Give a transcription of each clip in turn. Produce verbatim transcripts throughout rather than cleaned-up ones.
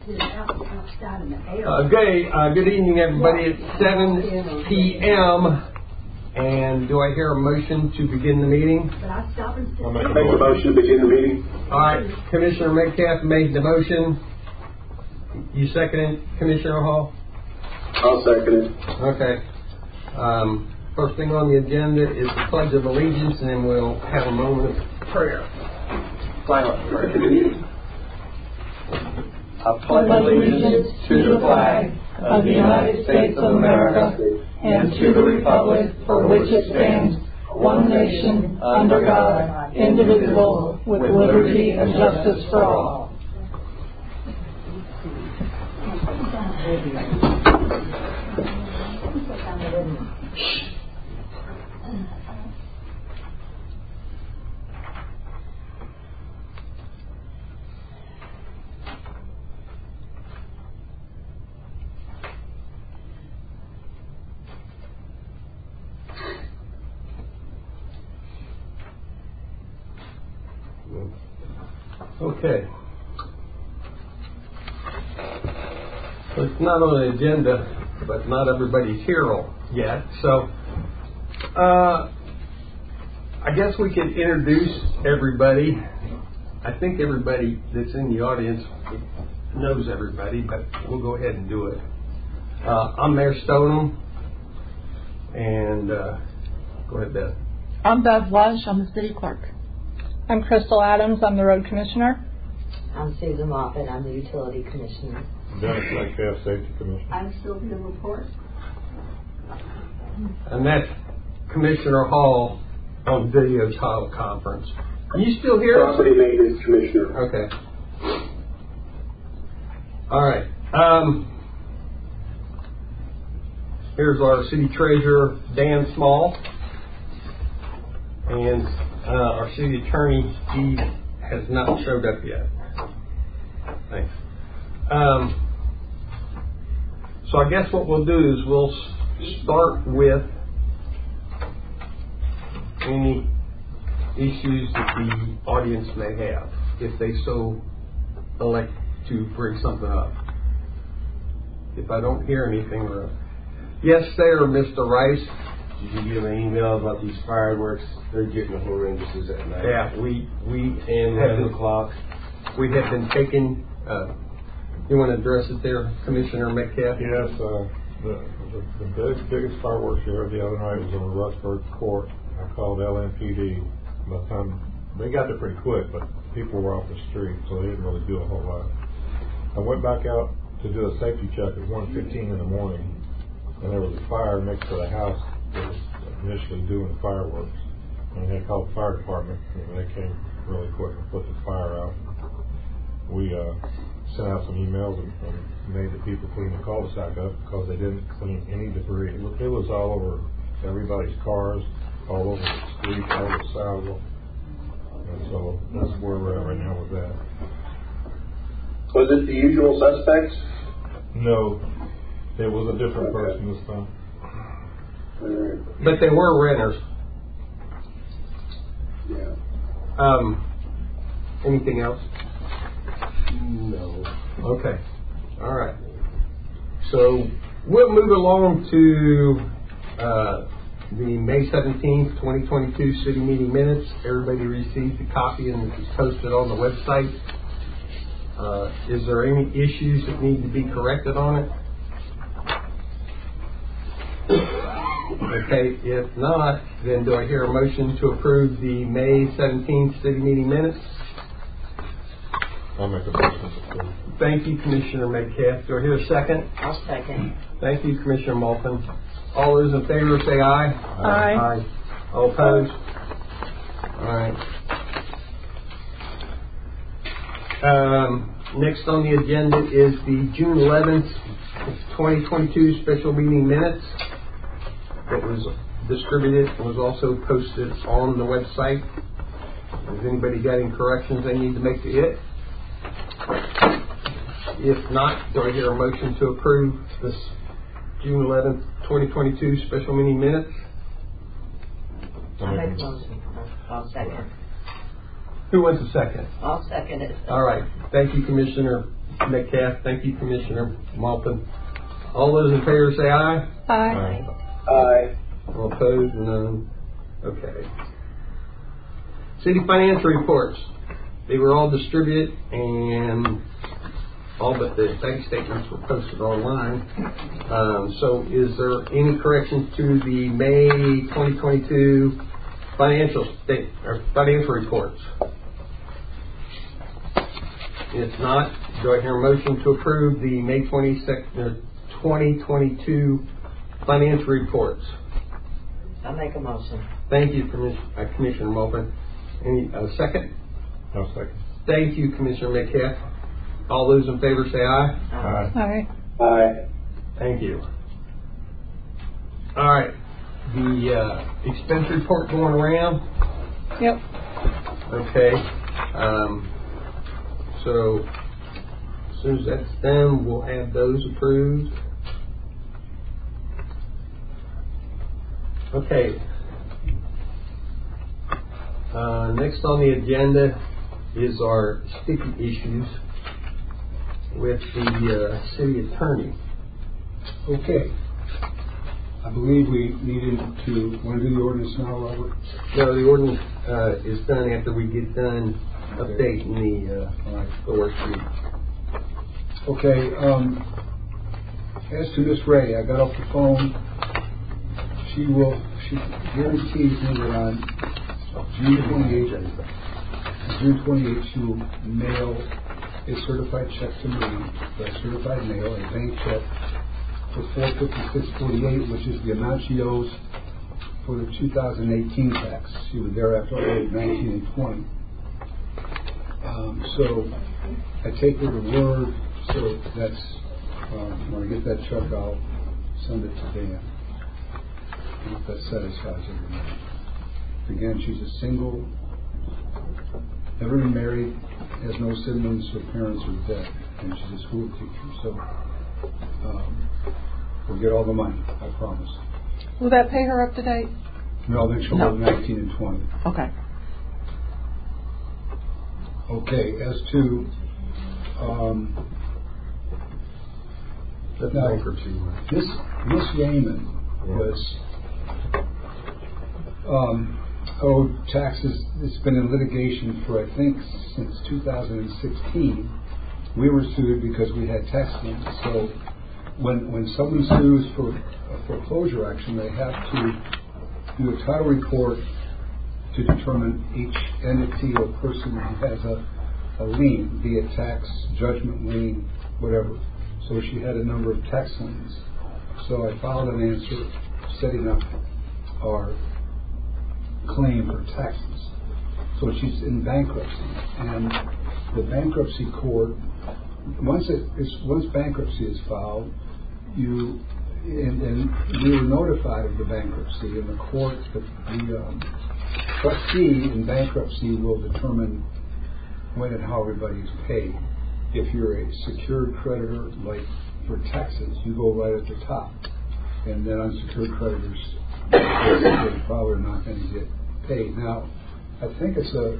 Uh, okay, uh, good evening, everybody. It's seven p m And do I hear a motion to begin the meeting? I'll make a motion to begin the meeting. All right, Commissioner Metcalf made the motion. You second it, Commissioner Hall? I'll second it. Okay. Um, first thing on the agenda is the Pledge of Allegiance, and then we'll have a moment of prayer. Silent prayer. I pledge allegiance to the flag of the United States of America and to the republic for which it stands, one nation, under God, indivisible, with liberty and justice for all. Okay. So it's not on the agenda, but not everybody's here yet. So uh, I guess we could introduce everybody. I think everybody that's in the audience knows everybody, but we'll go ahead and do it. Uh, I'm Mayor Stoneham, and uh, go ahead, Beth. I'm Bev Lush. I'm the city clerk. I'm Crystal Adams. I'm the road commissioner. I'm Susan Moffett. I'm the utility commissioner. Dennis Metcalf, safety commissioner. I'm Sylvia Laporte. And that's Commissioner Hall on video teleconference. Are you still here? Property maintenance commissioner. Okay. All right. Um, here's our city treasurer, Dan Small. And uh, our city attorney, he has not showed up yet. Thanks. Um, so I guess what we'll do is we'll start with any issues that the audience may have, if they so elect to bring something up. If I don't hear anything, uh, yes, sir, Mister Rice. Did you get an email about these fireworks? They're getting horrendous's at night. Yeah, we we and have eleven been, o'clock. we have been taking. Uh, you want to address it there, Commissioner Metcalf? Yes, uh, the the, the big, biggest fireworks you heard the other night was on Rustburg Court. I called L M P D. By the time they got there pretty quick, but people were off the street, so they didn't really do a whole lot. I went back out to do a safety check at one fifteen in the morning, and there was a fire next to the house that was initially doing the fireworks. And they called the fire department, and they came really quick and put the fire out. We uh, sent out some emails and, and made the people clean the cul-de-sac up because they didn't clean any debris. It was, it was all over everybody's cars, all over the street, all over the sidewalk. And so that's where we're at right now with that. Was it the usual suspects? No, it was a different Okay. person this time. Right. But they were renters. Yeah. Um, anything else? No. Okay. All right. So we'll move along to uh, the May seventeenth, twenty twenty-two city meeting minutes. Everybody received a copy and it's posted on the website. Uh, is there any issues that need to be corrected on it? Okay, if not, then do I hear a motion to approve the May seventeenth city meeting minutes? I'll make a motion to approve. Thank you, Commissioner Metcalf. Do I hear a second? I'll second. Thank you, Commissioner Malton. All those in favor say aye. Aye. Aye. All opposed? All right. Um, next on the agenda is the June eleventh, twenty twenty-two special meeting minutes that was distributed and was also posted on the website. Has anybody got any corrections they need to make to it? If not, do I hear a motion to approve this June eleventh, twenty twenty-two special meeting minutes? I'll make a motion. I'll second. Who wants a second? I'll second it. All right. Thank you, Commissioner Metcalf. Thank you, Commissioner Maupin. All those in favor say aye. Aye. Aye. All opposed? None. Okay. City financial reports. They were all distributed, and all but the bank statements were posted online. Um, so is there any corrections to the May twenty twenty-two financial state or financial reports? If not, do I hear a motion to approve the May twenty-second, twenty twenty-two financial reports? I'll make a motion. Thank you, Commissioner, uh, Commissioner Maupin. Any uh, second? No second. Thank you, Commissioner Metcalf. All those in favor say aye. Aye. Aye. Aye. Thank you. All right. The uh, expense report going around. Yep. Okay. Um, so as soon as that's done, we'll have those approved. Okay. Uh, next on the agenda is our sticky issues with the uh, city attorney. Okay. I believe we needed to, want to do the ordinance now, Robert? No, the ordinance uh, is done after we get done updating the uh, All right. the worksheet. Okay, um, as to Miss Ray, I got off the phone. She will, she guarantees me that on June twenty-eighth, June twenty-eighth, she will mail a certified check to me, a certified mail, a bank check for four fifty-six forty-eight, which is the amount she owes for the two thousand eighteen tax. She was thereafter owed nineteen and twenty. Um, so I take her to word. So that's um, when I get that check, I'll send it to Dan. If that satisfies everyone. Again, she's a single, never been married, has no siblings, her parents are dead, and she's a school teacher. So um, we'll get all the money, I promise. Will that pay her up to date? No, then she'll No. go nineteen and twenty. Okay. Okay, as to um, That's now, bankruptcy one. Miss Miss Yeaman was um, owed taxes. It's been in litigation for I think since two thousand sixteen. We were sued because we had tax liens. So when when someone sues for a foreclosure action, they have to do a title report to determine each entity or person who has a, a lien, be it tax, judgment lien, whatever. So she had a number of tax liens. So I filed an answer setting up our claim for taxes. So she's in bankruptcy, and the bankruptcy court, once it is once bankruptcy is filed, you and, and we were notified of the bankruptcy, and the court, the, the um, trustee in bankruptcy will determine when and how everybody is paid. If you're a secured creditor, like for taxes, you go right at the top, and then unsecured creditors they probably are not going to get paid. Now, I think it's a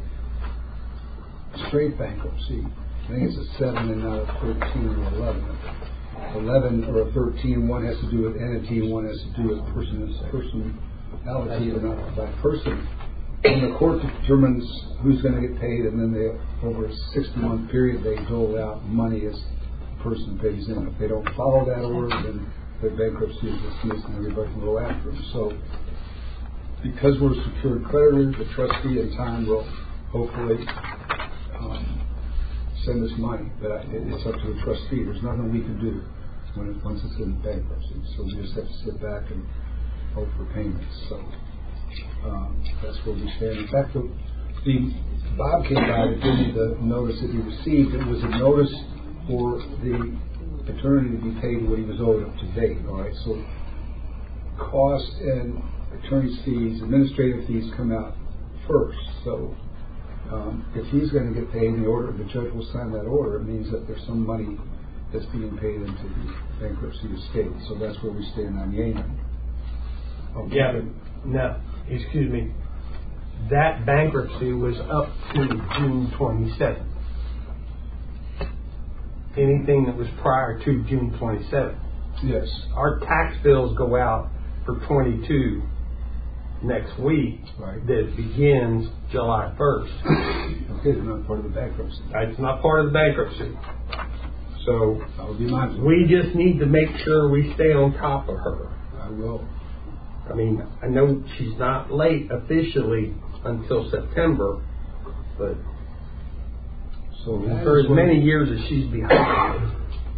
straight bankruptcy. I think it's a seven and not a thirteen or eleven. Eleven or a thirteen, one has to do with entity, and one has to do with person personality or not by person. And the court determines who's going to get paid, and then they, over a sixty-month period, they dole out money as the person pays in. If they don't follow that order, then the bankruptcy is dismissed and everybody can go after them. So, because we're secured creditors, the trustee in time will hopefully um, send us money. But I, it's up to the trustee. There's nothing we can do when it, once it's in bankruptcy. So we just have to sit back and hope for payments. So um, that's where we stand. In fact, the, the Bob came by to give me the notice that he received. It was a notice for the attorney to be paid what he was owed up to date. All right, so costs and attorney's fees, administrative fees come out first. So um, if he's going to get paid, the order, the judge will sign that order. It means that there's some money that's being paid into the bankruptcy estate. So that's where we stand on Yeaman. Okay. Yeah, no, excuse me. That bankruptcy was up to June twenty-seventh. anything that was prior to June twenty-seventh. Yes. Our tax bills go out for twenty-two next week. Right. That begins July first. Okay, it's not part of the bankruptcy. It's not part of the bankruptcy. So I will be mindful. we just need to make sure we stay on top of her. I will. I mean, I know she's not late officially until September, but So for as many years as she's behind.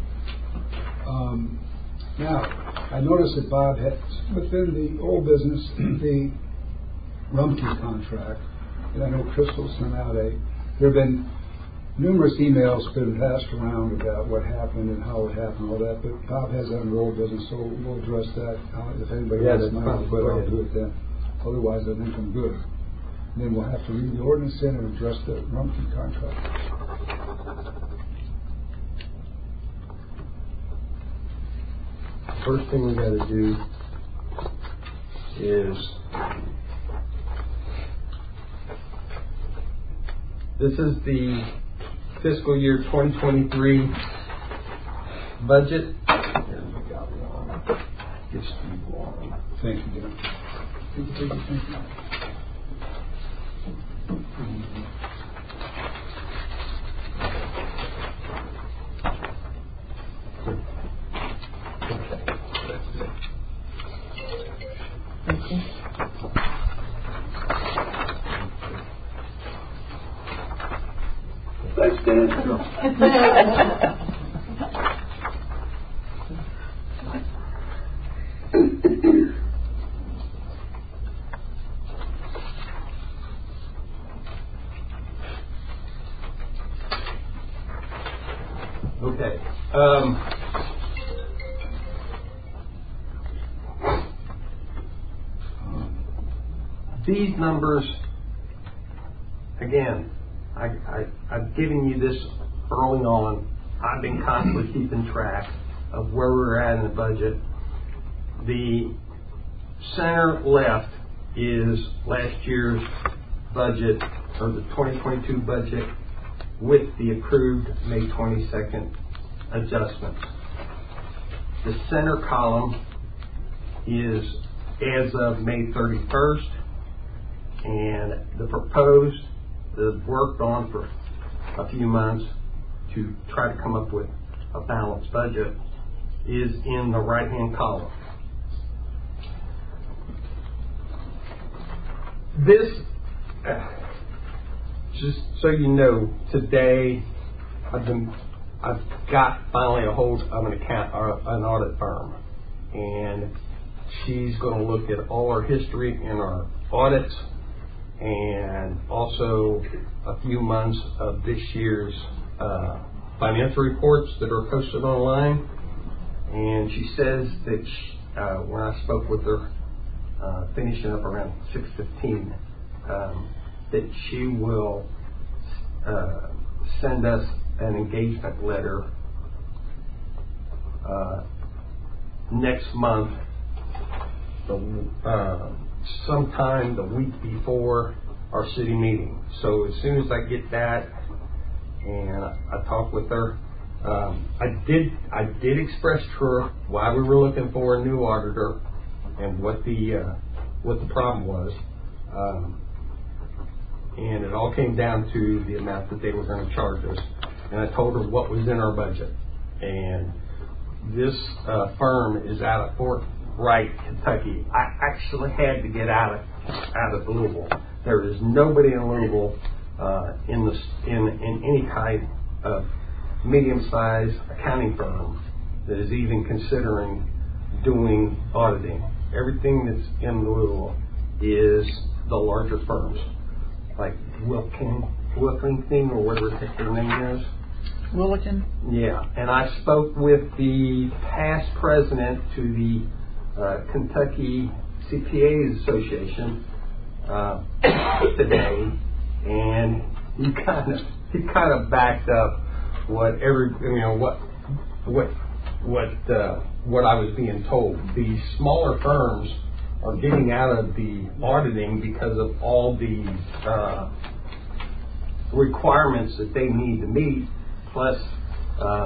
Um, now, I noticed that Bob had, within the old business, the Rumpke contract, and I know Crystal sent out a, there have been numerous emails been passed around about what happened and how it happened, all that, but Bob has that in the old business, so we'll address that. Uh, if anybody Yeah, wants that's to fine. but Go I'll ahead. do it then. Otherwise, I think I'm good. And then we'll have to read the ordinance in and address the Rumpke contract. First thing we got to do is this is the fiscal year twenty twenty-three budget. Here we got one. Give Steve one. Thank you, Dan. Thank you, thank you, thank you. Thanks, Dan. Okay. Um, these numbers, again, I, I, I've given you this early on. I've been constantly keeping track of where we're at in the budget. The center left is last year's budget, or the twenty twenty-two budget, with the approved May twenty-second adjustments. The center column is as of May thirty-first, and the proposed, the worked on for a few months to try to come up with a balanced budget, is in the right-hand column. This, uh, just so you know, today I've been, I've got finally a hold of an account, or an audit firm, and she's going to look at all our history in our audits, and also a few months of this year's uh, financial reports that are posted online. And she says that she, uh, when I spoke with her, uh, finishing up around six fifteen, um, that she will uh, send us an engagement letter uh, next month, the, uh, sometime the week before our city meeting. So as soon as I get that, and I, I talked with her, um, I did I did express to her why we were looking for a new auditor and what the uh, what the problem was, um, and it all came down to the amount that they were going to charge us. And I told her what was in our budget, and this uh, firm is out of Fort Wright, Kentucky. I actually had to get out of out of Louisville. There is nobody in Louisville uh, in the in in any kind of medium-sized accounting firm that is even considering doing auditing. Everything that's in Louisville is the larger firms, like Wilkin, Wilkington, or whatever the heck their name is. Willikin. Yeah, and I spoke with the past president to the Uh, Kentucky C P A's Association uh, today, and he kind of he kind of backed up what every you know what what what uh, what I was being told. The smaller firms are getting out of the auditing because of all the uh, requirements that they need to meet, plus uh,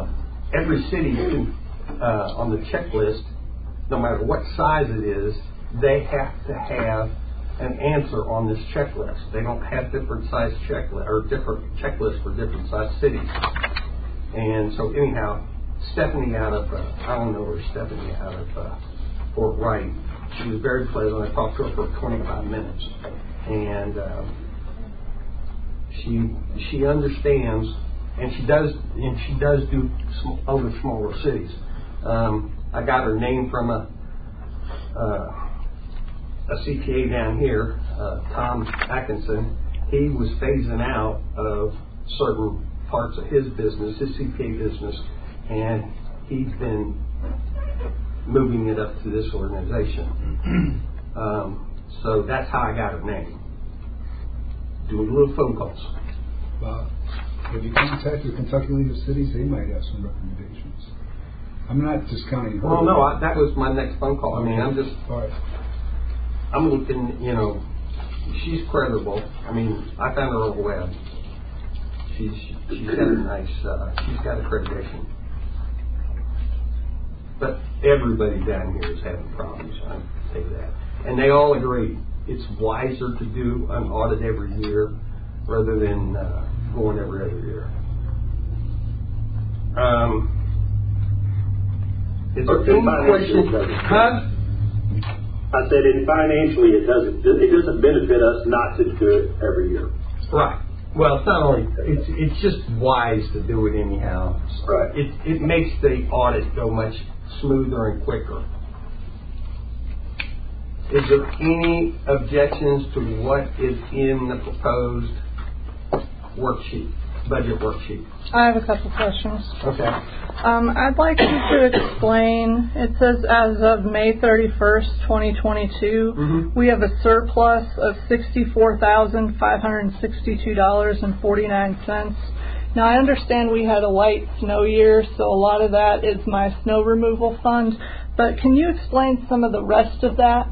every city uh, on the checklist, no matter what size it is, they have to have an answer on this checklist. They don't have different size checklist or different checklists for different size cities. And so anyhow, Stephanie out of, uh, I don't know where Stephanie out of uh, Fort Wright, she was very pleasant. I talked to her for twenty-five minutes. And uh, she she understands, and she does, and she does do sm- other smaller cities. Um, I got her name from a uh, a C P A down here, uh, Tom Atkinson. He was phasing out of certain parts of his business, his C P A business, and he's been moving it up to this organization. um, so that's how I got her name. Doing little phone calls. Well, if you contact the Kentucky League of Cities, they might have some recommendations. I'm not discounting her. Well, no, I, that was my next phone call. I mean, I'm just, All right. I'm looking, you know, she's credible. I mean, I found her on the web. She's, she's got a nice, uh, she's got accreditation. But everybody down here is having problems, I can tell you that. And they all agree it's wiser to do an audit every year rather than uh, going every other year. Um, is there Okay, any questions? financially, Huh? I said, and financially, it doesn't, it doesn't benefit us not to do it every year. Right. Well, it's not only, it's it's just wise to do it anyhow. Right. It, it makes the audit go much smoother and quicker. Is there any objections to what is in the proposed worksheet, budget worksheet? I have a couple questions. Okay. Um, I'd like you to explain, it says as of May thirty-first, twenty twenty-two, Mhm. we have a surplus of sixty-four thousand five hundred sixty-two dollars and forty-nine cents. Now, I understand we had a light snow year, so a lot of that is my snow removal fund, but can you explain some of the rest of that?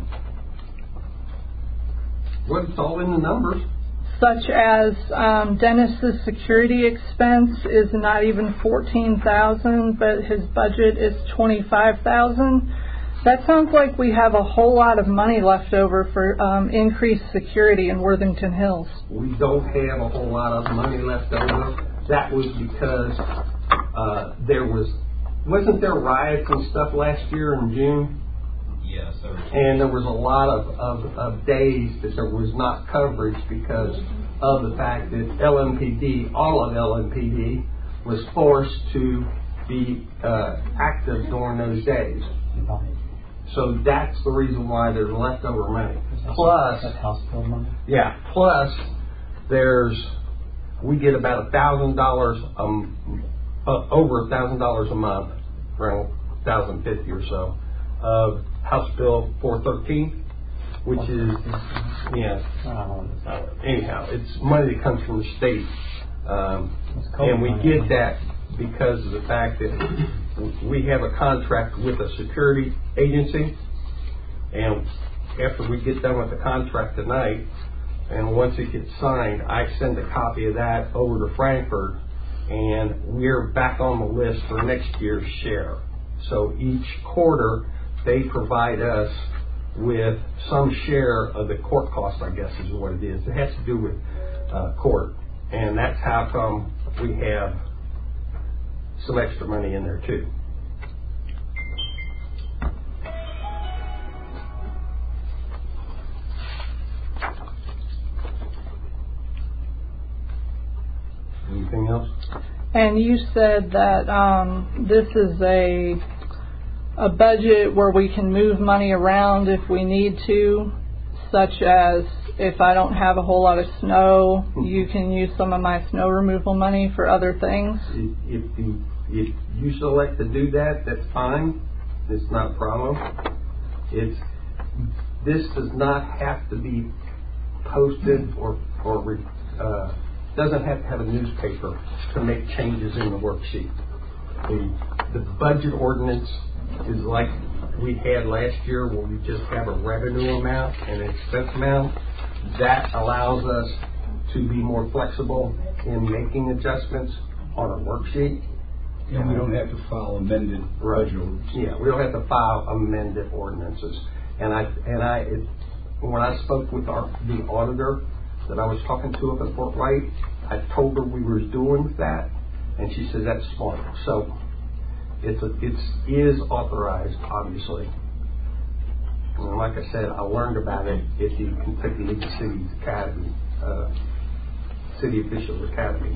Well, it's all in the numbers. Such as um, Dennis's security expense is not even fourteen thousand dollars, but his budget is twenty-five thousand dollars. That sounds like we have a whole lot of money left over for um, increased security in Worthington Hills. We don't have a whole lot of money left over. That was because uh, there was, wasn't there riots and stuff last year in June? Yes, there was. And there was a lot of, of, of days that there was not coverage because of the fact that L M P D, all of L M P D, was forced to be uh, active during those days. So that's the reason why there's leftover money. Plus, House bill money? yeah, plus there's, we get about a thousand dollars, um, uh, over a thousand dollars a month, around thousand fifty or so, of House Bill four thirteen, which is, yeah, anyhow, it's money that comes from the state. Um, and we get that because of the fact that we have a contract with a security agency. And after we get done with the contract tonight, and once it gets signed, I send a copy of that over to Frankfurt, and we're back on the list for next year's share. So each quarter, they provide us with some share of the court cost, I guess is what it is. It has to do with uh, court. And that's how come we have some extra money in there too. Anything else? And you said that um, this is a a budget where we can move money around if we need to, such as if I don't have a whole lot of snow, you can use some of my snow removal money for other things. If, if, you, if you select to do that, that's fine. It's not a problem. It's, this does not have to be posted or, or uh, doesn't have to have a newspaper to make changes in the worksheet. The, the budget ordinance is like we had last year where we just have a revenue amount and an expense amount. That allows us to be more flexible in making adjustments on a worksheet. And we don't have to file amended Right. budget orders. Yeah, we don't have to file amended ordinances. And I, and I, it, when I spoke with our, the auditor that I was talking to up at Fort Wright, I told her we were doing that, and she said that's smart. So it's a, it's is authorized, obviously. And like I said, I learned about it at the Kentucky League of Cities Academy, uh, City Officials Academy.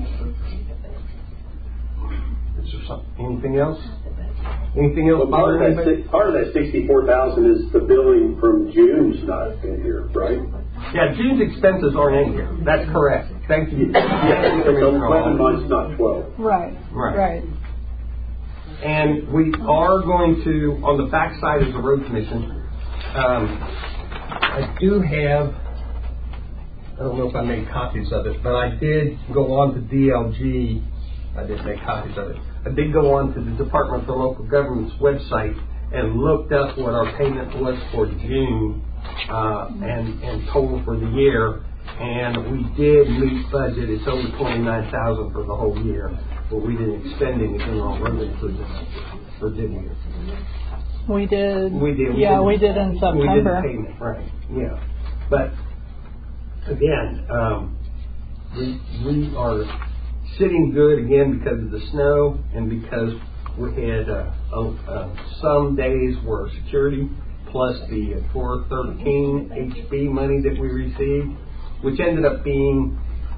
Is there something, anything else? Anything else? Well, part of that, anybody? si- part of that sixty-four thousand is the billing from June's not in here, right? Yeah, June's expenses aren't in here. That's correct. Thank you. Yeah, it's on eleven months, not twelve. Right, Right. right. And we are going to, on the back side of the road commission, um, I do have, I don't know if I made copies of it, but I did go on to D L G. I didn't make copies of it. I did go on to the Department for Local Government's website and looked up what our payment was for June uh, and, and total for the year. And we did meet budget. It's over twenty-nine thousand dollars for the whole year. But we didn't expend anything on road improvements, or did we? We did. We did. Yeah, we did in We did September. the payment, right, yeah. But, again, um, we, we are sitting good again because of the snow and because we had uh, uh, uh, some days were security plus the four thirteen H B money that we received, which ended up being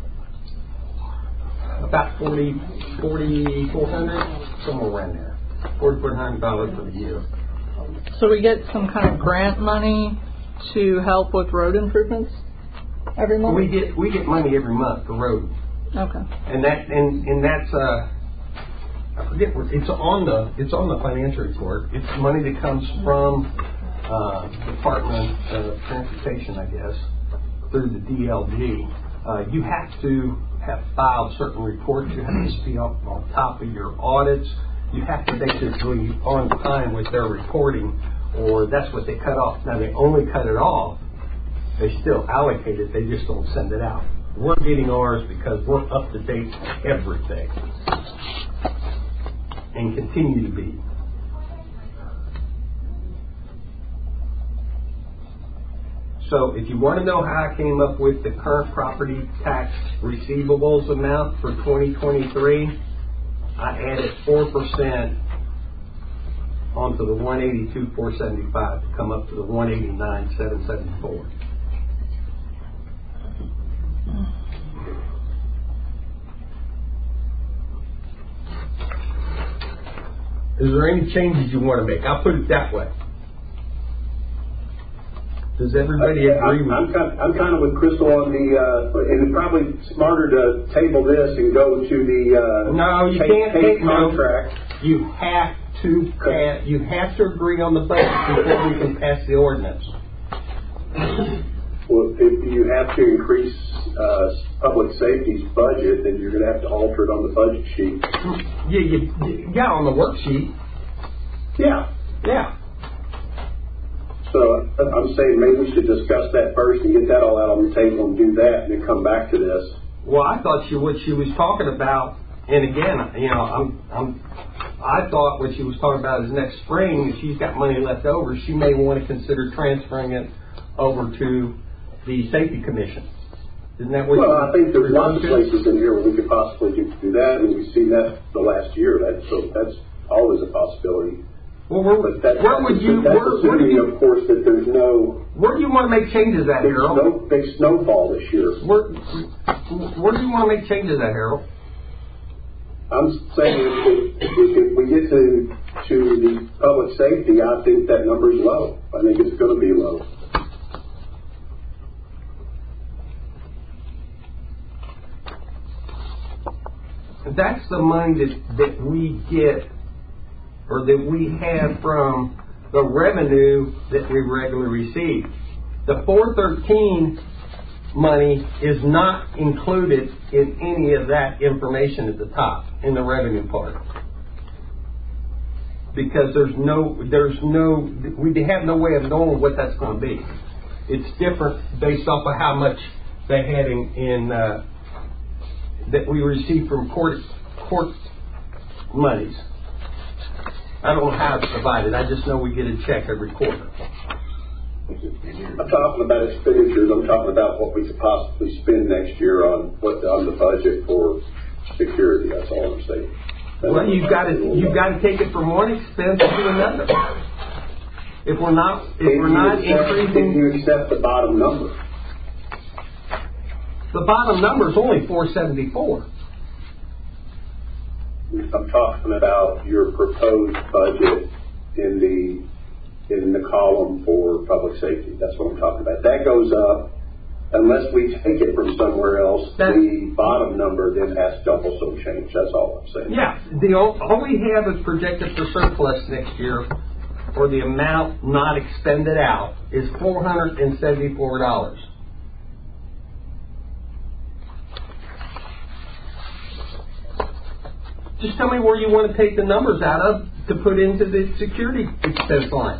about forty, forty-four hundred, somewhere around there, forty-four hundred dollars for the year. So we get some kind of grant money to help with road improvements every month? We get we get money every month for road, Okay. and that and and that's uh, I forget what it's on the it's on the financial report. It's money that comes from uh, Department of Transportation, I guess, through the D L G. Uh, you have to have filed certain reports. You have to be up on top of your audits. You have to basically on time with their reporting, or that's what they cut off. Now they only cut it off. They still allocate it. They just don't send it out. We're getting ours because we're up to date on everything, and continue to be. So if you want to know how I came up with the current property tax receivables amount for twenty twenty-three, I added four percent onto the one eighty-two four seventy-five to come up to the one eighty-nine seven seventy-four. Is there any changes you want to make? I'll put it that way. Does everybody agree I'm, with I'm kind, I'm kind of with Crystal on the, uh, and it's probably smarter to table this and go to the, uh. No, you take- can't take take no. contract. You have to pass, you have to agree on the budget before we can pass the ordinance. Well, if you have to increase, uh, public safety's budget, then you're gonna have to alter it on the budget sheet. Yeah, you, yeah, on the worksheet. Yeah. Yeah. So uh, I'm saying maybe we should discuss that first and get that all out on the table and do that and then come back to this. Well, I thought she what she was talking about, and again, you know, I'm I'm I thought what she was talking about is next spring, if she's got money left over, she may want to consider transferring it over to the safety commission. Isn't that what? Well, I think there's lots of to? places in here where we could possibly do, do that, and we've seen that the last year. That so that's always a possibility. Well, where, But that, where would you? That's Where, where do assuming, you? of course, that there's no Where do you want to make changes at, big, Harold? snow, big snowfall this year. Where, where do you want to make changes at, Harold? I'm saying if, if, if we get to to the public safety, I think that number's low. I think it's going to be low. That's the money that, that we get, or that we have from the revenue that we regularly receive. The four thirteen money is not included in any of that information at the top, in the revenue part. Because there's no, there's no, we have no way of knowing what that's going to be. It's different based off of how much they had in, in uh, that we received from court, court monies. I don't know how it's divided. I just know we get a check every quarter. I'm talking about expenditures. I'm talking about what we could possibly spend next year on what on the budget for security. That's all I'm saying. That's Well, you've got to you've got to take it from one expense to another. If we're not if we're not increasing, if you accept the bottom number, the bottom number is only four seventy-four. I'm talking about your proposed budget in the in the column for public safety. That's what I'm talking about. That goes up unless we take it from somewhere else. That, the bottom number then has to also change. That's all I'm saying. Yeah, the all, all we have is projected for surplus next year, or the amount not expended out, is four hundred and seventy-four dollars. Just tell me where you want to take the numbers out of to put into the security expense line.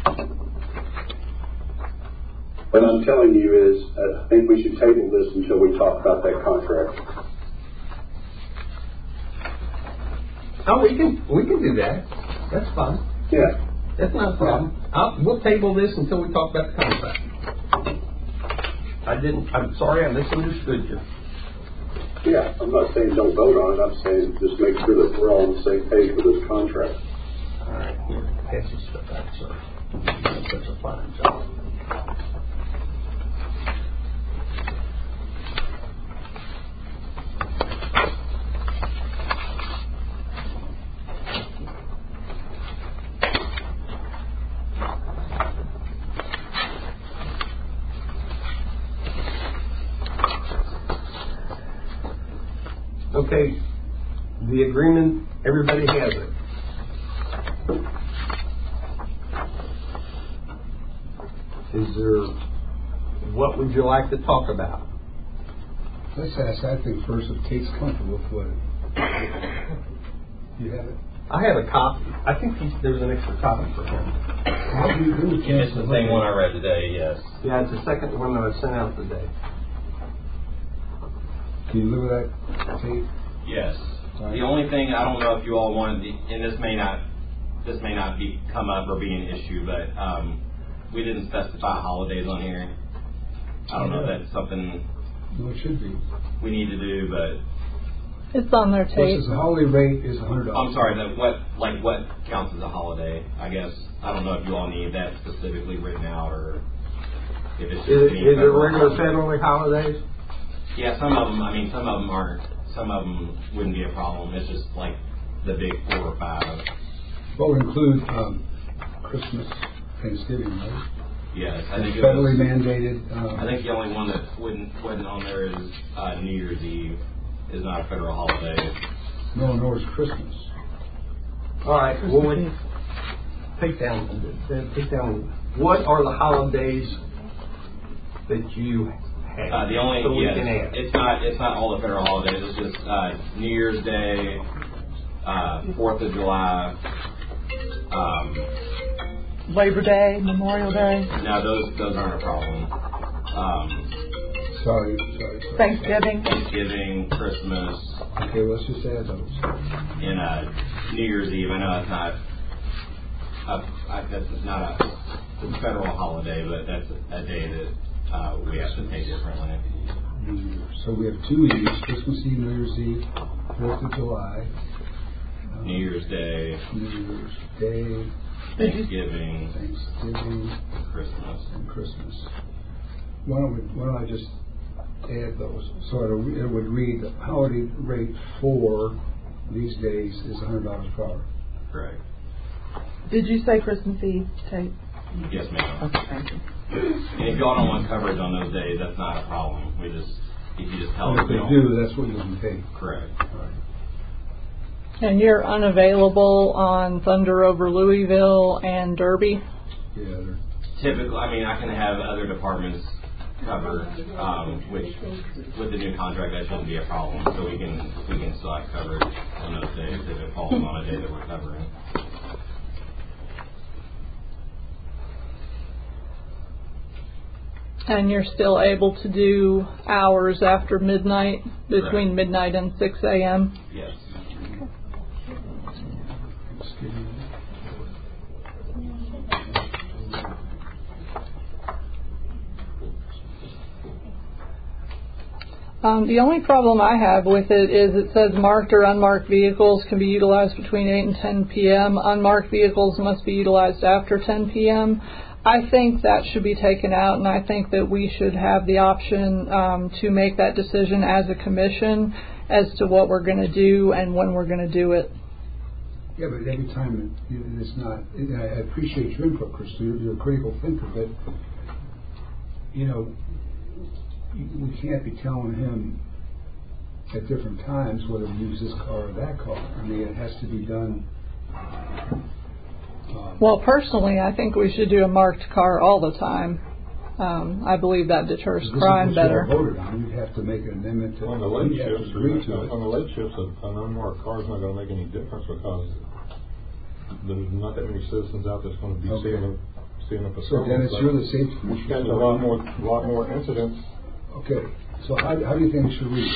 What I'm telling you is, I think we should table this until we talk about that contract. Oh, we can we can do that. That's fine. Yeah. That's not a problem. I'll, we'll table this until we talk about the contract. I didn't. I'm sorry. I misunderstood you. Yeah, I'm not saying don't vote on it. I'm saying just make sure that we're all on the same page with this contract. All right, here, pass this stuff out, sir. You're such a fine job. Okay, the agreement, everybody has it. Is there, what would you like to talk about? Let's ask, I think first if Kate's comfortable with it. You have it? I have a copy. I think he's, there's an extra copy for him. It's the same one I read today, yes. Yeah, it's the second one that I sent out today. Can you live with that, Kate? Yes. The only thing, I don't know if you all wanted, the, and this may not, this may not be come up or be an issue, but um, we didn't specify holidays on here. I don't know if that's something No, it should be. we need to do, but It's on their This tape. is the holiday rate is one hundred dollars. I'm sorry, that what like what counts as a holiday? I guess I don't know if you all need that specifically written out or if it's just Is it, any is it federal regular holiday. federal holidays? Yeah, some of them. I mean, some of them aren't. Some of them wouldn't be a problem. It's just like the big four or five. What would include um, Christmas, Thanksgiving, right? Yes, I think it Federally was, mandated. Um, I think the only one that wouldn't wasn't on there is uh, New Year's Eve. Is not a federal holiday. no, nor is Christmas. All right, well, we take down, take down, what are the holidays that you have? Uh, the only so we yes, can add. it's not it's not all the federal holidays. It's just uh, New Year's Day, uh, Fourth of July. Um, Labor Day, Memorial Day, no, those those aren't a problem. Um, Sorry, sorry, sorry. Thanksgiving. Thanksgiving, Christmas, Okay, let's just add those. and uh, New Year's Eve. I know that's not a, I, that's not a federal holiday, but that's a, a day that uh, we have to pay differently. New Year's. So we have two Eves, Christmas Eve, New Year's Eve, Fourth of July. uh, New Year's Day, New Year's Day, Thanksgiving, Thanksgiving, Christmas. and Christmas. Why don't we, why don't I just add those? So it'll, it would read, the holiday rate for these days is one hundred dollars per hour. Correct. Did you say Christmas Eve, Tate? Yes, ma'am. Okay, thank you. And if y'all don't want coverage on those days, that's not a problem. We just, if you just tell And us if we they don't. do, that's what you'll be paid. Correct. All right. And you're unavailable on Thunder over Louisville and Derby? Yeah, they're Typically, I mean, I can have other departments cover, um, which with the new contract that shouldn't be a problem. So we can we can select coverage on those days if it falls on a day that we're covering. And you're still able to do hours after midnight, between Correct. midnight and six a.m.? Yes. Um, the only problem I have with it is it says marked or unmarked vehicles can be utilized between eight and ten p.m. Unmarked vehicles must be utilized after ten p.m. I think that should be taken out, and I think that we should have the option um, to make that decision as a commission as to what we're going to do and when we're going to do it. Yeah, but every time it, it's not, and I appreciate your input, Chris, you're, you're a critical thinker, but, you know, we can't be telling him at different times whether to use this car or that car. I mean, it has to be done. Um, well, personally, I think we should do a marked car all the time. Um, I believe that deters crime better. Voted on. You'd have to make an amendment to on the late have shifts. to agree to it. On the late shifts, an unmarked car is not going to make any difference because there's not that many citizens out that's going to be Okay. seeing a seeing a So patrol. Dennis, you're the safety Which commissioner. catch a lot more, lot more incidents. Okay. So how, how do you think it should read?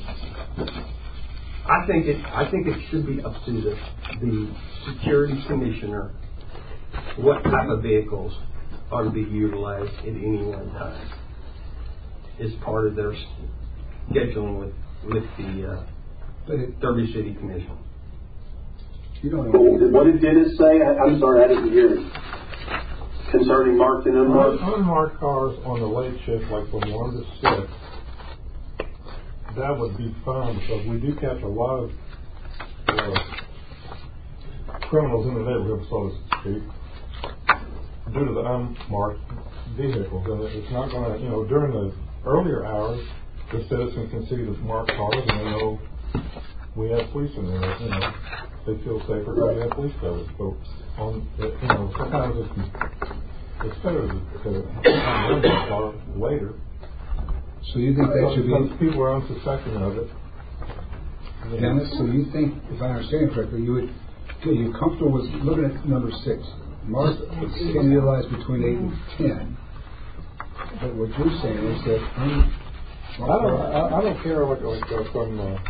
I think it, I think it should be up to the, the security commissioner what type of vehicles are to be utilized at any one time as part of their scheduling with, with the uh, But it, Derby City Commission. you don't Well, know. what did Dennis say? I, I'm sorry, I didn't hear it. Concerning marked and unmarked? Un- Unmarked cars on the late shift, like from one to six, that would be fine because we do catch a lot of uh, criminals in the neighborhood, so to speak, due to the unmarked vehicles. And it's not going to, you know, during the earlier hours, the citizens can see the marked cars and they know we have police in there. You know, they feel safer because we have police coverage. So, on, you know, sometimes it's, it's better to, to have a car later. So you think that should Because be, people are unsuspecting of it. Dennis, so you think, if I understand correctly, you would, okay, you're comfortable with looking at number six. Mark can utilize between eight and ten. But what you're saying is that un- I don't, I, I don't care what, like, uh, from, uh,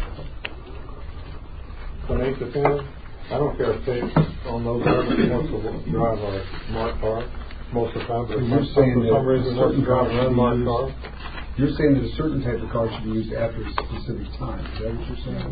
from eight to ten. I don't care if they, on those hours, wants to drive a marked car most of the time, but if You're for saying some that reason wants to certain drive cars an should be unmarked used- car. You're saying that a certain type of car should be used after a specific time. Is that what you're saying?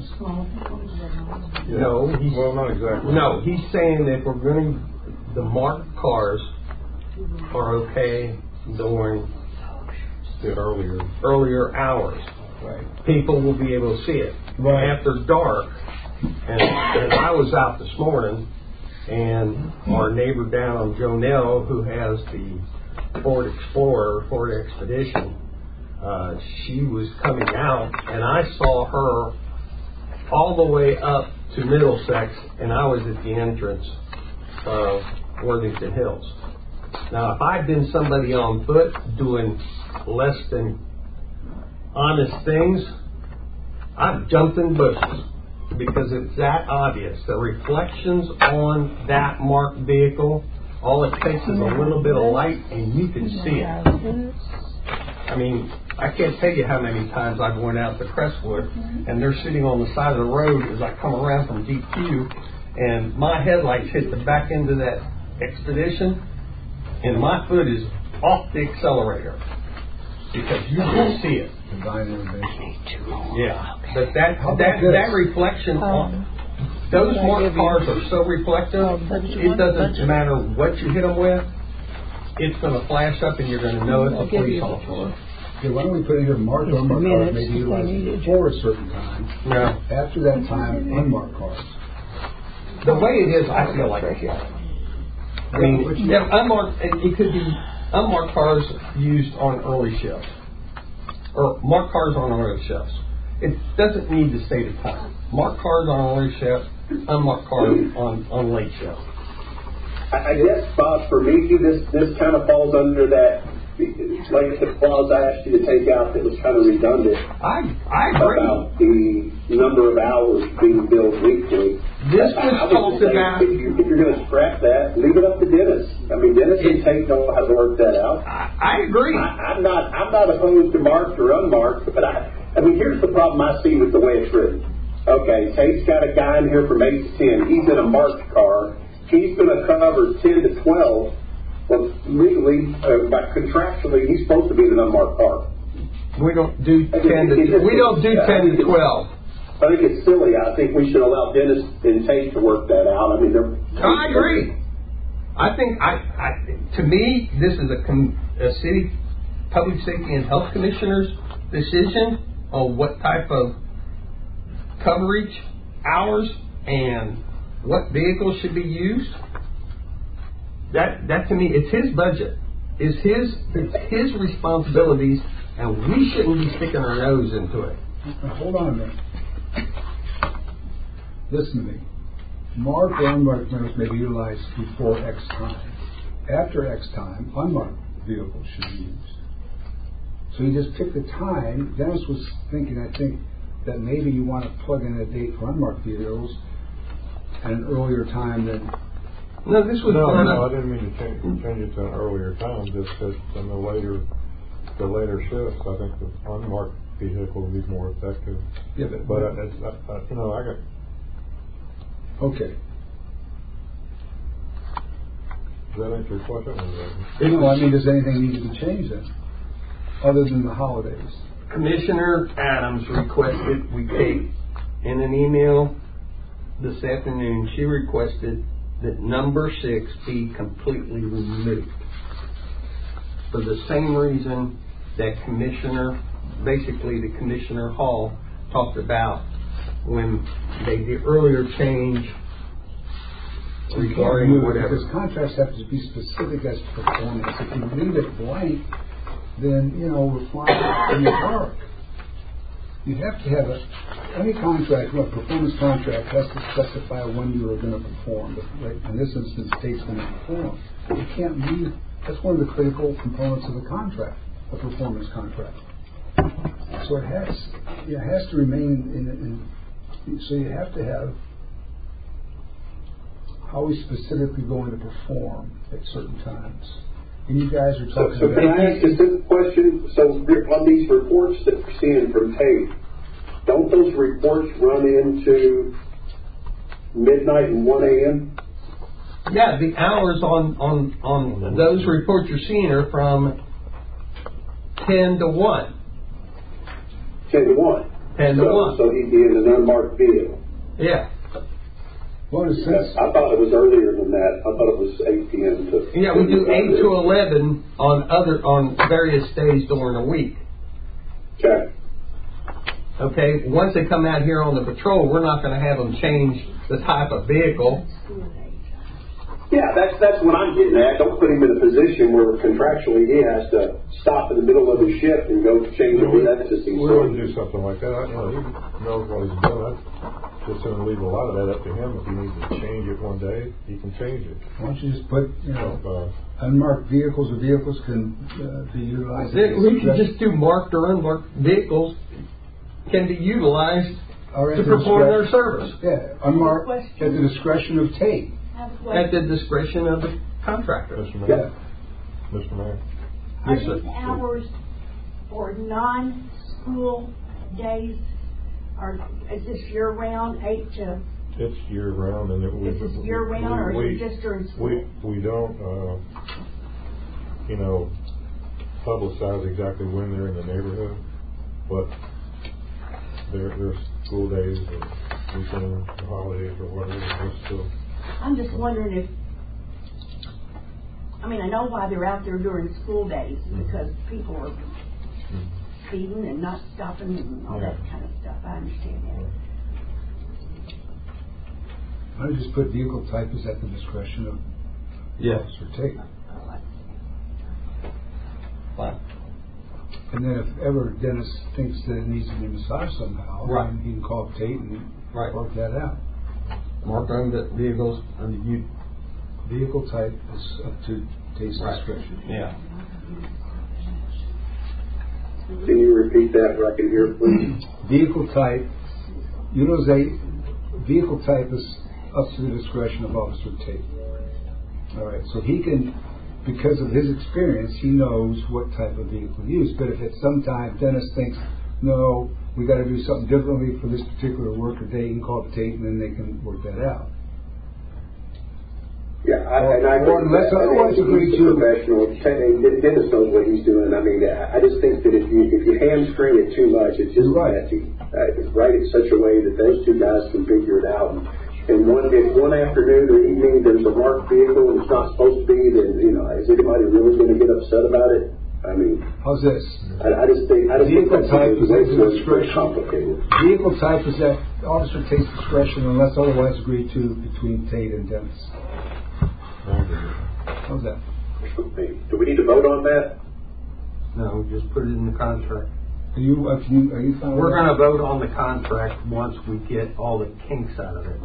Yeah. No, he's, Well, not exactly. no, he's saying that we're going to, the marked cars are okay during The earlier. earlier hours. Right. People will be able to see it. Right. After dark, and, and I was out this morning, and our neighbor down on Jonell, who has the Ford Explorer, Ford Expedition, uh, she was coming out, and I saw her all the way up to Middlesex, and I was at the entrance of Worthington Hills. Now, if I'd been somebody on foot doing less than honest things, I'd jumped in bushes because it's that obvious. The reflections on that marked vehicle, all it takes is a little bit of light and you can see it. I mean, I can't tell you how many times I've went out to Crestwood and they're sitting on the side of the road as I come around from D Q and my headlights hit the back end of that Expedition and my foot is off the accelerator because you can see it. Divine intervention. Yeah, but that How about that this? that reflection on those marked cars are so reflective. It doesn't matter what you hit them with. It's going to flash up, and you're going to know it's a police officer. Okay, why don't we put in here marked or unmarked cars may be utilized before a certain time. No, After that time, unmarked cars. the way it is, I feel like it. I mean, yeah, unmarked. It, it could be unmarked cars used on early shifts, or marked cars on early shifts. It doesn't need to state a time. Marked cars on early shift, unmarked cars on, on late shift. I, I guess, Bob, for me, this this kind of falls under that, like the clause I asked you to take out that was kind of redundant I I agree. about the number of hours being billed weekly. This I, I was would talked just say, about. If, you, if you're going to scrap that, leave it up to Dennis. I mean, Dennis and Tate know how to work that out. I, I agree. I, I'm not I'm not opposed to marked or unmarked, but I I mean, here's the problem I see with the way it's written. Okay, Tate's got a guy in here from eight to ten. He's in a marked car. He's going to cover ten to twelve. Well, legally, uh, by contractually, he's supposed to be in an unmarked car. We don't do ten to, we don't do ten to twelve. I think it's silly. I think we should allow Dennis and Tate to work that out. I mean, they're. I agree. I think, I, I to me, this is a, com, a city public safety and health commissioner's decision on what type of coverage, hours, and what vehicles should be used. That, that to me, it's his budget. It's his, it's his responsibilities, and we shouldn't be sticking our nose into it. Now, hold on a minute. Listen to me. Marked or unmarked members may be utilized before X time. After X time, unmarked vehicles should be used. So you just pick the time. Dennis was thinking, I think, that maybe you want to plug in a date for unmarked vehicles at an earlier time than. No, this was no, part no. of, I didn't mean to change, change it to an earlier time. Just that in the later, the later shifts, I think the unmarked vehicle will be more effective. Yeah, but, but uh, it's, uh, uh, you know, I got. Okay. Does that answer your question? No, I mean, does anything need to be changed then, other than the holidays? Commissioner Adams requested we take in an email this afternoon. She requested that number six be completely removed for the same reason that Commissioner, basically the Commissioner Hall talked about when they did earlier change regarding remove, whatever. Because contracts have to be specific as to performance. If you leave it blank, then, you know, we're flying in the dark. You have to have a, any contract, well, performance contract has to specify when you are going to perform. But like in this instance, state's going to perform. You can't leave, that's one of the critical components of the contract, a performance contract. So it has, it has to remain in, in so you have to have how we specifically going to perform at certain times. And you guys are So, talking so about... can I ask a simple question? So on these reports that we're seeing from Tate, don't those reports run into midnight and one a.m.? Yeah, the hours on, on, on those reports you're seeing are from ten to one. ten to one. ten to so, one. So he'd be in an unmarked vehicle. Yeah. Well, in a sense, I thought it was earlier than that. I thought it was eight p.m. to... Yeah, we do eight to eleven on other, on various days during the week. Okay. Okay, once they come out here on the patrol, we're not going to have them change the type of vehicle. Yeah, that's that's what I'm getting at. Don't put him in a position where contractually he has to stop in the middle of his shift and go change the vehicle. That's just We wouldn't do something like that. You know, he knows what he's doing. I'd just going to leave a lot of that up to him. If he needs to change it one day, he can change it. why don't you just put, you know, uh, unmarked vehicles or vehicles can uh, be utilized. We can just do marked or unmarked vehicles can be utilized to perform their service. Yeah, unmarked at the discretion of Tate. At the discretion of the contractor. Mister Mayor? Yeah. Mister Mayor? Are Yes, sir. these hours for non-school days, or is this year-round, eight to? It's year-round, and it we... Is this year-round, or is it just during school? We, we don't, uh, you know, publicize exactly when they're in the neighborhood, but there there's school days or weekends or holidays or whatever, they're still... I'm just wondering if, I mean, I know why they're out there during school days, because people are speeding and not stopping and all that kind of stuff. I understand that. I would just put vehicle type is at the discretion of Yes. Officer Tate. Wow. And then if ever Dennis thinks that it needs to be massaged somehow, Right. then he can call Tate and Right. work that out. Marked on the vehicles under you. Vehicle type is up to Tate's Right. discretion. Yeah. Can you repeat that where I can hear, please? Vehicle type, utilize vehicle type is up to the discretion of Officer Tate. All right, so he can, because of his experience, he knows what type of vehicle to use. But if at some time Dennis thinks, no, we got to do something differently for this particular work or day, he can call the Tate and then they can work that out. Yeah, I, I, and I Or unless otherwise agreed he's a to. professional, and Dennis knows what he's doing. I mean, I just think that if you if you hamstring it too much, it's just Right. messy. Uh, write it such a way that those two guys can figure it out. And, and one if one afternoon or evening there's a marked vehicle and it's not supposed to be, then you know, is anybody really going to get upset about it? I mean, How's this? I, I just think I just think Vehicle that's type is way at too discretion. complicated. Vehicle type is that officer takes discretion unless otherwise agreed to between Tate and Dennis. How's that? Do we need to vote on that? No, just put it in the contract. Are you, are you, are you fine with We're that? going to vote on the contract once we get all the kinks out of it.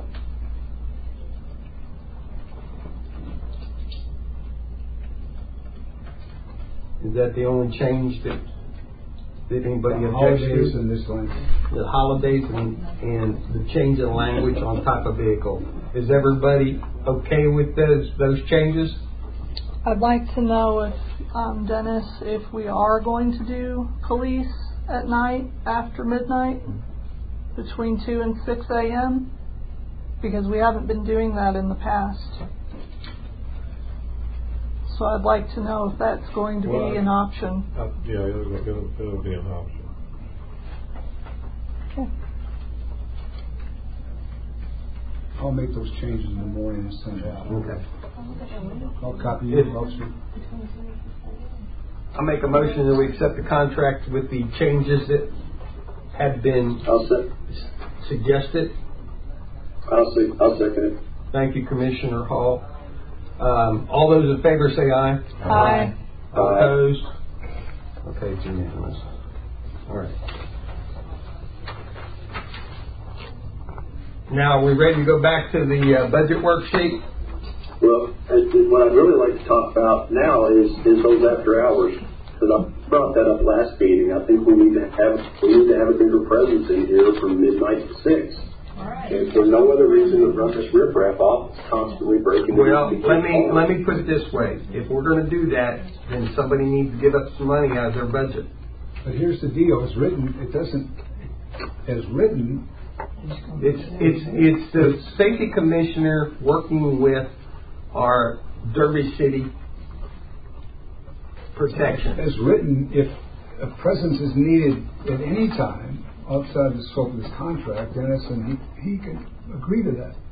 Is that the only change that, that anybody objects Holidays to? in this language. The holidays and, and the change in language on type of vehicle. Is everybody okay with those, those changes? I'd like to know if, um, Dennis, if we are going to do police at night after midnight between two and six a.m. because we haven't been doing that in the past. So I'd like to know if that's going to Well, be an option. Uh, yeah, it'll, it'll, it'll be an option. Okay. I'll make those changes in the morning and send it out. Okay. I'll copy you, officer. I make a motion that we accept the contract with the changes that have been I'll se- suggested. I'll se- I'll second it. Thank you, Commissioner Hall. Um, all those in favor say aye. Aye. Opposed? Okay, it's unanimous. All right. Now, are we ready to go back to the uh, budget worksheet? Well, as- what I'd really like to talk about now is, is those after hours. Because I brought that up last meeting. I think we need to have we need to have a bigger presence in here from midnight to six. And for no other reason than run this riprap off, it's constantly breaking. Well, into let me people's let me put it this way: if we're going to do that, then somebody needs to give up some money out of their budget. But here's the deal, as written, it doesn't, as written, It's it's it's the safety commissioner working with our Derby City protection. as written, if a presence is needed at any time outside the scope of this contract, Dennis, and he, he can agree to that.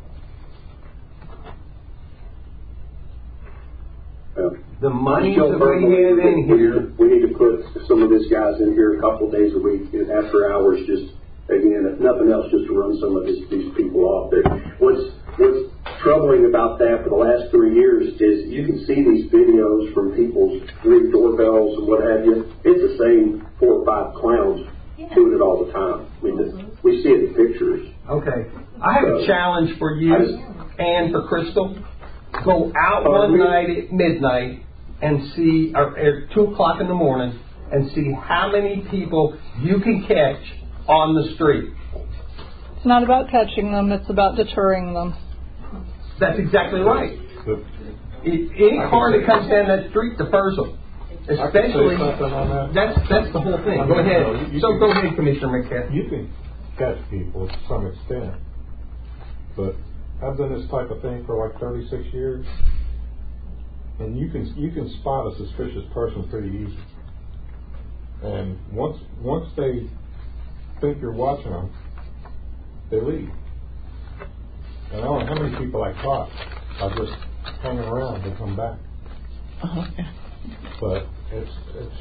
Yeah. The money Joe that we Berkeley, have in we need here. to- We need to put some of these guys in here a couple of days a week and after hours, just, again, if nothing else, just to run some of these, these people off. But what's, what's troubling about that for the last three years is you can see these videos from people's three doorbells and what have you. It's the same four or five clowns doing it all the time. I mean, the- we see it in pictures. Okay, I have a challenge for you I just- and for Crystal. Go out Pardon one me? night at midnight and see, or at two o'clock in the morning, and see how many people you can catch on the street. It's not about catching them, it's about deterring them. That's exactly right. But I- Any car that comes down that street defers them. Especially, I can say something on that. that's, that's the whole thing. Go ahead. You So can- go ahead, Commissioner McCaffrey. You can catch people to some extent, but I've done this type of thing for like thirty-six years, and you can you can spot a suspicious person pretty easy. And once once they think you're watching them, they leave. And I don't know how many people I caught are just hanging around. They come back, Uh-huh. but it's it's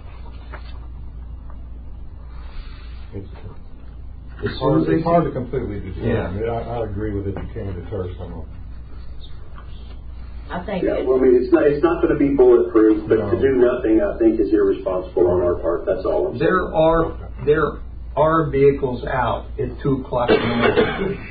it's. It's hard, it's hard to completely deter. Yeah. I, mean, I, I agree with it. You can't deter someone. I think Yeah, it- well, I mean, it's not, it's not gonna be bulletproof, but to No. do nothing, I think, is irresponsible on our part. That's all I'm saying. There are, there are vehicles out at two o'clock in the morning.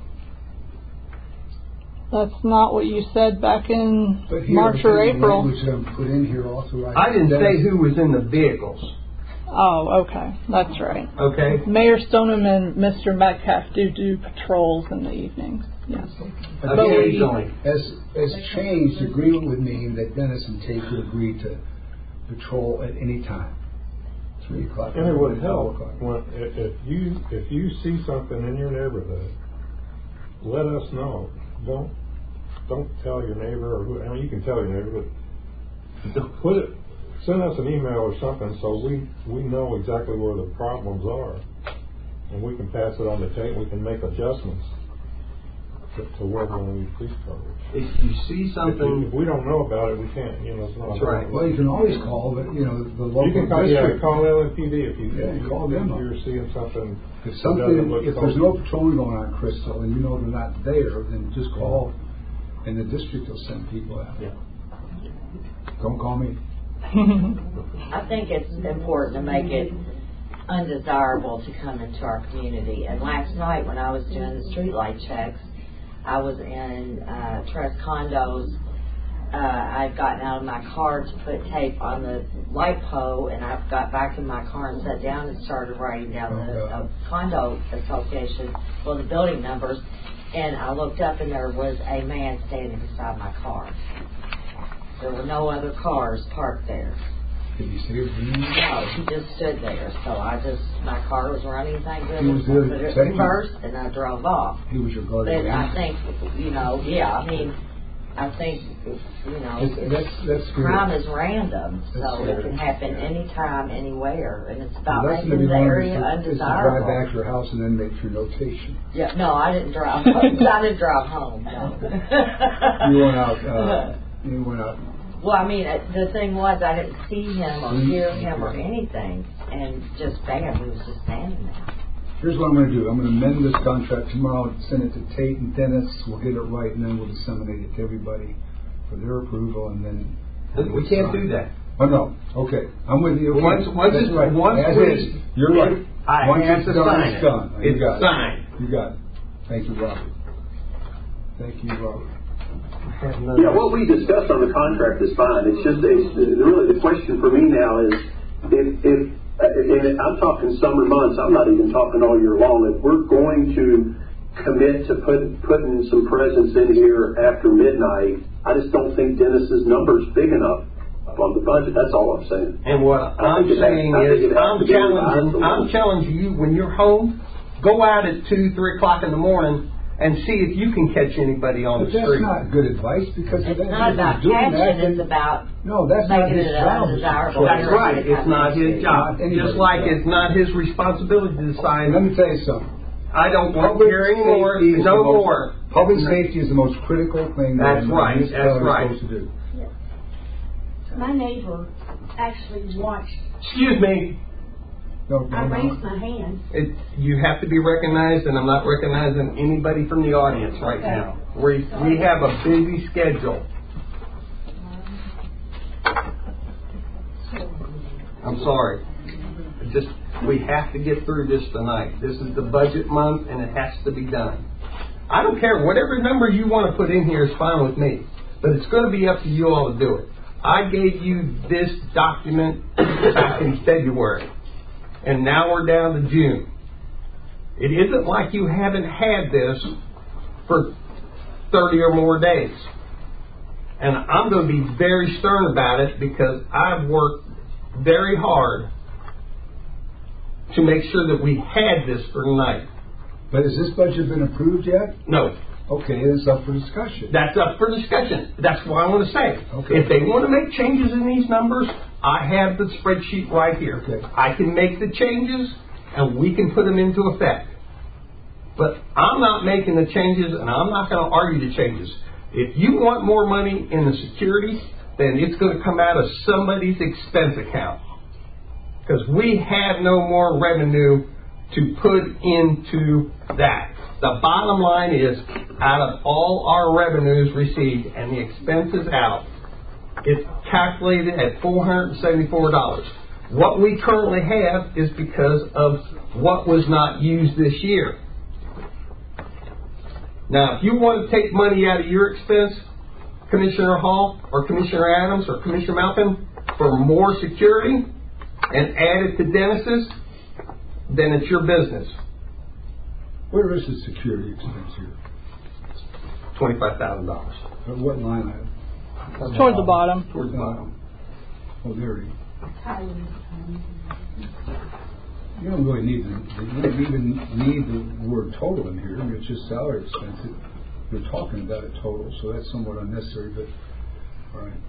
That's not what you said back in But here, March or the April. language that I'm put in here authorized. I didn't say Dennis- who was in the vehicles, Oh, okay, that's right. okay? Mayor Stoneham and Mister Metcalf do do patrols in the evenings, yes. But we- Occasionally. As, as changed, agreement would mean that Dennis and Tate would agree to patrol at any time. Three o'clock. And it would twelve help o'clock. when, if if you if you see something in your neighborhood, let us know. Don't don't tell your neighbor, or who, I mean, you can tell your neighbor, but put it, send us an email or something so we, we know exactly where the problems are. And we can pass it on to Tate, we can make adjustments to, to where we're going to need police coverage. If you see something, If we don't know about it, we can't, you know, it's not. That's right. Well, you can always call, but, you know, the local You can call, yeah, district. call L M P D if you, Yeah, if you- call them if up. you're seeing something. If that doesn't something, look if there's kosher. no patrolling going on, Crystal, and you know they're not there, then just call, and the district will send people out. Yeah. Don't call me. I think it's important to make it undesirable to come into our community. And last night when I was doing the streetlight checks, I was in uh, Trust Condos. Uh, I'd gotten out of my car to put tape on the light pole, and I got back in my car and sat down and started writing down the uh, condo association, well, the building numbers. And I looked up, and there was a man standing beside my car. There were no other cars parked there. Did you see it? No, he just stood there. So I just, my car was running, thank He goodness. was there I put it to in reverse, and I drove off. He was your But guardian. I think, you know, yeah, I mean, I think, you know, It's- that's, that's good. crime is random, so That's it fair. can happen anytime, anywhere, and it's The about lesson to making be the learned area is to- is to drive undesirable. back to your house and then make your notation. Yeah, no, I didn't drive home. I didn't drive home, no. You went out, uh, you went out. Well, I mean, uh, the thing was, I didn't see him or Mm-hmm. hear him or anything, and just bam, he was just standing there. Here's what I'm going to do. I'm going to amend this contract tomorrow, send it to Tate and Dennis. We'll get it right, and then we'll disseminate it to everybody for their approval, and then. we can't do that. Oh, no. Okay. I'm with you. Okay. Once, once, That's it's, right. once As we, is. You're right. I Once have it's to done, sign it's it. done. You It's got it. signed. You got it. Thank you, Robert. Thank you, Robert. Yeah, what we discussed on the contract is fine. It's just, it's, really the question for me now is, if, if, and I'm talking summer months, I'm not even talking all year long, if we're going to commit to put, putting some presence in here after midnight, I just don't think Dennis's number's big enough on the budget. That's all I'm saying. And what I I'm think it has- saying I think is, it has I'm to be revised a challenging, little. I'm challenging you when you're home, go out at two, three o'clock in the morning and see if you can catch anybody on But the that's street. not good advice, because if It's that not about he's doing that, catching, then- it's about No, that's not making his it job. undesirable. That's right. It's not his job. Not anybody's Just like job. it's not his responsibility to decide, And let me tell you something. I don't want Public here anymore, safety is no the most- more. Public safety is the most critical thing that That's a right, municipality that's right. is supposed to do. My neighbor actually watched, Excuse me, No, no, I no. raised my hand. it, you have to be recognized, and I'm not recognizing anybody from the audience right Okay. now. We, we have a busy schedule. I'm sorry. Just, we have to get through this tonight. This is the budget month, and it has to be done. I don't care. Whatever number you want to put in here is fine with me. But it's going to be up to you all to do it. I gave you this document back in February, and now we're down to June. It isn't like you haven't had this for thirty or more days. And I'm going to be very stern about it because I've worked very hard to make sure that we had this for tonight. But has this budget been approved yet? No, Okay, it's up for discussion. that's up for discussion. That's what I want to say. Okay. If they want to make changes in these numbers, I have the spreadsheet right here. Okay. I can make the changes and we can put them into effect. But I'm not making the changes, and I'm not going to argue the changes. If you want more money in the security, then it's going to come out of somebody's expense account. Because we have no more revenue to put into that. The bottom line is, out of all our revenues received and the expenses out, it's calculated at four hundred seventy-four dollars. What we currently have is because of what was not used this year. Now, if you want to take money out of your expense, Commissioner Hall or Commissioner Adams or Commissioner Malkin, for more security and add it to Dennis's, then it's your business. Where is the security expense here? twenty-five thousand dollars. At what line item? Toward the bottom. Towards the bottom. Oh, there it is. You don't really need the, you don't even need the word total in here. I mean, it's just salary expenses. we're talking about it total, so that's somewhat unnecessary, but, all right.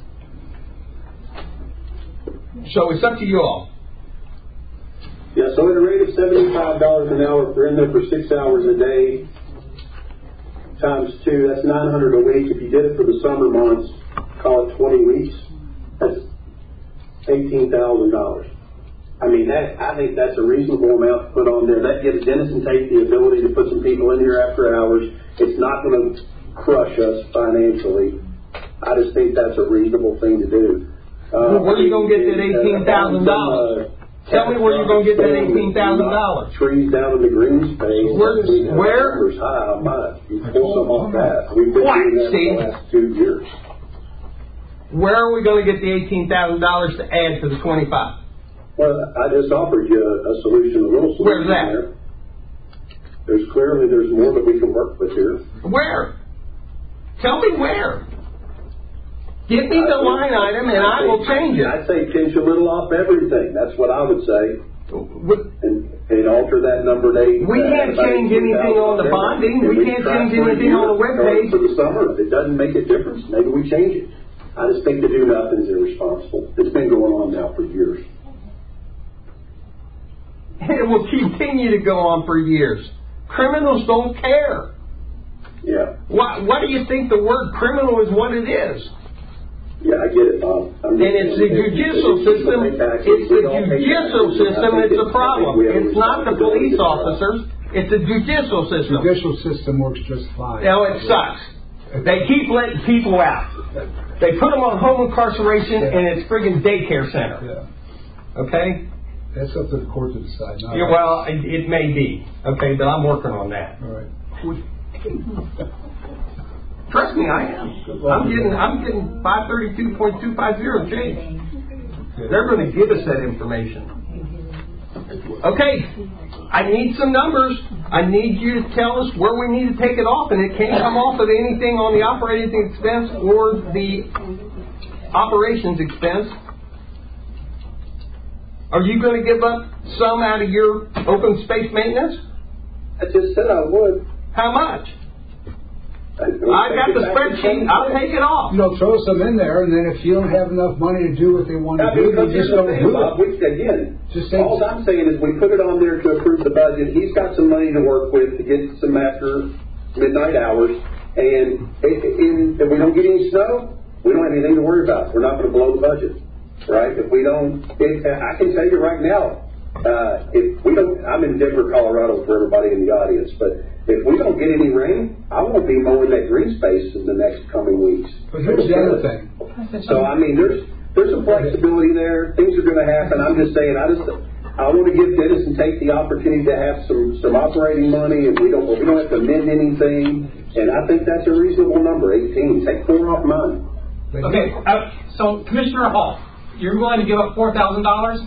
So it's up to you all. Yeah, so at a rate of seventy-five dollars an hour, if they're in there for six hours a day, times two, that's nine hundred a week. If you did it for the summer months, call it twenty weeks, that's eighteen thousand dollars. I mean, that, I think that's a reasonable amount to put on there. That gives Dennis and Tate the ability to put some people in here after hours. It's not going to crush us financially. I just think that's a reasonable thing to do. Uh, well, where are you going to get that eighteen thousand dollars? Uh, Tell me where you're going to get that eighteen thousand dollars. Trees down in the green space. Where? Where? High on mine. You pull some off that. We've been What, doing that Steve? for the last two years. Where are we going to get the eighteen thousand dollars to add to the twenty-five? Well, I just offered you a, a solution, a little solution. Where's that? There. There's clearly there's more that we can work with here. Where? Tell me where. Give me the line item and I will change it. I'd say pinch a little off everything. That's what I would say. And, and alter that number to eight. We can't change anything on the bonding. We can't change anything on the webpage. For the summer, if it doesn't make a difference, maybe we change it. I just think to do nothing is irresponsible. It's been going on now for years. And it will continue to go on for years. Criminals don't care. Yeah. Why, why do you think the word criminal is what it is? Yeah, I get it, Bob. I'm and it's the judicial system. It's the judicial system that's the problem. It's not the police officers. It's the judicial system. Judicial system works just fine. No, it sucks. They keep letting people out. They put them on home incarceration, and it's friggin' daycare center. Yeah. Okay? That's up to the court to decide. Not Yeah, well, it, it may be. Okay, but I'm working on that. All right. Trust me, I am. I'm getting, I'm getting five thirty-two point two five zero change. They're going to give us that information. Okay, I need some numbers. I need you to tell us where we need to take it off, and it can't come off of anything on the operating expense or the operations expense. Are you going to give up some out of your open space maintenance? I just said I would. How much? I got the spreadsheet. I'll take it off. You know, throw some in there, and then if you don't have enough money to do what they want to do, you just don't do it. We, again, just say, all I'm saying is we put it on there to approve the budget. He's got some money to work with to get some after midnight hours, and if, if we don't get any snow, we don't have anything to worry about. We're not going to blow the budget, right? If we don't, if, I can tell you right now, uh, if we don't, I'm in Denver, Colorado for everybody in the audience, but if we don't get any rain, I won't be mowing that green space in the next coming weeks. But here's the other thing. So I mean, there's there's some flexibility there. Things are going to happen. I'm just saying, I just I want to give Dennis and Tate the opportunity to have some some operating money, and we don't we don't have to amend anything. And I think that's a reasonable number, eighteen. Take four off mine. Okay, uh, so Commissioner Hall, you're willing to give up four thousand dollars?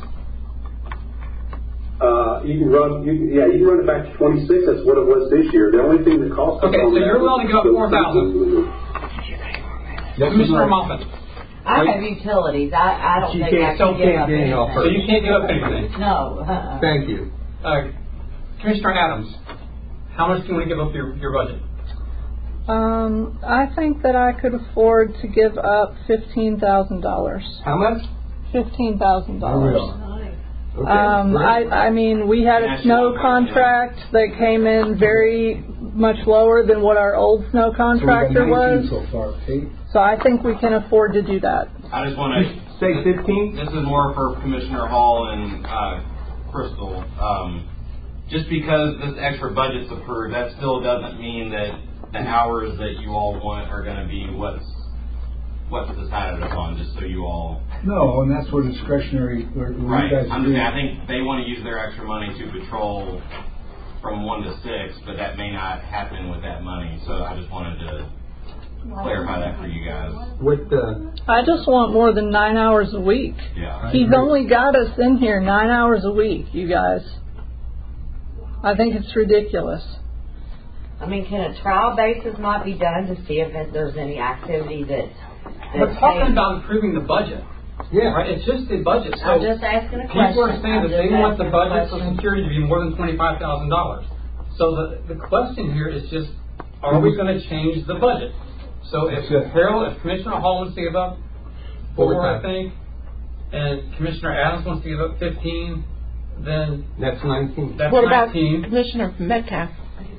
Uh, you can run, you, yeah, you can run it back to twenty-six. That's what it was this year. The only thing that cost us okay, on so that you're willing to give up four thousand. Commissioner Moffitt. I have utilities. I, I don't She think can't- I can don't give can't up get any anything. offer. So you can't give up anything. No. Uh-uh. Thank you. Uh, Commissioner Adams, how much can we give up your, your budget? Um, I think that I could afford to give up fifteen thousand dollars. How much? Fifteen thousand dollars. Okay, Um, great. I, I mean, we had a snow contract that came in very much lower than what our old snow contractor was. So far, Kate. So I think we can afford to do that. I just want to Say fifteen? This is more for Commissioner Hall and uh, Crystal. Um, just because this extra budget's approved, that still doesn't mean that the hours that you all want are going to be what's what's decided upon. Just so you all No, and that's where discretionary. Where, where right. you guys I'm do. just, I think they want to use their extra money to patrol from one to six, but that may not happen with that money. So I just wanted to clarify that for you guys. With the I just want more than nine hours a week. Yeah. He's only got us in here nine hours a week, you guys. I think it's ridiculous. I mean, can a trial basis not be done to see if there's any activity that... We're that's talking paid? about improving the budget. yeah. Right? It's just the budget. So I'm just asking a question. people are saying I'm that they just want the asking a budget for question. security to be more than twenty-five thousand dollars. So the, the question here is just, are we going to change the budget? So if Harold, if Commissioner Hall wants to give up four, I think, and Commissioner Adams wants to give up fifteen, then that's nineteen. That's what about nineteen. Commissioner Metcalf?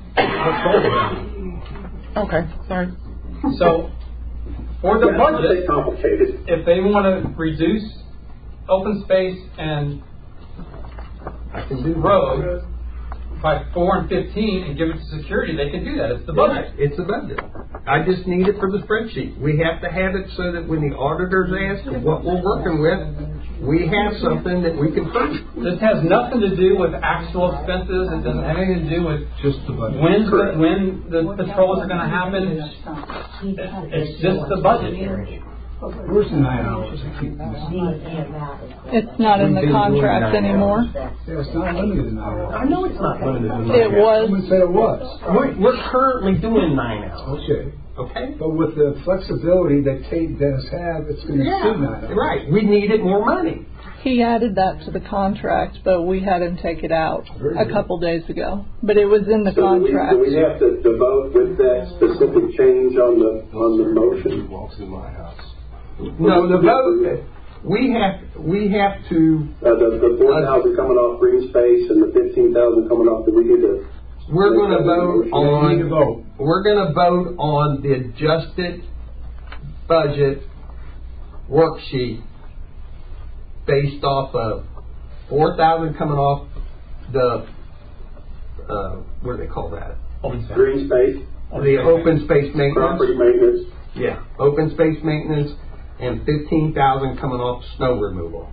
Okay, sorry. So for the Yeah, budget, it's complicated. if they want to reduce open space and I can do road by four and fifteen and give it to security, they can do that. It's the budget. It's the budget. I just need it for the spreadsheet. We have to have it so that when the auditors ask what we're working with, we have something that we can prove. This has nothing to do with actual expenses. It doesn't have anything to do with Just the budget. when the, when the patrols are going to happen. It's just the budget. Where's the nine hours? I keep missing. It's not in the contract anymore. Yeah, it's not limited in nine hours. I know it's not limited to nine It was. Someone said it was. We're, we're currently doing nine hours. Okay. Okay? But with the flexibility that Tate does have, it's going to Yeah, be nine hours. right. We needed more money. He added that to the contract, but we had him take it out a couple days ago. But it was in the So do we, contract. do we have to, to vote with that specific change on the, on the motion? walks in my house. No, the vote, we have, we have to, Uh, the, the four thousand coming off green space and the fifteen thousand coming off, do we need to? we're going to vote We need to on, vote. we're going to vote on the adjusted budget worksheet based off of four thousand coming off the, uh, what do they call that? Green space, The open space maintenance. property maintenance, Yeah, open space maintenance, and fifteen thousand coming off snow removal.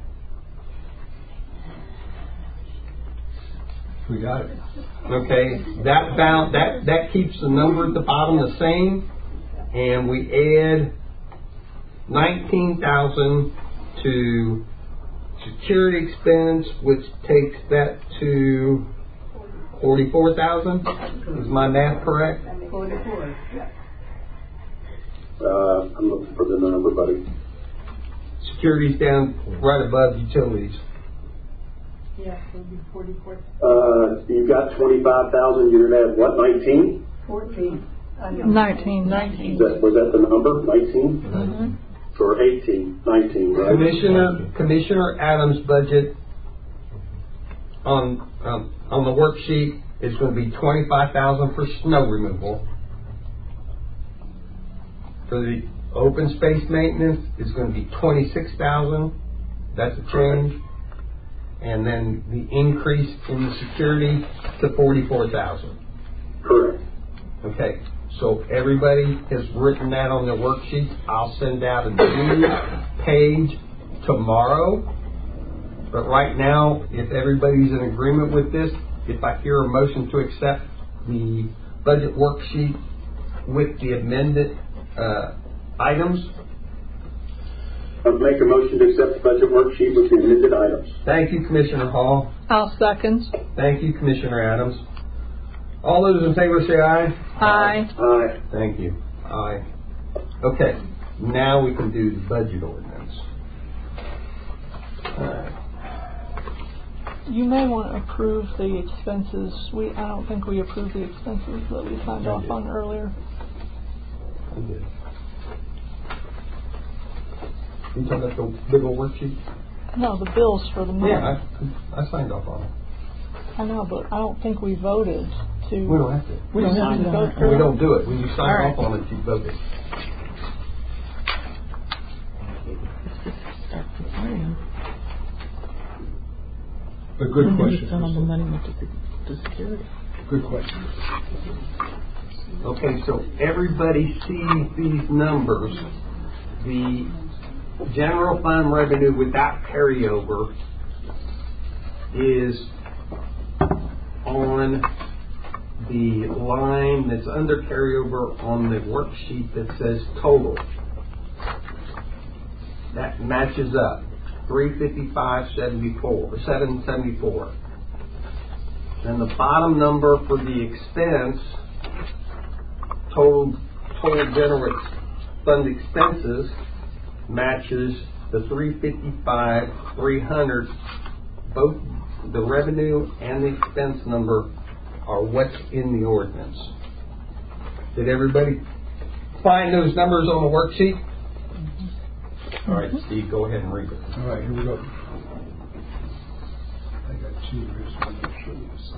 We got it. Okay, that bound, that, that keeps the number at the bottom the same, and we add nineteen thousand to security expense, which takes that to forty-four thousand. Is my math correct? Forty-four. uh, I'm looking for the number, buddy. Security's down right above utilities. Yeah, it would be forty-four, Uh, you've got twenty-five thousand, you're gonna have what, nineteen? fourteen. Uh, no. Nineteen. Nineteen. Is that, was that the number, nineteen? Mm-hmm. Or eighteen, nineteen, right? Commissioner, Commissioner Adams' budget on, um, on the worksheet is going to be twenty-five thousand for snow removal. For the open space maintenance, it's going to be twenty-six thousand. That's a change. And then the increase in the security to forty-four thousand. Correct. Okay, so everybody has written that on their worksheet. I'll send out a new page tomorrow. But right now, if everybody's in agreement with this, if I hear a motion to accept the budget worksheet with the amended uh, items. I'll make a motion to accept the budget worksheet with the amended items. Thank you, Commissioner Hall. I'll second. Thank you, Commissioner Adams. All those in favor say aye. Aye. Aye. Thank you. Aye. Okay, now we can do the budget ordinance. Uh, You may want to approve the expenses. We, I don't think we approved the expenses that we signed off on earlier. I did. You talking about the big old worksheet? No, the bills for the month. Yeah, I, I signed off on it. I know, but I don't think we voted to. We don't have to. We don't have to vote for We it? don't do it. When you sign All right. off on it, you vote it. A good question. Some of the money went to, to security. Good question. Okay, so everybody sees these numbers. The general fund revenue without carryover is on the line that's under carryover on the worksheet that says total. That matches up. three fifty-five seventy-four, seven seventy-four. And the bottom number for the expense, total total general fund expenses, matches the three fifty-five, three hundred. Both the revenue and the expense number are what's in the ordinance. Did everybody find those numbers on the worksheet? All right, Steve, go ahead and read it. All right, here we go. I got two here, so I'm going to show you this.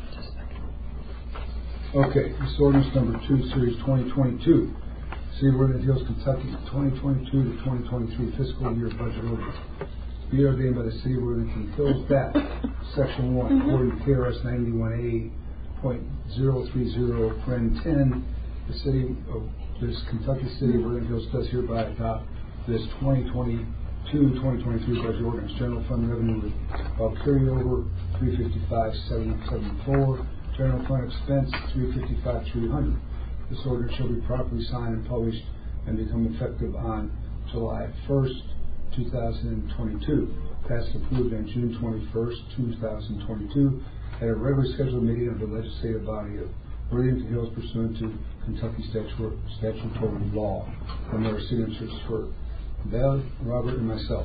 Okay, this ordinance number two, series twenty twenty-two. City of Worthington Hills, Kentucky, twenty twenty-two to twenty twenty-three fiscal year budget ordinance. Be ordained by the City of Worthington Hills that Section one, according to K R S ninety-one A point zero three zero, friend ten, the city of this Kentucky City of Worthington Hills does hereby adopt this twenty twenty-two twenty twenty-three budget ordinance. General fund revenue of carryover three fifty-five seven seventy-four. General fund expense three fifty-five three hundred. This ordinance shall be properly signed and published and become effective on July first, two thousand twenty-two. Passed and approved on June twenty-first, two thousand twenty-two at a regular scheduled meeting of the legislative body of Worthington Hills pursuant to Kentucky statu- statutory law. And there are signatures for Bev, Robert, and myself.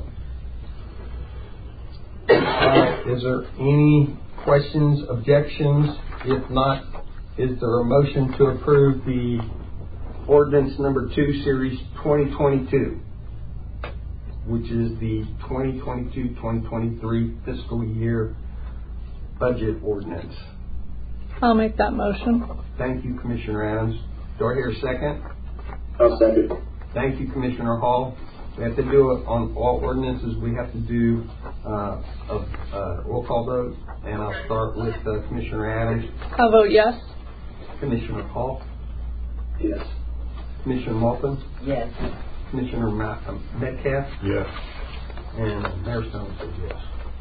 Uh, is there any questions, objections? If not, is there a motion to approve the ordinance number two, series twenty twenty-two, which is the twenty twenty-two twenty twenty-three fiscal year budget ordinance? I'll make that motion. Thank you, Commissioner Adams. Do I hear a second? I'll second. Thank you, Commissioner Hall. We have to do it on all ordinances. We have to do uh, a, a roll call vote, and I'll start with uh, Commissioner Adams. I'll vote yes. Commissioner Hall. Yes. Commissioner Malton. Yes. Commissioner Ma- uh, Metcalf. Yes. And Mayor Stone says yes.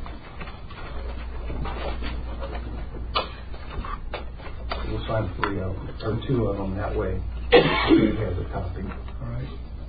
We'll sign three of them, or two of them that way. You have the copy. All right.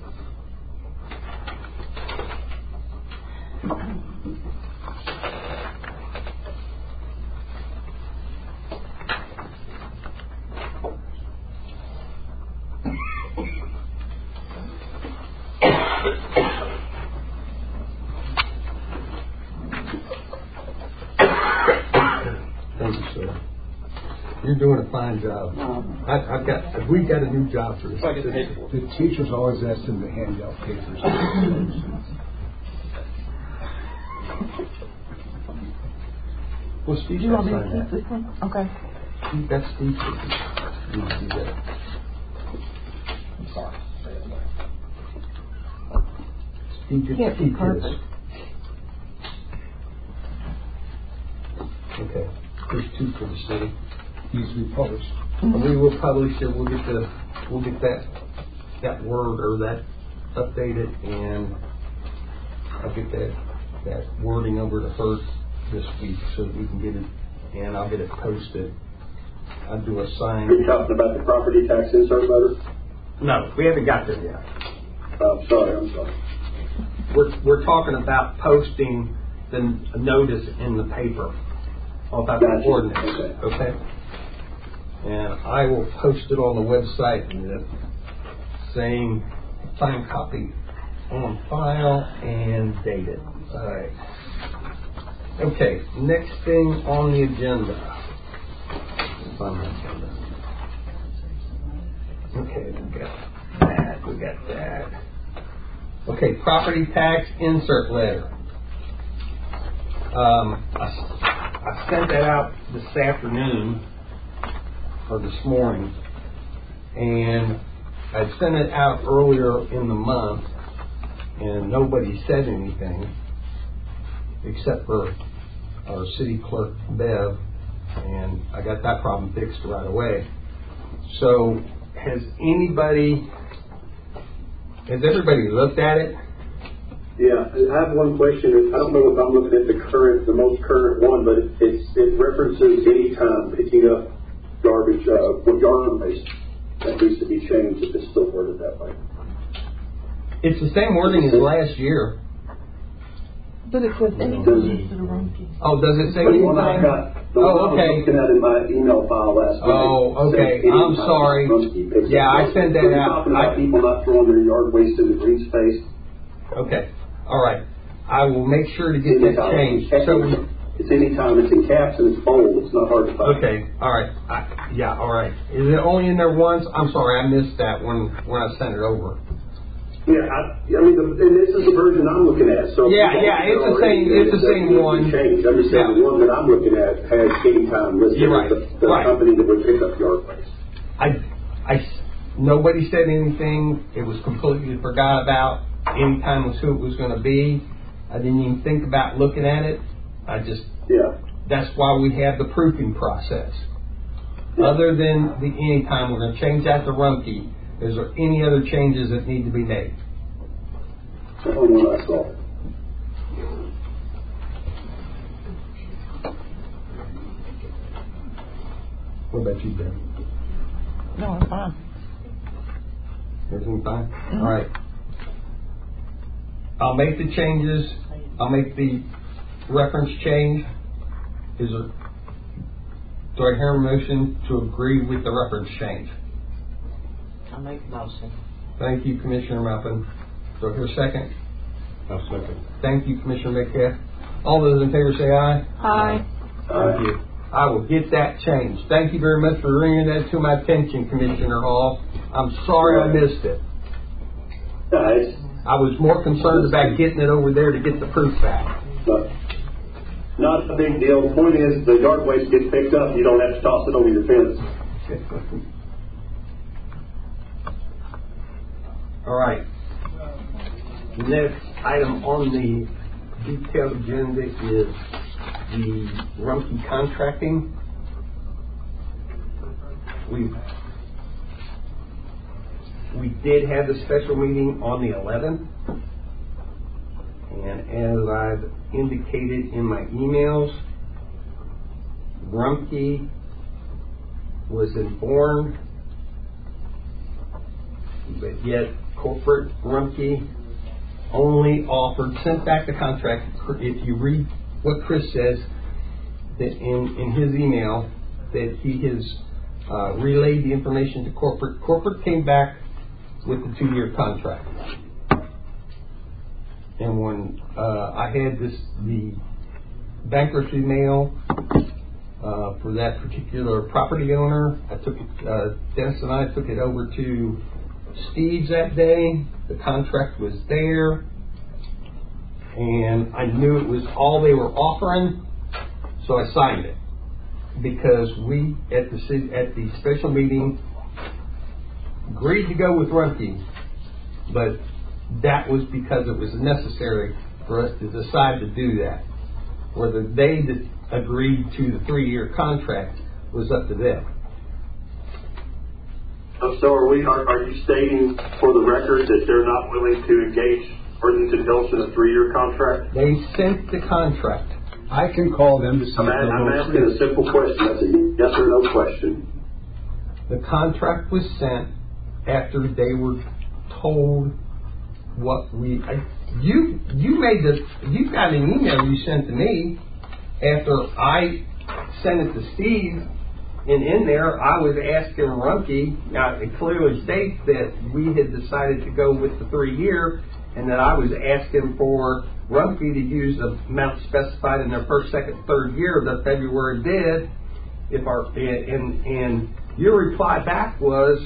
Thank you, sir. You're doing a fine job. I, I've got, we've got a new job for this. The teachers always ask them to hand out papers. Well, Steve, You want me sign to that. keep this one? Okay. Steve, That's Steve's. You can do that. I'm sorry. Steve, just Can't be keep this. perfect. Okay. There's two for the city. Needs to be published. And we will publish it. We'll get the, we'll get that, that word or that updated, and I'll get that, that wording over to her this week so that we can get it, and I'll get it posted. I'll do a sign. You're talking about the property tax insert letter? No, we haven't got there yet. Oh, sorry, I'm sorry. We're, we're talking about posting the notice in the paper about the Gotcha. ordinance, Okay. okay? And I will post it on the website saying signed copy on file and dated. All right. Okay, next thing on the agenda. On the agenda. Okay, we got that, we got that. Okay, property tax insert letter. Um, I, I sent that out this afternoon, or this morning, and I sent it out earlier in the month, and nobody said anything, except for our city clerk, Bev, and I got that problem fixed right away. So, has anybody, has everybody looked at it? Yeah, I have one question. I don't know if I'm looking at the current, the most current one, but it, it's, it references any time picking up garbage, uh, with yard waste. That needs to be changed if it's still worded that way. It's the same wording as last year. But it says anything instead of ranking. Oh, does it say The one I anything? got, the Oh, one I was okay. looking at in my email file last night. Oh, okay. says I'm anytime sorry. Runsky picks Yeah, up I garbage. sent that We're out. talking about I- people not throwing their yard waste in the green space. Okay. All right. I will make sure to get that changed. So It's anytime it's in caps and it's bold, it's not hard to find. Okay, all right, I, yeah, all right. Is it only in there once? I'm sorry, I missed that when, when I sent it over. Yeah, I, I mean, the, and this is the version I'm looking at, so. Yeah, yeah, it's the same, it's the same one. Change. I'm just saying, Yeah. the one that I'm looking at has anytime listed You're right, as the, the right. company that would pick up yard waste. I, I, nobody said anything. It was completely forgot about. Anytime was who it was going to be. I didn't even think about looking at it. I just, Yeah. that's why we have the proofing process. Other than the anytime, we're going to change that to Rumpke. Is there any other changes that need to be made? That's the one I saw. What about you, Ben? No, I'm fine. Everything fine? All right. I'll make the changes. I'll make the reference change. Is there, do I hear a motion to agree with the reference change? I'll make a motion. Thank you, Commissioner Mappin. Do I hear a second? I'll second. Thank you, Commissioner Metcalf. All those in favor say aye. Aye. Thank you. I will get that changed. Thank you very much for bringing that to my attention, Commissioner Hall. I'm sorry I missed it. Guys, I was more concerned about getting it over there to get the proof back. but not a big deal. The point is, the yard waste gets picked up, you don't have to toss it over your fence. All right. The next item on the detailed agenda is the Rumpke contracting. We we did have the special meeting on the eleventh, and as I've indicated in my emails, Rumpke was informed, but yet corporate Rumpke only offered, sent back the contract. If you read what Chris says, that in, in his email, that he has uh, relayed the information to corporate. Corporate came back with the two-year contract. And when uh, I had this, the bankruptcy mail uh, for that particular property owner, I took it, uh, Dennis and I took it over to Steve's that day. The contract was there, and I knew it was all they were offering, so I signed it. Because we, at the city, at the special meeting, agreed to go with Rumpke, but that was because it was necessary for us to decide to do that. Whether they d- agreed to the three-year contract was up to them. So are we, are, are you stating for the record that they're not willing to engage Worthington Hills in a three-year contract? They sent the contract. I can call them to see I'm, if a- they'll I'm go asking through. a simple question. That's a yes or no question. The contract was sent after they were told what we. I, you you made the. You got an email you sent to me after I sent it to Steve, and in there I was asking Rumpke. Now it clearly states that we had decided to go with the three year, and that I was asking for Rumpke to use the amount specified in their first, second, third year of the February bid. If our and and your reply back was,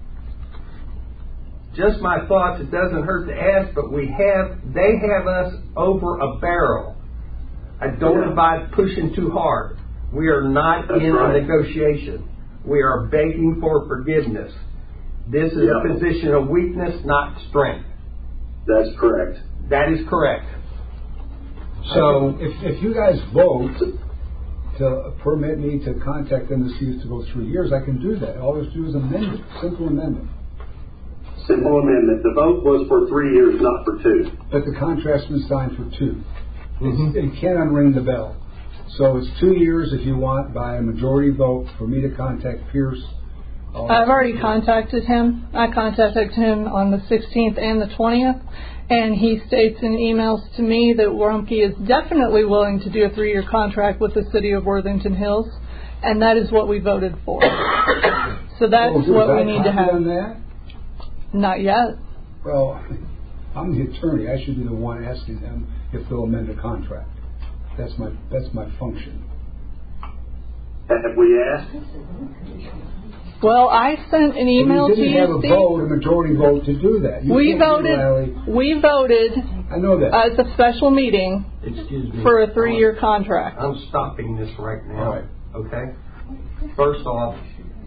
just my thoughts. It doesn't hurt to ask, but we have they have us over a barrel. I don't Yeah. advise pushing too hard. We are not That's in right. a negotiation. We are begging for forgiveness. This is Yeah. a position of weakness, not strength. That's correct. That is correct. So if, if you guys vote to permit me to contact them to see if to go three years, I can do that. All I have to do is amend it, simple amendment. Simple amendment. The vote was for three years, not for two. But the contract's been signed for two. Mhm. It can't unring the bell. So it's two years if you want by a majority vote for me to contact Pierce. I'll- I've already contacted him. I contacted him on the sixteenth and the twentieth, and he states in emails to me that Rumpke is definitely willing to do a three-year contract with the city of Worthington Hills, and that is what we voted for. So that's Oh, what was we I need to copied have. on that? Not yet. Well, I'm the attorney. I should be the one asking them if they'll amend the contract. That's my, that's my function. Have we asked? Well, I sent an email we to didn't you, have a Steve. vote, a majority vote to do that. You We can't do voted, Larry. we voted I know that. as a special meeting Excuse me. for a three-year contract. I'm stopping this right now. All right. Okay? First off,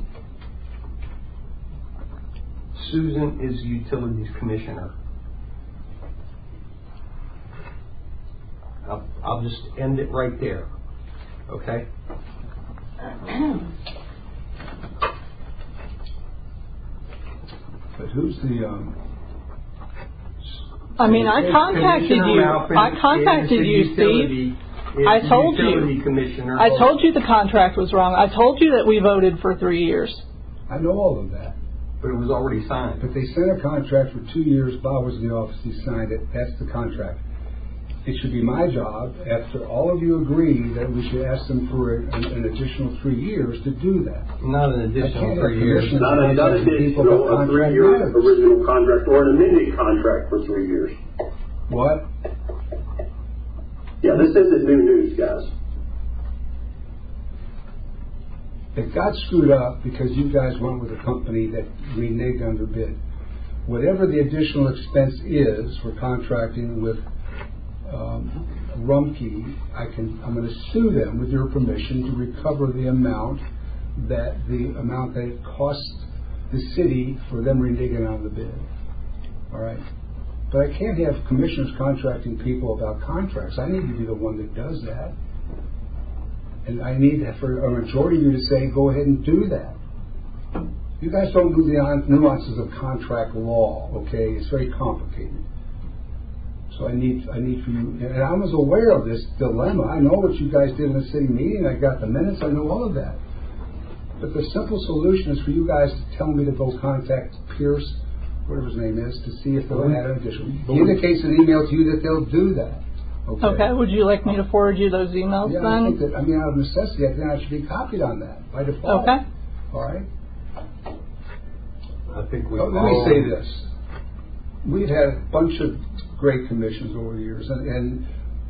Susan is the Utilities Commissioner. I'll, I'll just end it right there. Okay? But who's the, um... I mean, I contacted you. I contacted you, Steve. I told you. I told you the contract was wrong. I told you that we voted for three years. I know all of that. But it was already signed. But they sent a contract for two years. Bob was in the office. He signed it. That's the contract. It should be my job, after all of you agree, that we should ask them for a, an, an additional three years to do that. Not an additional three years. Not a, not an additional a three-year original contract or an amended contract for three years. What? Yeah, this isn't new news, guys. It got screwed up because you guys went with a company that reneged under bid. Whatever the additional expense is for contracting with um, Rumpke, I can, I'm going to sue them with your permission to recover the amount that the amount that it cost the city for them reneging on the bid. All right. But I can't have commissioners contracting people about contracts. I need to be the one that does that. And I need for a majority of you to say, go ahead and do that. You guys don't do the nuances of contract law, okay? It's very complicated. So I need, I need for you, and I was aware of this dilemma. I know what you guys did in the city meeting. I got the minutes. I know all of that. But the simple solution is for you guys to tell me to go contact Pierce, whatever his name is, to see if they'll add an additional. He indicates an email to you that they'll do that. Okay. Okay. Would you like me to forward you those emails yeah, then? I think that, I mean, out of necessity, I think I should be copied on that by default. Okay. All right. I think we. Oh, let me say this: we've had a bunch of great commissions over the years, and, and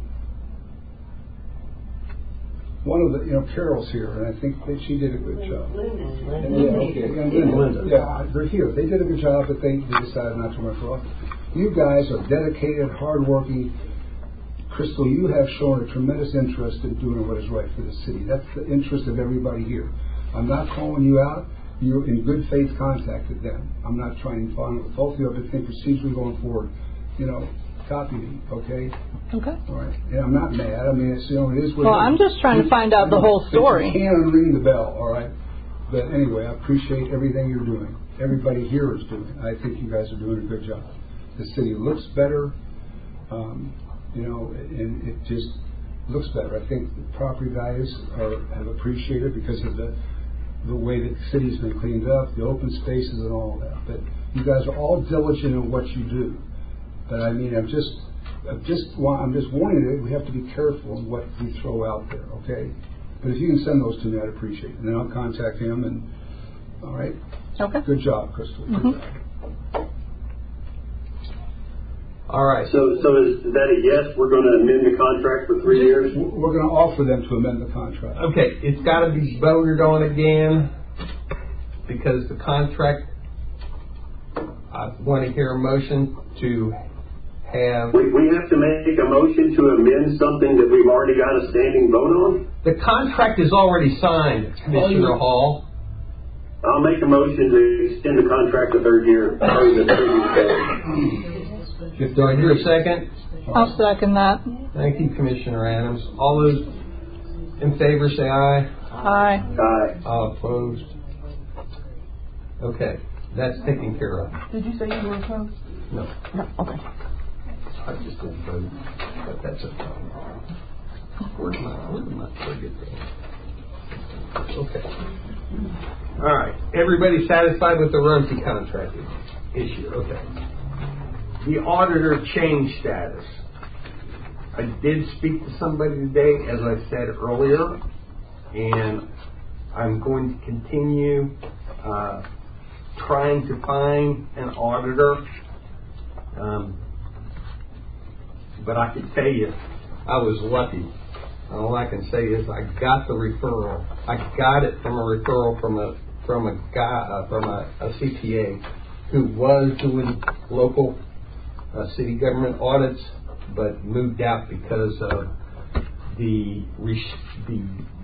one of the, you know, Carol's here, and I think that she did a good job. And, yeah, okay, and Linda, yeah, they're here. They did a good job, but they, they decided not to run for office. You guys are dedicated, hardworking. Crystal, you have shown a tremendous interest in doing what is right for the city. That's the interest of everybody here. I'm not calling you out. You in good faith contacted them. I'm not trying to find with both of you, but think procedurally going forward. You know, copy me, okay? Okay. All right. And I'm not mad. I mean, it's, you know, it is what Well, it is. I'm just trying to find out the whole story. You can't unring the bell, all right? But anyway, I appreciate everything you're doing. Everybody here is doing. I think you guys are doing a good job. The city looks better, um, you know, and it just looks better. I think the property values are have appreciated because of the the way that the city's been cleaned up, the open spaces and all that. But you guys are all diligent in what you do. But I mean, I'm just, I'm just, I'm just warning you. We have to be careful in what we throw out there. Okay. But if you can send those to me, I'd appreciate it. And then I'll contact him. And all right. Okay. Good job, Crystal. Good Mm-hmm. job. All right. So, so is that a yes? We're going to amend the contract for three years? We're going to offer them to amend the contract. Okay, it's got to be voted on again because the contract. I want to hear a motion to have. We, we have to make a motion to amend something that we've already got a standing vote on? The contract is already signed, Commissioner Hall. I'll make a motion to extend the contract to third year. Sorry, the third year. Do I hear a second? I'll second that. Thank you, Commissioner Adams. All those in favor say aye. Aye. Aye. All opposed. Okay, that's taken care of. Did you say you were opposed? No, No. Okay. I just didn't vote, but that's a problem. Where's my, where's my target go? Okay. All right. Everybody satisfied with the Rumpke contract issue? Okay. The auditor change status. I did speak to somebody today, as I said earlier, and I'm going to continue uh, trying to find an auditor. Um, but I can tell you, I was lucky all I can say is I got the referral. I got it from a referral from a from a guy uh, from a, a C P A who was doing local uh, city government audits, but moved out because of the the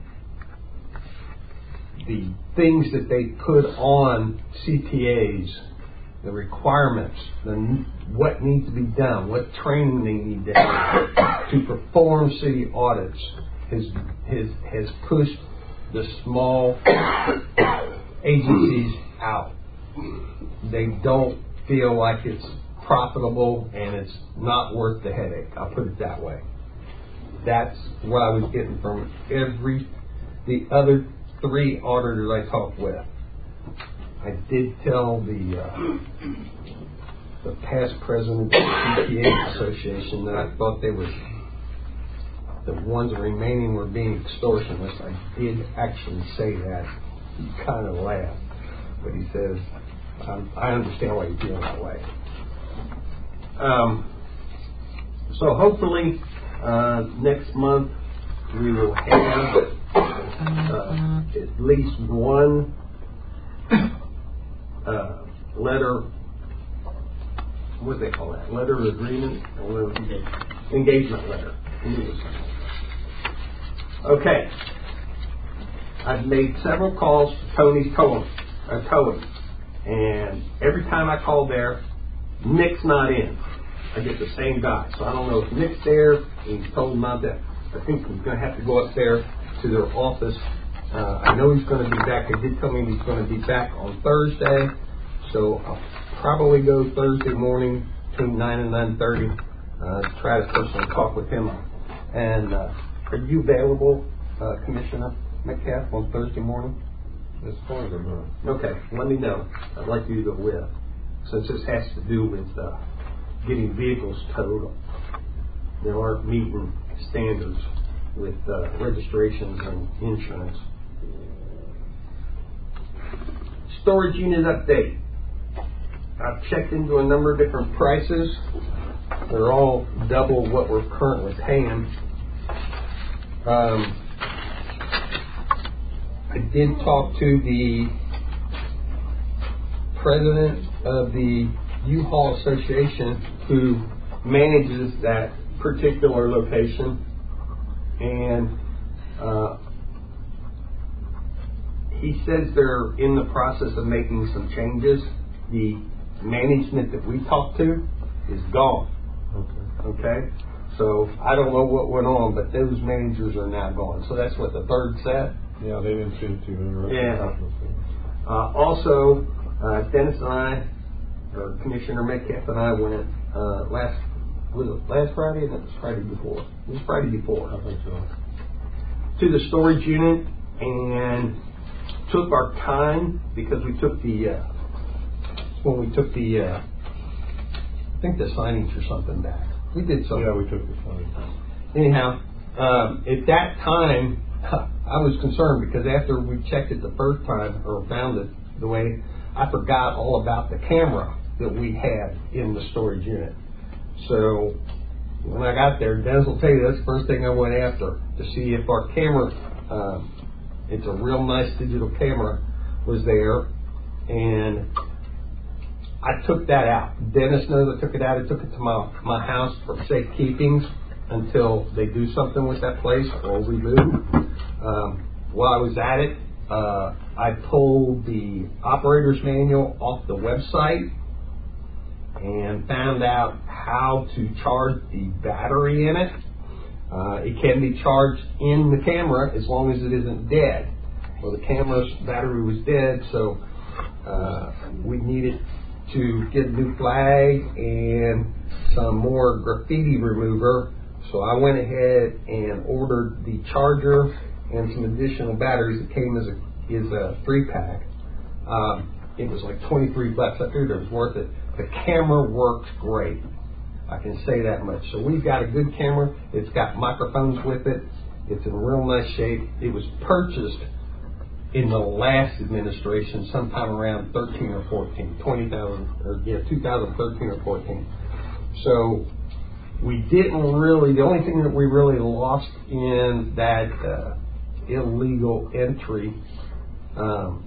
the things that they put on C P As, the requirements, the, what needs to be done, what training they need to have to perform city audits has has has pushed the small agencies out. They don't feel like it's profitable and it's not worth the headache. I'll put it that way. That's what I was getting from every the other three auditors I talked with. I did tell the uh, the past president of the C P A Association that I thought they were the ones remaining were being extortionists. I did actually say that. He kind of laughed, but he says, um, "I understand why you feel that way." Um, so hopefully uh, next month we will have uh, at least one uh, letter. What do they call that? Letter of agreement or engagement letter. Okay. I've made several calls to Tony's towing, uh, towing, and every time I call there, Nick's not in. I get the same guy, so I don't know if Nick's there. He's told not that. I think he's going to have to go up there to their office. Uh, I know he's going to be back. They did tell me he's going to be back on Thursday, so I'll probably go Thursday morning between nine and nine thirty. Uh, to try to personally talk with him. And uh, are you available, uh, Commissioner Metcalf, on Thursday morning? As far as I know. Okay, let me know. I'd like you to go with, since this has to do with uh, getting vehicles towed that aren't meeting standards with uh, registrations and insurance. Storage unit update. I've checked into a number of different prices. They're all double what we're currently paying. Um, I did talk to the president of the U-Haul Association who manages that particular location, and uh, he says they're in the process of making some changes. The management that we talked to is gone. Okay. Okay? So I don't know what went on, but those managers are now gone. So that's what the third set. Yeah, they didn't seem too interested. Yeah. Uh, also, uh, Dennis and I, or Commissioner Metcalf and I went uh, last was it last Friday? No, it was Friday before. It was Friday before. I think so. To the storage unit and took our time because we took the uh, when we took the uh, I think the signage or something back. We did something. Yeah, we took the signage. Anyhow, um, at that time, I was concerned because after we checked it the first time or found it the way, I forgot all about the camera that we had in the storage unit. So when I got there, Dennis will tell you that's the first thing I went after to see if our camera, um, it's a real nice digital camera, was there, and I took that out. Dennis knows I took it out. I took it to my, my house for safekeeping until they do something with that place or we move. Um, while I was at it, uh, I pulled the operator's manual off the website and found out how to charge the battery in it. Uh, it can be charged in the camera as long as it isn't dead. Well, the camera's battery was dead, so uh, we needed to get a new flag and some more graffiti remover. So I went ahead and ordered the charger and some additional batteries. It came as a is a three pack. Um, it was like twenty-three bucks. I figured it was worth it. The camera works great. I can say that much. So we've got a good camera. It's got microphones with it. It's in real nice shape. It was purchased in the last administration, sometime around thirteen or fourteen, twenty thousand, or yeah, two thousand thirteen or fourteen. So we didn't really, the only thing that we really lost in that uh, illegal entry um,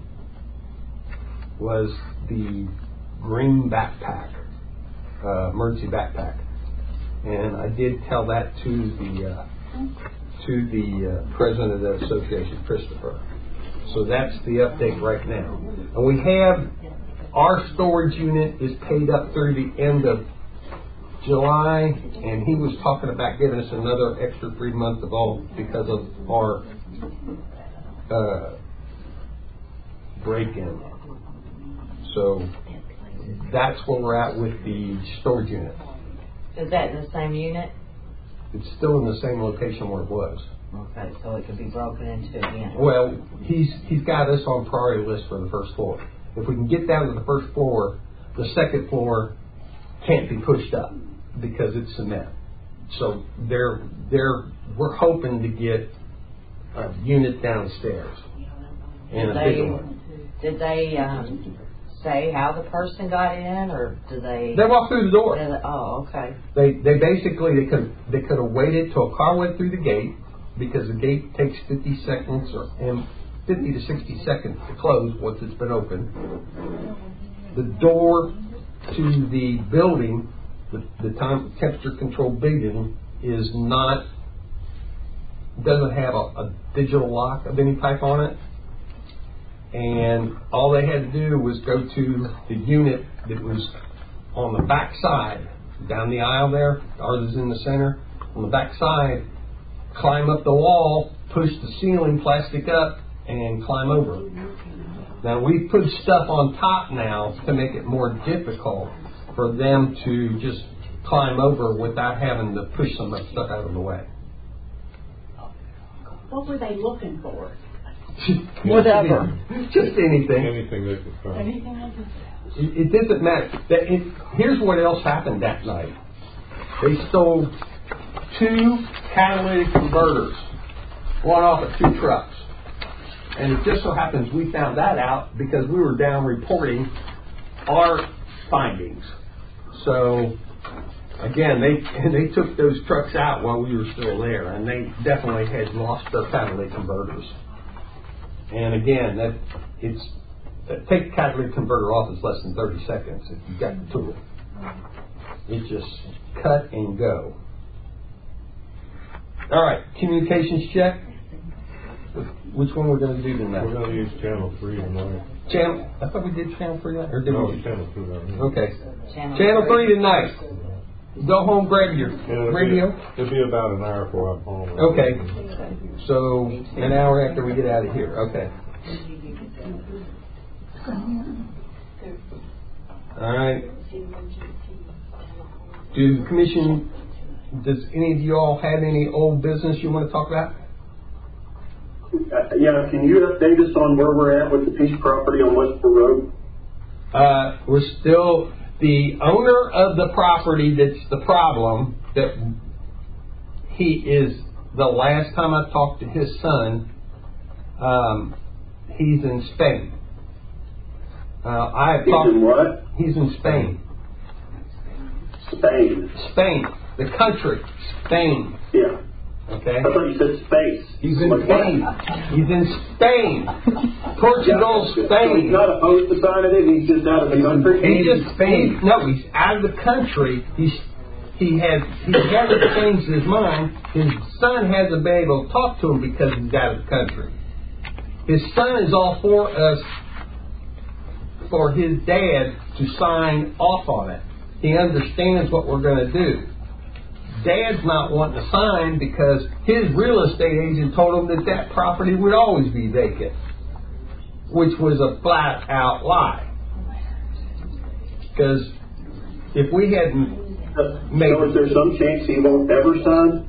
was the green backpack, uh, emergency backpack. And I did tell that to the uh, to the uh, president of the association, Christopher. So that's the update right now. And we have, our storage unit is paid up through the end of July, and he was talking about giving us another extra three months of all because of our uh, break-in. So that's where we're at with the storage unit. Is that in the same unit? It's still in the same location where it was. Okay, so it could be broken into again. Well, he's he's got us on priority list for the first floor. If we can get down to the first floor, the second floor can't be pushed up because it's cement. So they're they're we're hoping to get a unit downstairs. And did a they bigger one. did they um, say how the person got in, or do they? They walked through the door. They, oh, okay. They they basically they could they could have waited till a car went through the gate, because the gate takes fifty seconds or and fifty to sixty seconds to close once it's been opened. The door to the building, the, the time, temperature controlled building, is not doesn't have a, a digital lock of any type on it. And all they had to do was go to the unit that was on the back side, down the aisle there. Ours is in the center. On the back side, climb up the wall, push the ceiling plastic up, and climb over. Now, we put stuff on top now to make it more difficult for them to just climb over without having to push some of the stuff out of the way. What were they looking for? Whatever. Just anything. Anything they could find. Anything like that? It, it doesn't matter. That it, here's what else happened that night. They stole two catalytic converters, one off of two trucks. And it just so happens we found that out because we were down reporting our findings. So, again, they they took those trucks out while we were still there, and they definitely had lost their catalytic converters. And again, that it's uh, take the catalytic converter off is less than thirty seconds if you've got the tool. It just cut and go. All right, communications check. Which one we're going to do tonight? We're going to use channel three tonight. Channel. I thought we did channel three tonight, or did no, we? channel two. Right? Okay. Channel, channel three tonight. Go home, grab your Yeah, it'll radio. Be, it'll be about an hour before I'm home. Okay. So an hour after we get out of here. Okay. All right. Do the commission? Does any of you all have any old business you want to talk about? Uh, yeah, can you update us on where we're at with the piece property on Westport Road? Uh, we're still, the owner of the property that's the problem, that he is, the last time I talked to his son, um, he's in Spain. Uh, I have He's talked, in what? He's in Spain. Spain. Spain. The country. Spain. Yeah. Okay? I thought you said space. He's in Like Spain. what? He's in Spain. Portugal, Yeah. Spain. So he's not opposed to signing it, he's just out of the country? He just Spain. No, he's out of the country. He's he has he hasn't changed his mind. His son hasn't been able to talk to him because he's out of the country. His son is all for us, for his dad to sign off on it. He understands what we're going to do. Dad's not wanting to sign because his real estate agent told him that that property would always be vacant, which was a flat out lie. Because if we hadn't made... So is there some chance he won't ever sign?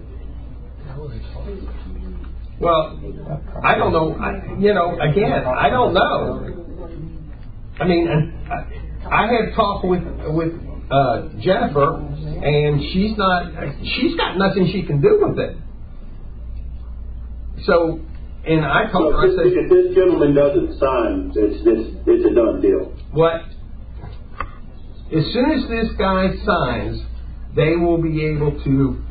Well, I don't know. I, you know, again, I don't know. I mean, I, I had talked with with uh, Jennifer, and she's not. She's got nothing she can do with it. So, and I told So her, I if, said, this, if this gentleman doesn't sign, it's it's it's a done deal. what? As soon as this guy signs, they will be able to,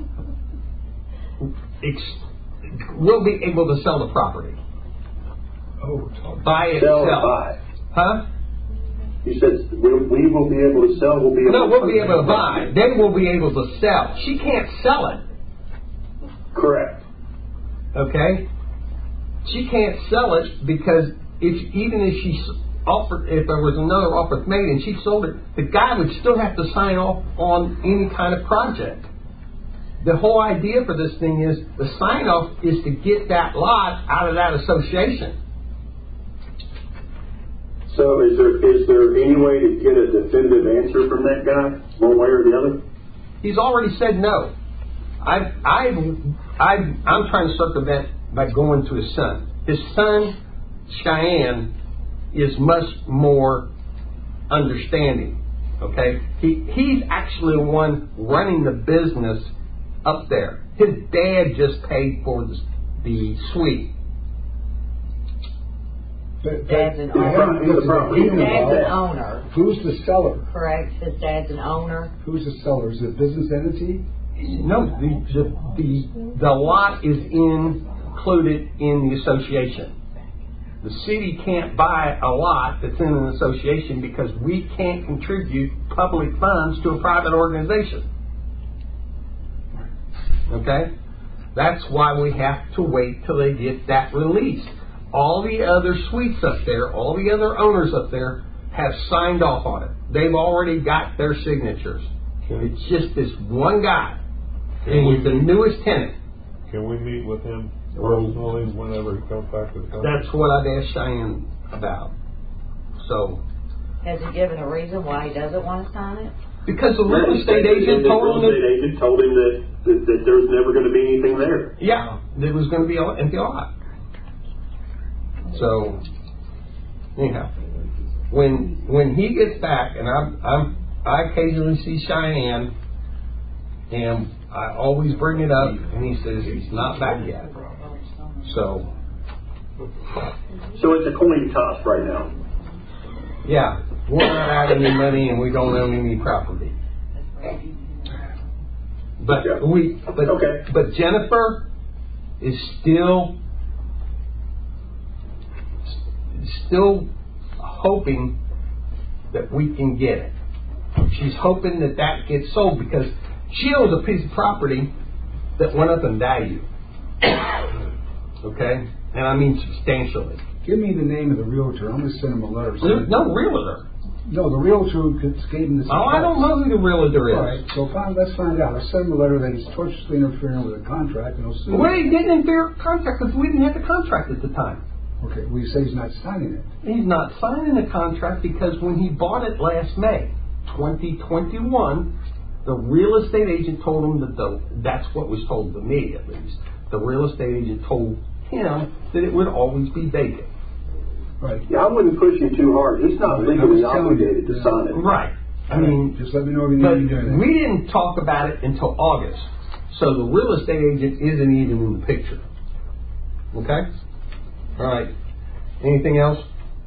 ex- will be able to sell the property. Oh, by Sell itself. or buy? Huh? You said we, we will be able to sell, we'll be able No, to... we'll be able to buy. Then we'll be able to sell. She can't sell it. Correct. Okay? She can't sell it because if even if she offered, if there was another offer made and she sold it, the guy would still have to sign off on any kind of project. The whole idea for this thing is the sign off is to get that lot out of that association. So is there is there any way to get a definitive answer from that guy, one way or the other? He's already said no. I I I I'm trying to circumvent by going to his son. His son, Cheyenne, is much more understanding. Okay, he he's actually the one running the business up there. His dad just paid for the, the suite. But, Dad's an but owner. His His dad's an owner. Who's the seller? Correct. His dad's an owner. Who's the seller? Is it a business entity? No, the the the, the lot is included in the association. The city can't buy a lot that's in an association because we can't contribute public funds to a private organization. Okay? That's why we have to wait till they get that released. All the other suites up there, all the other owners up there have signed off on it. They've already got their signatures. Okay. It's just this one guy. Can And we- he's the newest tenant. Can we meet with him personally whenever he comes back to the country? That's what I've asked Cheyenne about. So, Has he given a reason why he doesn't want to sign it? because the real estate The agent real told him estate that, agent told him that, that, that there was never going to be anything there. yeah, there was going to be an empty lot. So, anyhow, when when he gets back, and I'm I'm I occasionally see Cheyenne, and I always bring it up, and he says he's not back yet. So, So it's a coin toss right now. yeah, we're not out any money, and we don't own any property. But Yeah. we, but Okay. but Jennifer is still still hoping that we can get it. She's hoping that that gets sold because she owns a piece of property that went up in value. Okay? And I mean substantially. Give me the name of the realtor. I'm going to send him a letter. There's no realtor. No, the realtor who gave him this. Oh, I don't know who the realtor is. All right, so fine, let's find out. I sent him a letter that he's tortiously interfering with a contract and he'll sue. Well, he didn't interfere with contract because we didn't have the contract at the time. Okay, well, you say he's not signing it. He's not signing the contract because when he bought it last May, twenty twenty-one, the real estate agent told him that the, that's what was told to me at least. The real estate agent told him that it would always be vacant. Right. Yeah, I wouldn't push him too hard. He's not I legally was telling you. obligated to sign it. Right. I mean, Just let me know if you but need me to do anything. we didn't talk about it until August. So the real estate agent isn't even in the picture. Okay? All right. Anything else?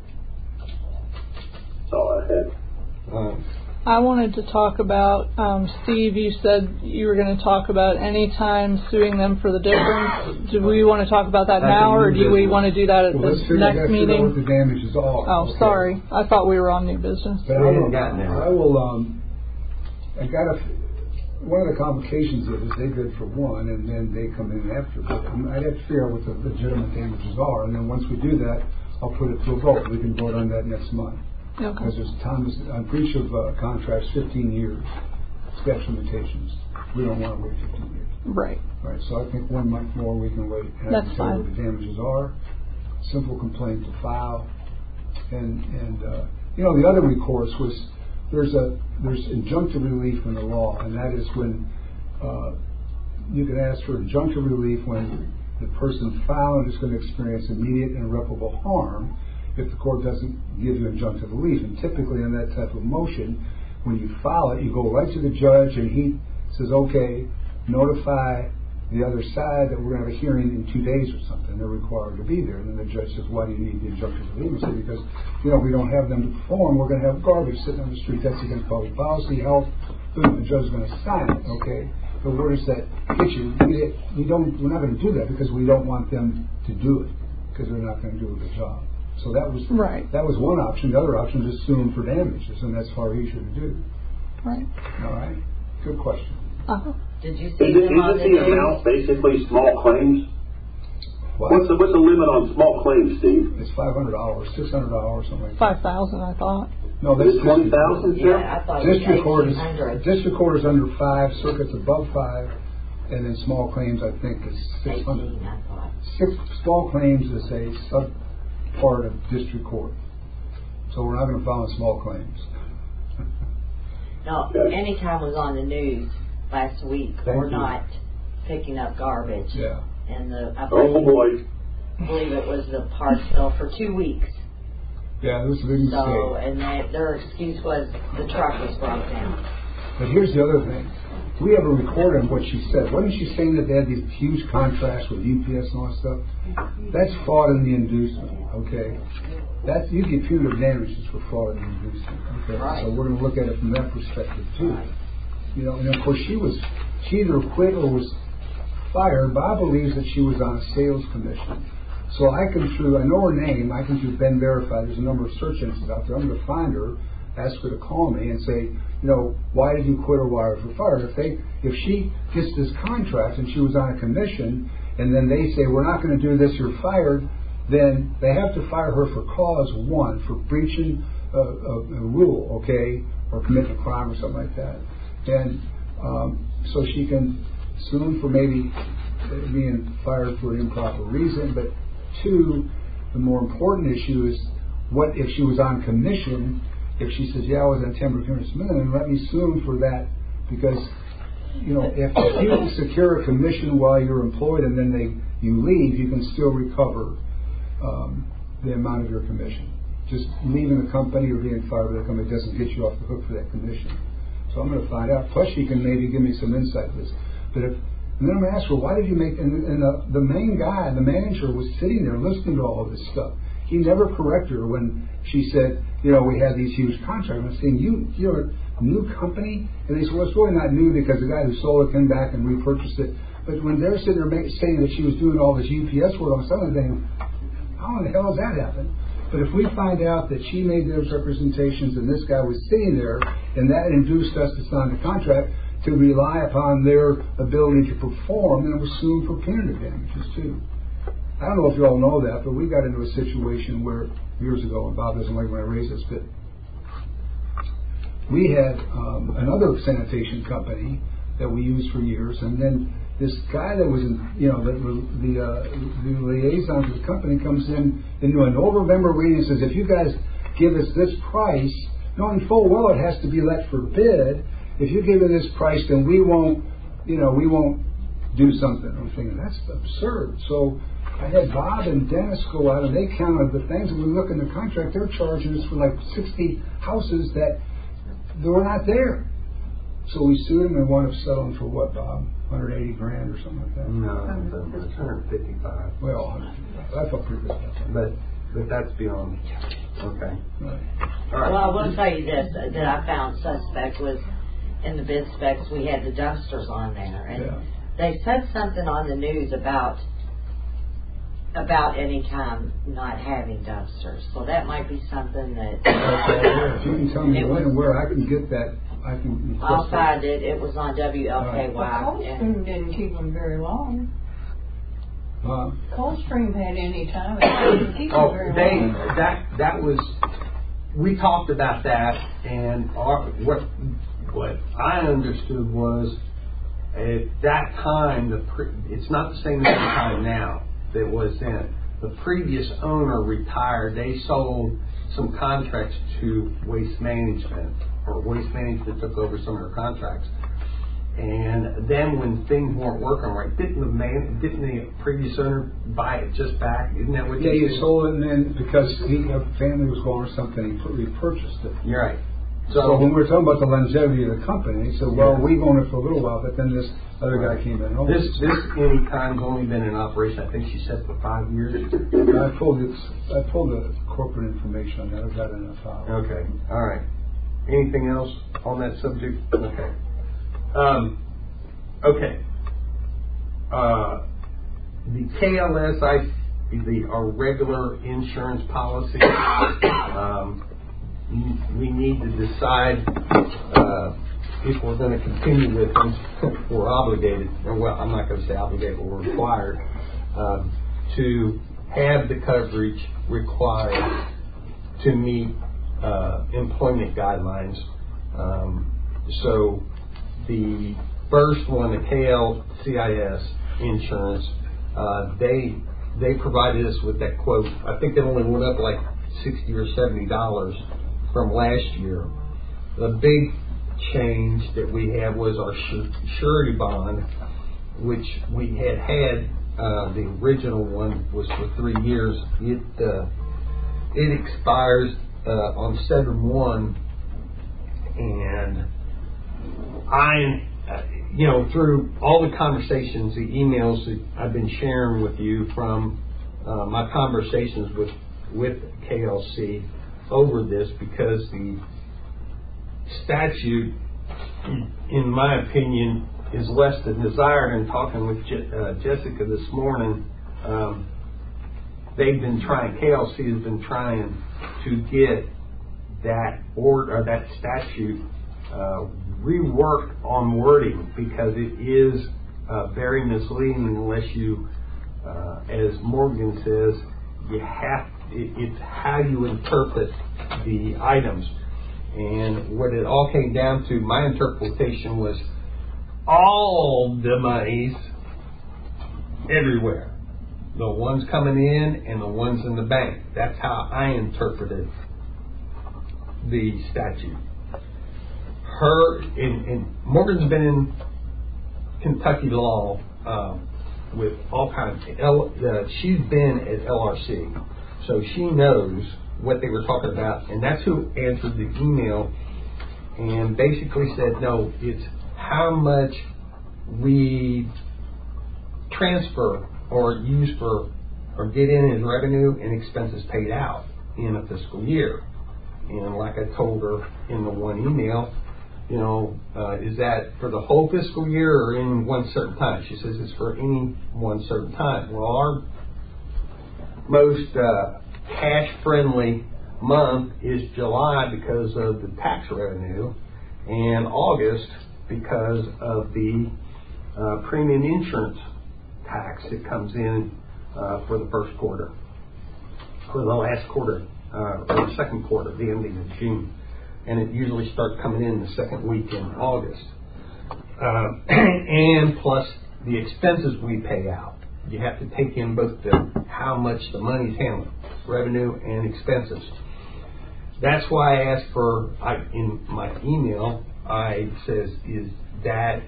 That's all I had. Um, I wanted to talk about, um, Steve, you said you were going to talk about any time suing them for the difference. Do we want to talk about that That's now, a or new do we business. want to do that at Well, let's this figure, next let's figure out what meeting? the damages are. Oh, Okay. sorry. I thought we were on new business. But I We will, haven't gotten there. I will, um, I got a, one of the complications of it is they bid for one and then they come in after. But um, I'd have to figure out what the legitimate damages are, and then once we do that, I'll put it to a vote. We can vote on that next month. Okay. Because there's times, on breach of uh, contracts, fifteen years, statute of limitations. We don't want to wait fifteen years. Right. Right, so I think one month more we can wait and That's tell fine. what the damages are. Simple complaint to file. And, and, uh, you know, the other recourse was, there's a, there's injunctive relief in the law, and that is when, uh, you can ask for injunctive relief when the person filed is going to experience immediate and irreparable harm if the court doesn't give you injunctive relief. And typically in that type of motion, when you file it, you go right to the judge and he says, okay, notify the other side that we're going to have a hearing in two days or something. They're required to be there. And then the judge says, why do you need the injunctive relief? I say, because, you know, we don't have them to perform. We're going to have garbage sitting on the street. That's against public policy, health, boom, the judge is going to sign it, okay? But where does that get you? We, we don't, we're not going to do that because we don't want them to do it because they're not going to do a good job. So that was right. That was one option. The other option is sue them for damages, and that's far easier to do. Right. All right. Good question. Uh-huh. Did you see Is it, them on is the the news? amount basically small claims? What? What's the, what's the limit on small claims, Steve? It's five hundred dollars, six hundred dollars, something like that. Five thousand, I thought. No, that's Is it twenty thousand, Yeah, I thought it was district court is eighteen hundred. district court is under five, circuits above five, and then small claims I think is six hundred. Eighteen, I thought. Six small claims is a sub part of district court, so we're not going to file on small claims. No, Okay. anytime was on the news last week, Thank we're you. not picking up garbage. Yeah. And the, I Oh, believe, boy. believe it was the Parksville for two weeks. Yeah, it was a big mistake. So, and they, their excuse was the truck was broke down. But here's the other thing. We have a recording of what she said. Wasn't she saying that they had these huge contracts with U P S and all that stuff? That's fraud in the inducement, okay? That's, you get punitive damages for fraud in the inducement, okay? Right. So we're going to look at it from that perspective, too. You know, and of course she was, she either quit or was fired. Bob believes that she was on a sales commission. So I can through, I know her name, I can through Ben Verify, there's a number of search engines out there. I'm going to find her, ask her to call me and say, you know, why did you quit or why was you fired? If they, if she gets this contract and she was on a commission, and then they say we're not going to do this, you're fired, then they have to fire her for cause one, for breaching a, a, a rule, okay, or committing a crime or something like that, and um, so she can sue them for maybe being fired for an improper reason. But two, the more important issue is what if she was on commission. If she says, yeah, I was on temporary commission, then let me sue him for that, because, you know, if you secure a commission while you're employed and then they you leave, you can still recover um, the amount of your commission. Just leaving the company or being fired by the company doesn't get you off the hook for that commission. So I'm going to find out. Plus, she can maybe give me some insight to this. But if, and then I'm going to ask her, why did you make, and, and the, the main guy, the manager, was sitting there listening to all of this stuff. He never corrected her when she said, you know, we had these huge contracts. I'm saying, you, you're a new company? And they said, well, it's really not new because the guy who sold it came back and repurchased it. But when they're sitting there make, saying that she was doing all this U P S work on something, thinking, how in the hell has that happened? But if we find out that she made those representations and this guy was sitting there and that induced us to sign the contract to rely upon their ability to perform, then we're suing for punitive damages too. I don't know if you all know that, but we got into a situation where years ago, and Bob doesn't like when I raise this, but we had um, another sanitation company that we used for years, and then this guy that was in, you know, the the, uh, the liaison to the company comes in into a November reading and says, if you guys give us this price, knowing full well it has to be let for bid, if you give it this price, then we won't, you know, we won't do something. I'm thinking, that's absurd. So I had Bob and Dennis go out and they counted the things, and we look in the contract, they're charging us for like sixty houses that they were not there. So we sued them and wound up settling for what, Bob? one hundred eighty grand or something like that? No, it's one hundred fifty-five. Well, I felt pretty good about that. But, but that's beyond, okay. Right. All right. Well, I will tell you this, uh, that I found suspect was in the bid specs, we had the dumpsters on there. And Yeah. they said something on the news about about any time not having dumpsters. So that might be something that If you can tell me It when was- and where I can get that, I can request I'll that. find it. It was on W L K Well, Y. and Coldstream didn't keep them very long. Uh, Coldstream had any time, it didn't keep them Oh, very they, long. that, that was, we talked about that, and our, what, what I understood was, at that time, the pre, it's not the same as the time now that it was then. The previous owner retired. They sold some contracts to Waste Management, or Waste Management took over some of their contracts. And then when things weren't working right, didn't the man, didn't the previous owner buy it just back? Isn't that what yeah, he he did? sold it, and then because he, a family was going or something, he put- repurchased it. You're right. So when So we were talking about the longevity of the company, he said, well, we've owned it for a little while, but then this other guy came in and owned this, it. this anytime's only been in operation, I think she said for five years. I pulled it, I pulled the corporate information on that, I got it in a file. Okay, all right. anything else on that subject? Okay. Um, okay. Uh, the K L S I, the our regular insurance policy, um, we need to decide uh, if we're going to continue with them. We're obligated, or well, I'm not going to say obligated, but we're required um, to have the coverage required to meet uh, employment guidelines. Um, so the first one, the K L C I S insurance, uh, they they provided us with that quote. I think it only went up like sixty or seventy dollars from last year. The big change that we had was our surety bond, which we had had. Uh, the original one was for three years. It uh, it expires uh, on seven one, and I, uh, you know, through all the conversations, the emails that I've been sharing with you from uh, my conversations with with K L C over this, because the statute, in my opinion, is less than desired. And talking with Je- uh, Jessica this morning, um, they've been trying, K L C has been trying to get that order, or that statute uh, reworked on wording, because it is uh, very misleading unless you, uh, as Morgan says, you have, it, it's how you interpret the items. And what it all came down to, my interpretation was all the monies everywhere. The ones coming in and the ones in the bank. That's how I interpreted the statute. Her, and, and Morgan's been in Kentucky law uh, with all kinds of, L, uh, she's been at L R C. So she knows what they were talking about, and that's who answered the email and basically said, no, it's how much we transfer or use for or get in as revenue and expenses paid out in a fiscal year. And like I told her in the one email, you know, uh, is that for the whole fiscal year or in one certain time? She says it's for any one certain time. Well, our most uh, cash-friendly month is July because of the tax revenue, and August because of the uh, premium insurance tax that comes in uh, for the first quarter, for the last quarter, uh, or the second quarter, the ending of June. And it usually starts coming in the second week in August. Uh, and plus the expenses we pay out. You have to take in both the how much the money's handled, revenue and expenses. That's why I asked for, I, in my email, I says, is that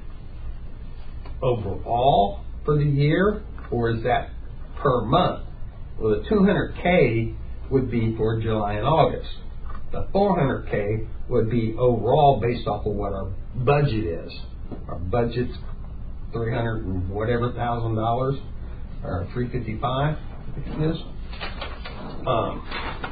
overall for the year, or is that per month? Well, the two hundred K would be for July and August. The four hundred K would be overall based off of what our budget is. Our budget's three hundred and whatever thousand dollars, or three fifty-five, I think it is. Um,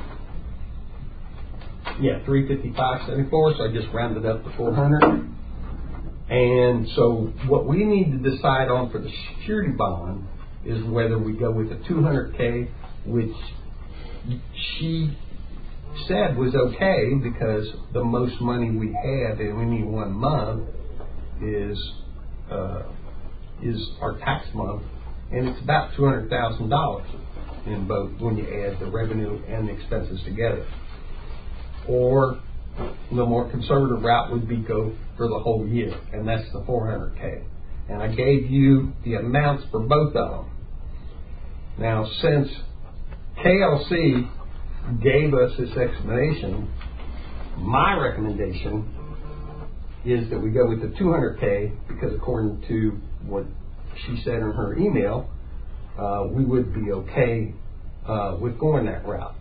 yeah, three fifty-five seventy-four. So I just rounded up to four hundred. And so what we need to decide on for the security bond is whether we go with the two hundred K, which she said was okay because the most money we have in any one month is uh, is our tax month, and it's about two hundred thousand dollars in both when you add the revenue and the expenses together. Or the more conservative route would be go for the whole year, and that's the four hundred K. And I gave you the amounts for both of them. Now, since K L C gave us this explanation, my recommendation is that we go with the two hundred K, because according to what she said in her email, uh, we would be okay uh, with going that route.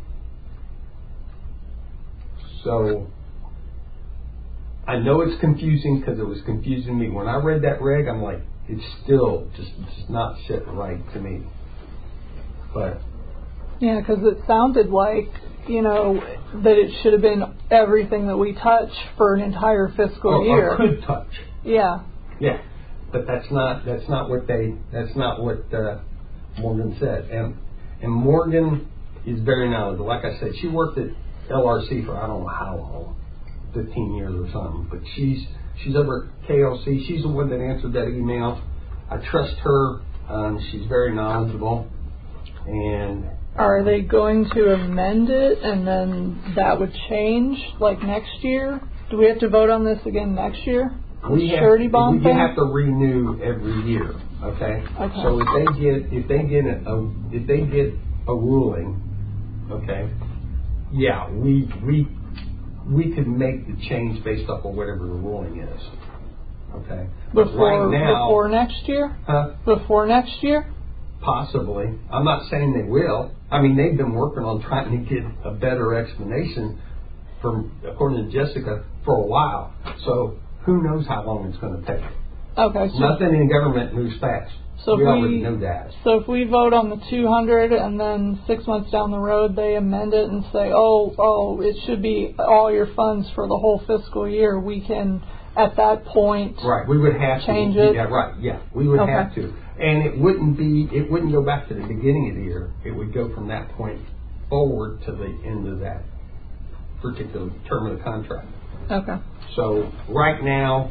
So I know it's confusing, because it was confusing me. When I read that reg, I'm like, it's still just, just not set right to me. But Yeah, because it sounded like, you know, that it should have been everything that we touch for an entire fiscal or, year. or could touch. Yeah. Yeah, but that's not that's not what they that's not what uh, Morgan said. And and Morgan is very knowledgeable. Like I said, she worked at L R C for I don't know how long, fifteen years or something. But she's she's over at K L C. She's the one that answered that email. I trust her. Um, she's very knowledgeable. And are they going to amend it and then that would change like next year? Do we have to vote on this again next year? We have, surety bond we thing? have to renew every year. Okay. Okay. So if they get if they get a if they get a ruling, okay, yeah, we we we could make the change based off of whatever the ruling is. Okay. But Before right now, before next year? Huh? Before next year? Possibly. I'm not saying they will. I mean, they've been working on trying to get a better explanation from, according to Jessica, for a while. So who knows how long it's going to take. Okay. So Nothing in government moves fast. So we if already we, know that. So if we vote on the two hundred and then six months down the road they amend it and say, oh, oh, it should be all your funds for the whole fiscal year, we can, at that point, right, we would have change to. it? Yeah, right, yeah, we would Okay. have to. And it wouldn't be, it wouldn't go back to the beginning of the year. It would go from that point forward to the end of that particular term of the contract. Okay. So right now,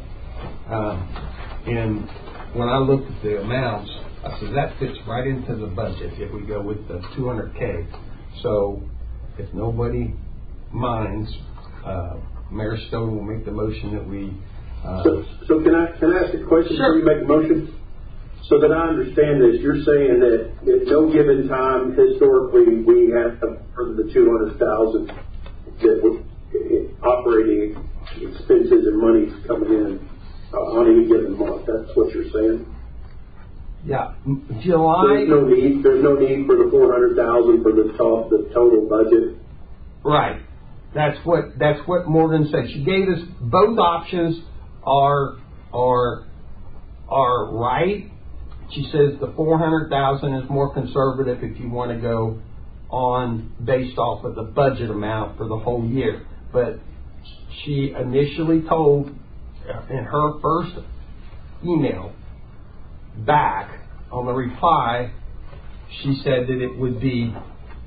um, in when I looked at the amounts, I said that fits right into the budget if we go with the two hundred K. So if nobody minds, uh, Mayor Stone will make the motion that we. Uh, so, so can I can I ask a question sure. before you make a motion? So that I understand this, you're saying that at no given time, historically, we have to, for the two hundred thousand that would, operating expenses and money coming in uh, on any given month. That's what you're saying. Yeah, July. There's no need. There's no need for the four hundred thousand for the top, the total budget. Right. That's what that's what Morgan said. She gave us both options are are are right. She says the four hundred thousand is more conservative if you want to go on based off of the budget amount for the whole year. But she initially told in her first email back on the reply, she said that it would be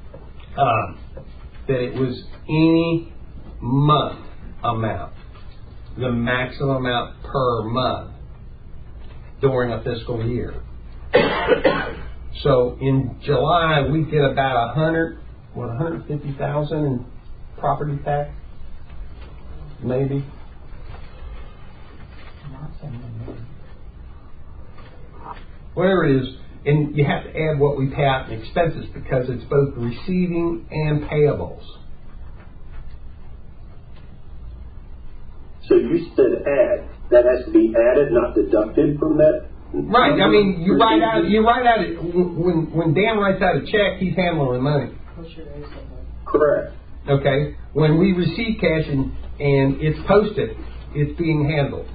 uh, that it was any month amount, the maximum amount per month during a fiscal year. So in July we get about a hundred, what, one hundred fifty thousand in property tax, maybe. Whatever it is, and you have to add what we pay out in expenses because it's both receiving and payables. So you said add. That has to be added, not deducted from that. Right. I mean, you write out. You write out. When when Dan writes out a check, he's handling money. Correct. Okay. When we receive cash and and it's posted, it's being handled.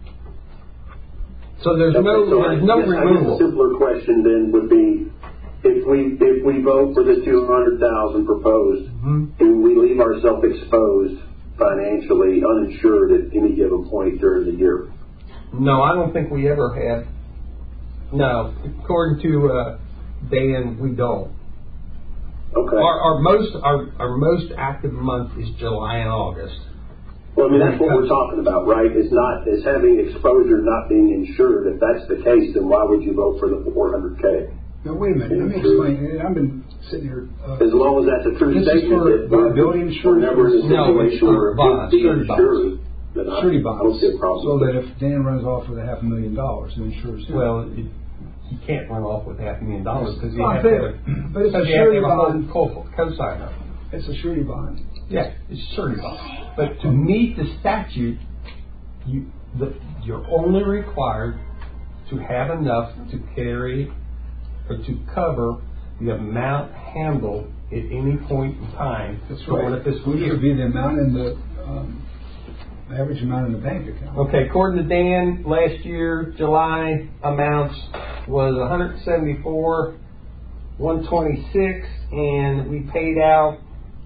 So there's okay, no so there's I no guess, removal. I guess a simpler question then would be, if we if we vote for the two hundred thousand proposed, Mm-hmm. do we leave ourselves exposed financially, uninsured at any given point during the year? No, I don't think we ever have. No, according to uh, Dan, we don't. Okay. Our, our most our, our most active month is July and August. Well, I mean, that's what we're talking about, right? Is not is having exposure not being insured. If that's the case, then why would you vote for the four hundred K? Now, wait a minute. Let me explain. I've been sitting here. Uh, As long as that's a true this is statement for that we're, liability we're insurance. never in a No, it's situation where it bonds, would be surety bonds. insured, then I, surety I bonds. don't see a problem. So with that if Dan runs off with a half a million dollars, the insurance. Well, it, you can't run off with half a million dollars because you Well, have to fair. have a, But it's a because you have to surety have a bond. whole co- co-signer. It's a surety bond. Yeah, it's a surety bond. But to meet the statute, you the, you're only required to have enough to carry or to cover the amount handled at any point in time That's during right. a fiscal Which year. would be the amount in the um, average amount in the bank account. Okay, according to Dan, last year July amounts was one hundred seventy-four one twenty-six, and we paid out,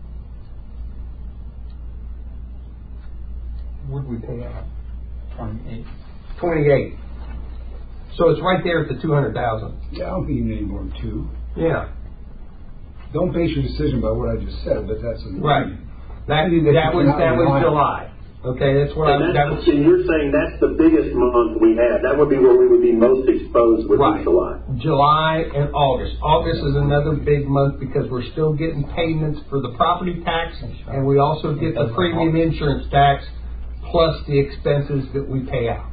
what did we pay out? Twenty-eight. Twenty-eight. So it's right there at the two hundred thousand. Yeah, I don't think you need any more than two. Yeah. Don't base your decision by what I just said, but that's a Right. That, that was, that was July. Okay, that's what I, And that that's, was. and you're saying that's the biggest month we have. That would be where we would be most exposed, would Right. be July. July and August. August is another big month because we're still getting payments for the property tax, and we also get the premium insurance tax plus the expenses that we pay out.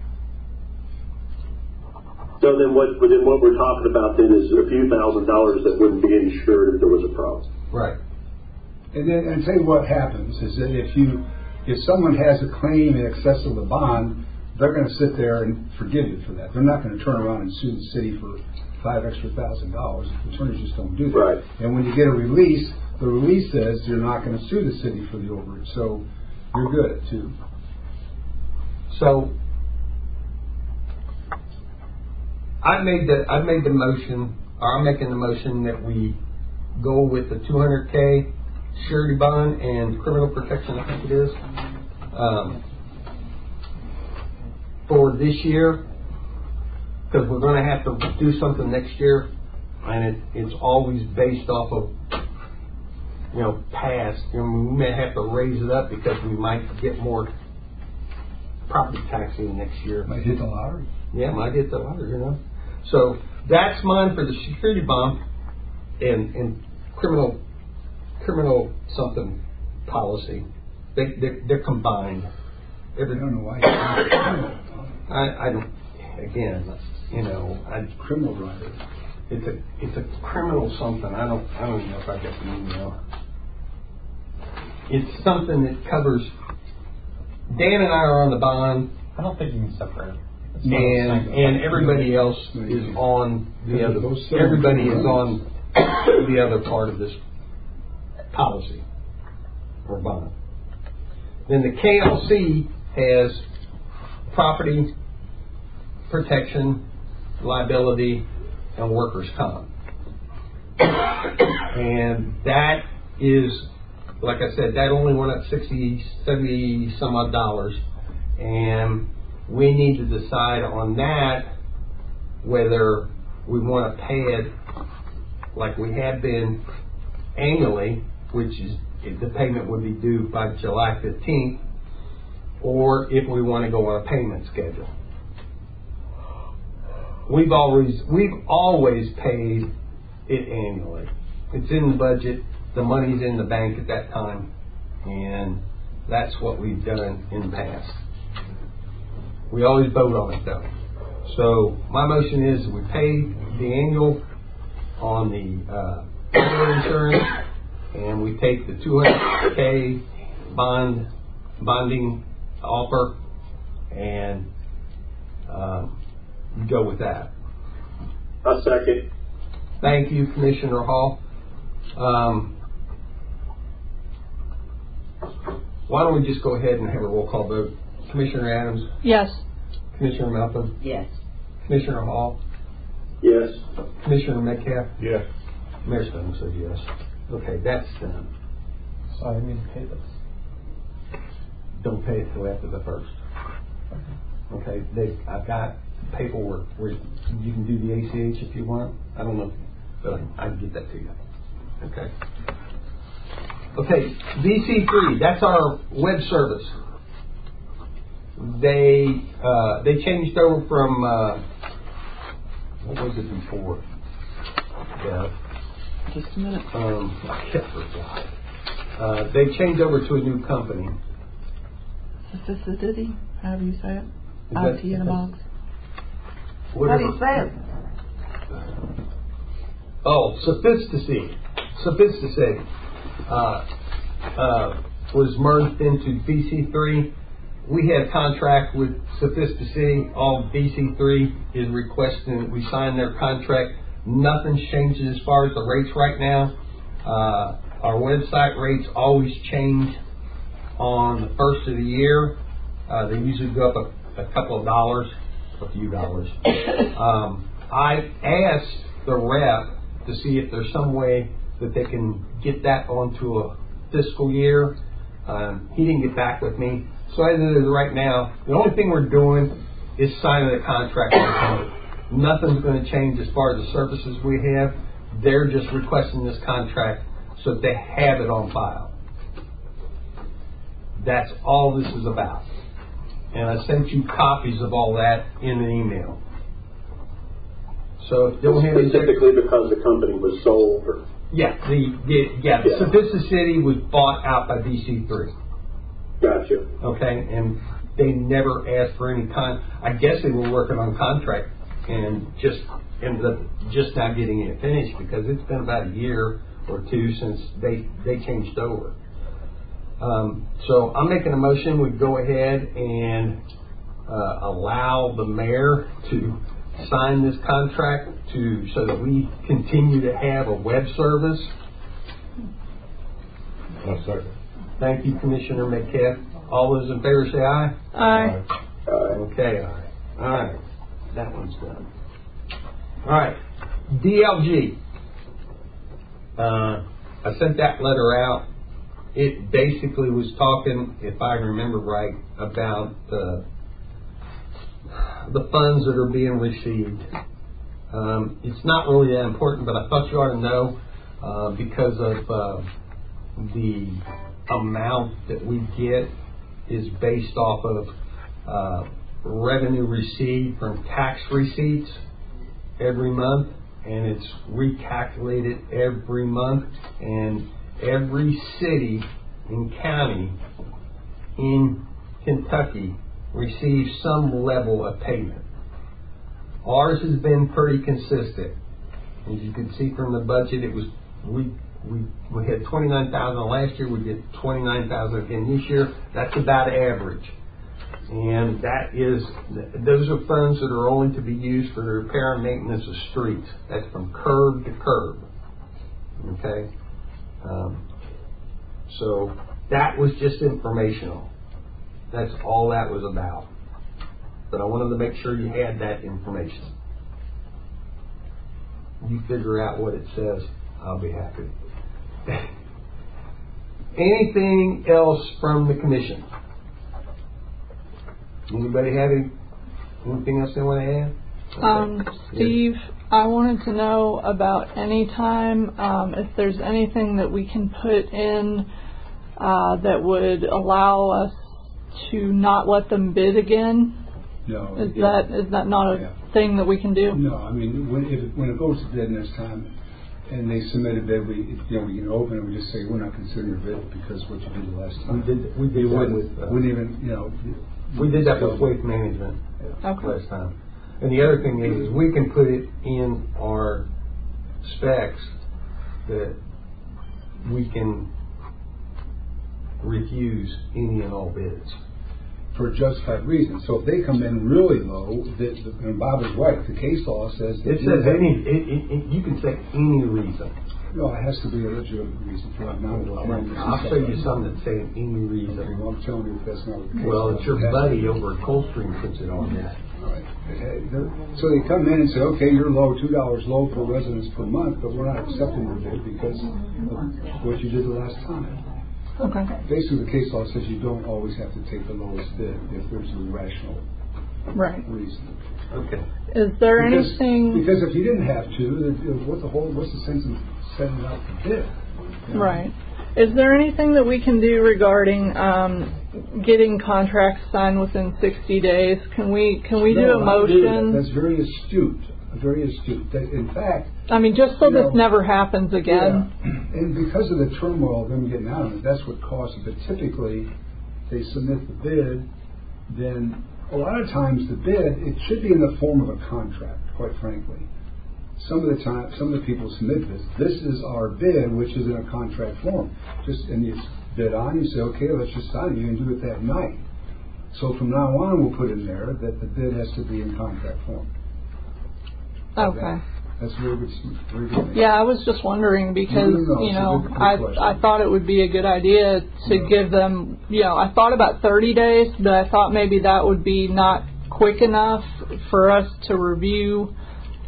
So then what, then what we're talking about then is a few thousand dollars that wouldn't be insured if there was a problem. Right. And then, and tell you what happens is that if you, if someone has a claim in excess of the bond, they're going to sit there and forgive you for that. They're not going to turn around and sue the city for five extra thousand dollars. Attorneys just don't do that. Right. And when you get a release, the release says you're not going to sue the city for the overage. So you're good too. So I made the I made the motion, or I'm making the motion that we go with the two hundred K surety bond and criminal protection, I think it is, um, for this year, because we're going to have to do something next year, and it, it's always based off of, you know, past. You know, we may have to raise it up because we might get more property taxing next year. Might hit the lottery. Yeah, might hit the lottery, you know. So that's mine for the security bond and, and criminal criminal something policy. They they're, they're combined. Every, I don't know why. I I don't. Again, you know, I Criminal rider. it's a it's a criminal something. I don't I don't even know if I got the email. It's something that covers. Dan and I are on the bond. I don't think you can separate it. And and everybody else is on the other. Everybody is on the other part of this policy or bond. Then the K L C has property protection, liability, and workers' comp, and that is, like I said, that only went up sixty, seventy some odd dollars, and we need to decide on that whether we want to pay it like we have been annually, which is the payment would be due by July fifteenth, or if we want to go on a payment schedule. We've always we've always paid it annually. It's in the budget. The money's in the bank at that time, and that's what we've done in the past. We always vote on it though. So my motion is we pay the annual on the uh, insurance, and we take the two hundred K bond bonding offer and uh, go with that. A second. Thank you, Commissioner Hall. Um, why don't we just go ahead and have a roll call vote? Commissioner Adams? Yes. Commissioner Melton? Yes. Commissioner Hall? Yes. Commissioner Metcalf? Yes. Mayor Stone says yes. Okay, that's done. So I need to pay this. Don't pay it till after the first. Okay, they, I've got paperwork where you can do the A C H if you want. I don't know, but I can get that to you. Okay. Okay, V C three, that's our web service. They uh, they changed over from uh, what was it before? Yeah. Just a minute. Um, I kept forgot. Uh, they changed over to a new company. Sophisticity, however you say it. Is I that- T in a box. Whatever. How do you say it? Oh, Sophisticacy. Sophisticacy uh, uh, was merged into V C three. We had a contract with Sophisticacy. All V C three is requesting that we sign their contract. Nothing's changing as far as the rates right now. Uh, our website rates always change on the first of the year. Uh, they usually go up a, a couple of dollars, a few dollars. Um, I asked the rep to see if there's some way that they can get that onto a fiscal year. Um, he didn't get back with me. So as it is right now, the only thing we're doing is signing a contract with the company. Nothing's going to change as far as the services we have. They're just requesting this contract so that they have it on file. That's all this is about. And I sent you copies of all that in an email. So if you don't have any... Specifically because the company was sold? Or? Yeah, the, the yeah, yeah. Civista City was bought out by D C three. Gotcha. Okay, and they never asked for any kind. I guess they were working on contract and just ended up just now getting it finished because it's been about a year or two since they they changed over. Um, so I'm making a motion. We go ahead and uh, allow the mayor to sign this contract to so that we continue to have a web service. One second. Thank you, Commissioner Metcalf. All those in favor say aye. Aye. Aye. Okay, aye. All right. That one's done. All right. D L G. Uh, I sent that letter out. It basically was talking, if I remember right, about uh, the funds that are being received. Um, it's not really that important, but I thought you ought to know uh, because of uh, the amount that we get is based off of uh, revenue received from tax receipts every month, and it's recalculated every month, and every city and county in Kentucky receives some level of payment. Ours has been pretty consistent. As you can see from the budget, it was we we we had twenty-nine thousand last year. We get twenty-nine thousand again this year. That's about average, and that is those are funds that are only to be used for the repair and maintenance of streets. That's from curb to curb. Okay. Um, so that was just informational. That's all that was about. But I wanted to make sure you had that information. You figure out what it says, I'll be happy. Anything else from the commission? Anybody have any, anything else they want to add? Okay. Um, Steve, I wanted to know about any time, um, if there's anything that we can put in uh, that would allow us to not let them bid again. No. Is yeah. that is that not a yeah. thing that we can do? No, I mean, when, if it, when it goes to bid next time and they submit a bid, we, you know, we can open it and we just say, we're not considering your bid because what you did the last time. We did, we did that with, uh, wouldn't even, you know. We did that with waste management yeah. Okay. last time. And the other thing is, is we can put it in our specs that we can refuse any and all bids. For a justified reason. So if they come in really low, the, the, and Bob is right, the case law says that it says any. It, it, it, you can say any reason. No, it has to be a legitimate reason for it. Now, I'll show you some that say any reason. Okay, well, I'm telling you if that's not the case. Well, it's your buddy over at Coldstream puts it on that. All right. So they come in and say, okay, you're low, two dollars low per residence per month, but we're not accepting your bid because of what you did the last time. Okay. Basically, the case law says you don't always have to take the lowest bid if there's a rational right. reason. Okay. Is there because, anything? Because if you didn't have to, then what the whole what's the sense of setting out the bid? You know? Right. Is there anything that we can do regarding um, getting contracts signed within sixty days? Can we can we no, do a motion? That. That's very astute. Very astute. That, in fact, I mean, just so this know, never happens again. Yeah. And because of the turmoil of them getting out of it, that's what caused it. But typically, they submit the bid, then a lot of times the bid, it should be in the form of a contract, quite frankly. Some of the time, some of the people submit this. This is our bid, which is in a contract form. Just and you bid on, you say, okay, let's just sign it. You can do it that night. So from now on, we'll put in there that the bid has to be in contract form. Okay. That's very good. Very good. Yeah, I was just wondering because, no, no, you know, good, good I I thought it would be a good idea to no. give them, you know, I thought about thirty days, but I thought maybe that would be not quick enough for us to review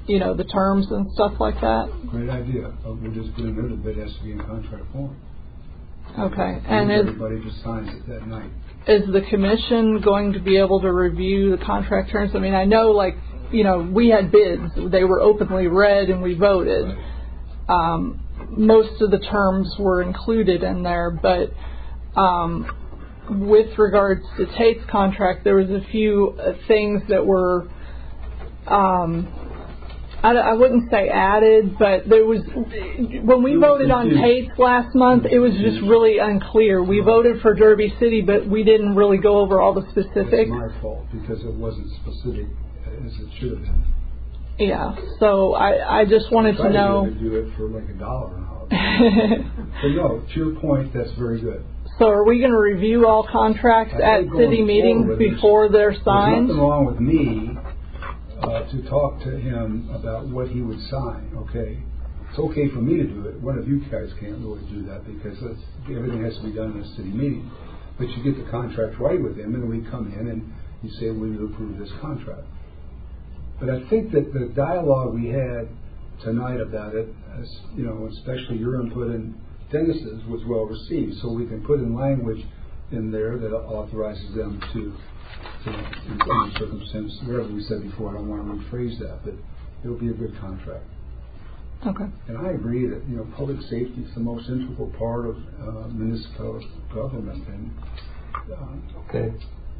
you know, the terms and stuff like that? Great idea. But we'll just put a note of it has to be in contract form. Okay. And is, everybody just signs it that night. Is the commission going to be able to review the contract terms? I mean, I know, like, you know, we had bids. They were openly read and we voted. Right. Um, most of the terms were included in there, but um, with regards to Tate's contract, there was a few uh, things that were, um, I, I wouldn't say added, but there was, when we voted on Tate's last month, it was just really unclear. We voted for Derby City, but we didn't really go over all the specifics. It's my fault because it wasn't specific as it should have been. Yeah, so I, I just wanted to know. I tried to do it for like a dollar an hour. But no, to your point, that's very good. So are we going to review all contracts at city meetings forward, before they're signed? There's nothing wrong with me uh, to talk to him about what he would sign, okay? It's okay for me to do it. One of you guys can't really do that because that's, everything has to be done in a city meeting. But you get the contract right with him, and we come in and you say, will you approve this contract? But I think that the dialogue we had tonight about it, as, you know, especially your input and Dennis's, was well received. So we can put in language in there that authorizes them to, you know, in any circumstance, whatever we said before. I don't want to rephrase that, but it'll be a good contract. Okay. And I agree that, you know, public safety is the most integral part of uh, municipal government. And uh, okay.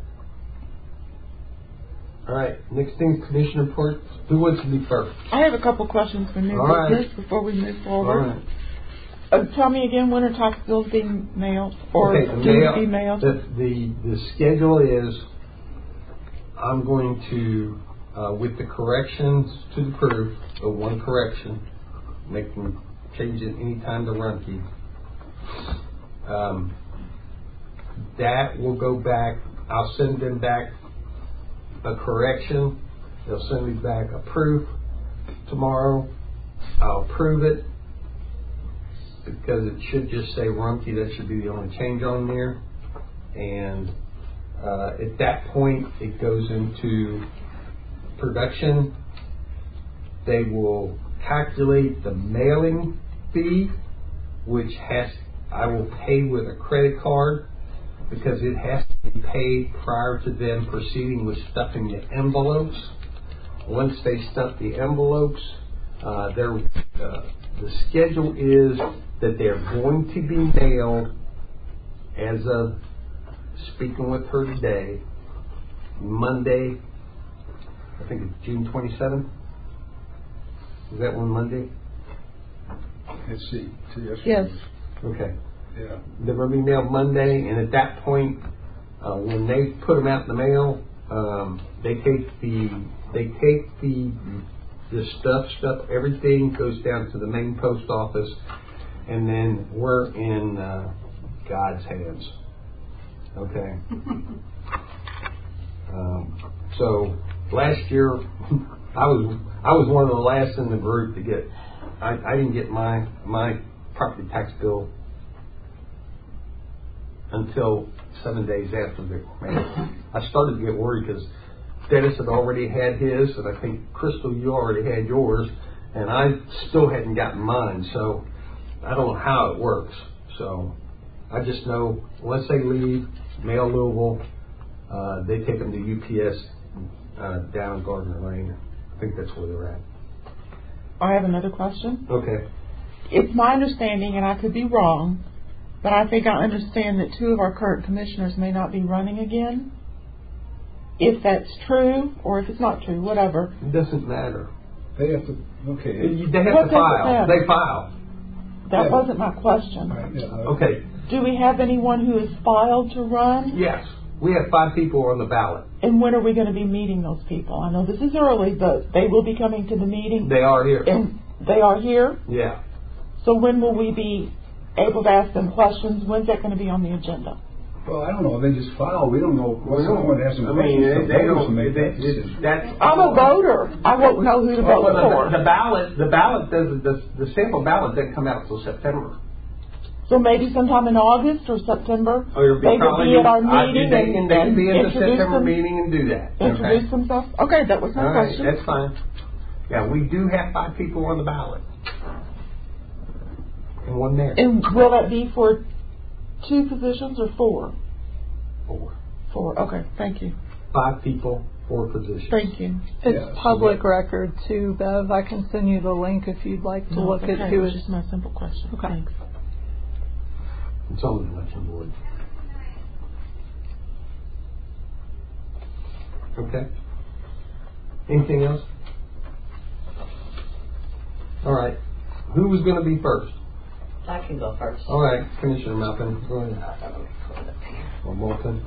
All right, next thing, commission report. Who wants to be first? I have a couple questions for new All business right. before we move forward. All right. Uh, tell me again, when are tax bills being mailed or okay, the due mail, to be mailed? The, the, the schedule is, I'm going to, uh, with the corrections to the proof, the one correction, making change it any time to Rumpke, um, that will go back. I'll send them back a correction. They'll send me back a proof tomorrow. I'll approve it because it should just say Rumpke. That should be the only change on there. And uh, at that point, it goes into production. They will calculate the mailing fee, which has I will pay with a credit card, because it has to be paid prior to them proceeding with stuffing the envelopes. Once they stuff the envelopes, uh, they're, uh, the schedule is that they're going to be mailed, as of speaking with her today, Monday, I think it's June twenty-seventh. Is that one Monday? Let's see. Yes. Okay. Yeah. They're going to be mailed Monday, and at that point, uh, when they put them out in the mail, um, they take the they take the the stuff, stuff, everything goes down to the main post office, and then we're in uh, God's hands. Okay. um, so last year, I was I was one of the last in the group to get. I, I didn't get my my property tax bill until seven days after the mail. I started to get worried because Dennis had already had his, and I think, Crystal, you already had yours, and I still hadn't gotten mine, so I don't know how it works. So I just know once they leave, mail Louisville, uh, they take them to U P S uh, down Gardner Lane. I think that's where they're at. I have another question. Okay. It's my understanding, and I could be wrong, but I think I understand that two of our current commissioners may not be running again. If that's true, or if it's not true, whatever. It doesn't matter. They have to, okay. They have What to does it file. matter? They file. That Yeah. wasn't my question. Right, yeah, Okay. Do we have anyone who has filed to run? Yes. We have five people on the ballot. And when are we going to be meeting those people? I know this is early, but they will be coming to the meeting. They are here. And they are here? Yeah. So when will we be able to ask them questions? When's that going to be on the agenda? Well, I don't know. They just file. We don't know. We don't- Someone has some I mean, questions. they- The they voters don't- make they- that decision. That's I'm a voter. I won't know who to Well, vote the, for. the ballot, the ballot doesn't, the, the sample ballot doesn't come out until September. So maybe sometime in August or September, Or it'll they will probably be at our I- meeting they and, can, they can and be at the introduce, September them, meeting and do that. introduce Okay. themselves. Okay, that was my All right, question. that's fine. Yeah, we do have five people on the ballot. And one mayor. And will that be for two positions or four? Four. Four. Okay. Thank you. Five people, four positions. Thank you. It's Yeah, so public that- record too, Bev. I can send you the link if you'd like to No, look okay. at who It's is. just my simple question. Okay. Thanks. It's on the election board. Okay. Anything else? All right. Who was going to be first? I can go first. All right, Commissioner Malkin, go ahead. Let me pull it up here. Or Malkin.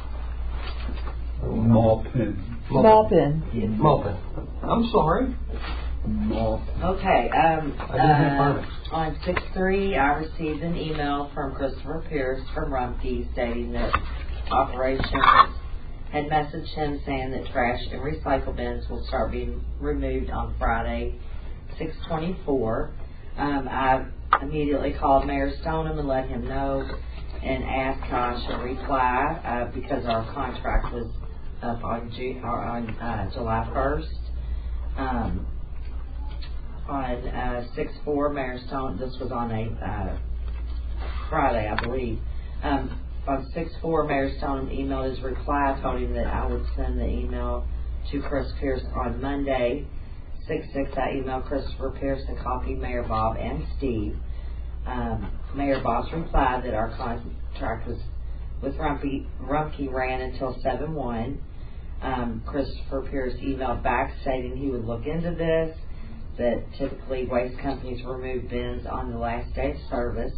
Malpin. Malpin. Yes. Malkin. I'm sorry. Malpin. Okay, um, I didn't have uh, phonics. on six three, I received an email from Christopher Pierce from Rumpke stating that operations had messaged him saying that trash and recycle bins will start being removed on Friday, six twenty-four. Um, I immediately called Mayor Stoneham and let him know and asked how I should reply uh, because our contract was up on, June, or on uh, July first. Um, on uh, six four, Mayor Stone, this was on a uh, Friday, I believe. Um, on six four, Mayor Stone emailed his reply, told him that I would send the email to Chris Pierce on Monday. six six, I emailed Christopher Pierce and copied Mayor Bob and Steve. Um, Mayor Bob's replied that our contract was with Rumpke, Rumpke ran until seven one. Um, Christopher Pierce emailed back stating he would look into this, that typically waste companies remove bins on the last day of service.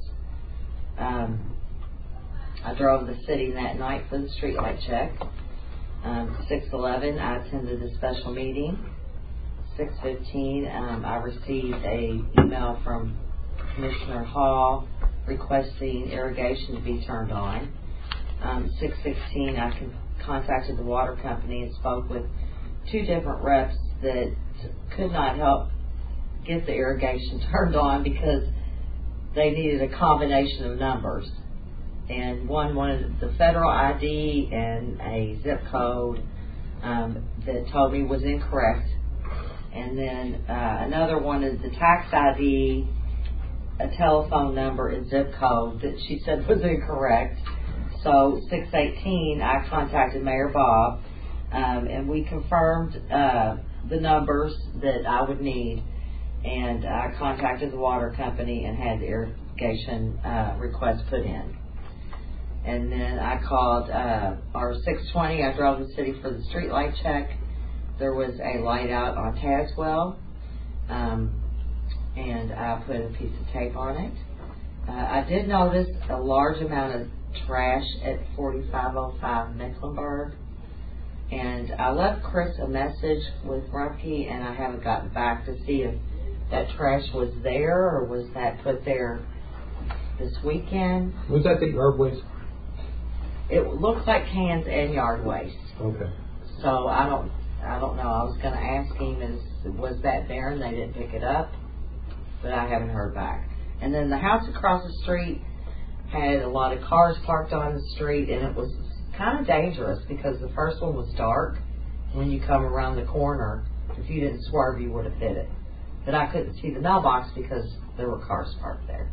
Um, I drove the city that night for the streetlight check. Um, six eleven, I attended a special meeting. six fifteen, um, I received a email from Commissioner Hall requesting irrigation to be turned on. Um, six sixteen, I con- contacted the water company and spoke with two different reps that could not help get the irrigation turned on because they needed a combination of numbers. And one wanted the federal I D and a zip code um, that told me was incorrect. And then uh, another wanted the tax I D, a telephone number, and zip code that she said was incorrect. So six eighteen, I contacted Mayor Bob, um, and we confirmed uh, the numbers that I would need. And I contacted the water company and had the irrigation uh, request put in. And then I called, uh, or six twenty, I drove the city for the street light check. There was a light out on Tazewell, um, and I put a piece of tape on it. Uh, I did notice a large amount of trash at forty-five oh five Mecklenburg, and I left Chris a message with Rumpke, and I haven't gotten back to see if that trash was there or was that put there this weekend. Was that the yard waste? It looks like cans and yard waste. Okay. So I don't, I don't know. I was going to ask him, is was that there, and they didn't pick it up, but I haven't heard back. And then the house across the street had a lot of cars parked on the street, and it was kind of dangerous because the first one was dark. When you come around the corner, if you didn't swerve, you would have hit it. But I couldn't see the mailbox because there were cars parked there.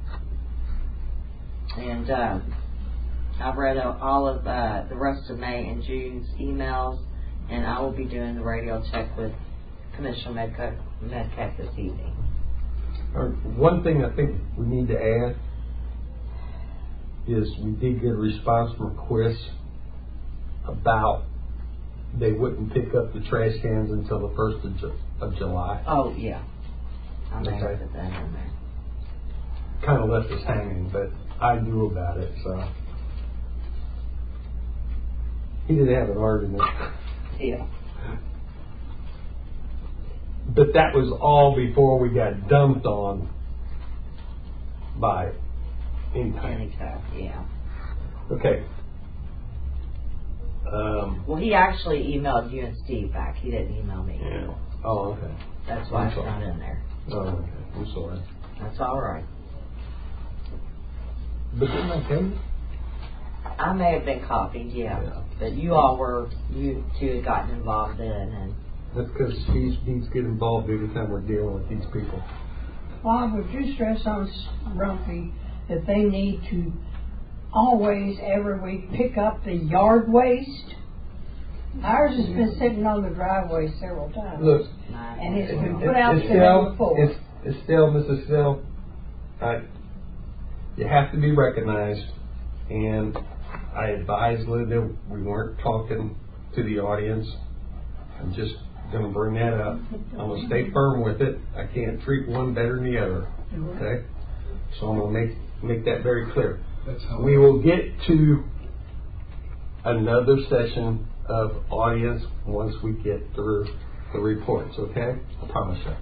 And um, I've read all of uh, the rest of May and June's emails, and I will be doing the radio check with Commissioner Medcock, Medcock this evening. Uh, one thing I think we need to add is we did get a response from Chris about they wouldn't pick up the trash cans until the first of, Ju- of July. Oh, yeah. I may have Okay. put that in there. Kind of left us hanging, but I knew about it, so. He did have an argument. Yeah. But that was all before we got dumped on by Anytime. Anytime, yeah. Okay. Um, Well, he actually emailed you and Steve back. He didn't email me. yeah. Oh, okay. That's why I'm it's sorry. not in there. Oh, okay. I'm sorry. That's all right. But didn't I tell you? I may have been copied, yeah. Yeah. But you all were, you two had gotten involved in, and That's because he's, he's get involved every time we're dealing with these people. Bob, would you stress on Rumpke that they need to always, every week, pick up the yard waste? Ours has been sitting on the driveway several times. Look, and it's been put out the day Estelle, before. it's, Estelle, Missus Estelle, I, you have to be recognized, and I advised Linda we weren't talking to the audience. I'm just going to bring that up. I'm going to stay firm with it. I can't treat one better than the other. Okay? So I'm going to make make that very clear. That's how we will get to another session of audience once we get through the reports. Okay? I promise that.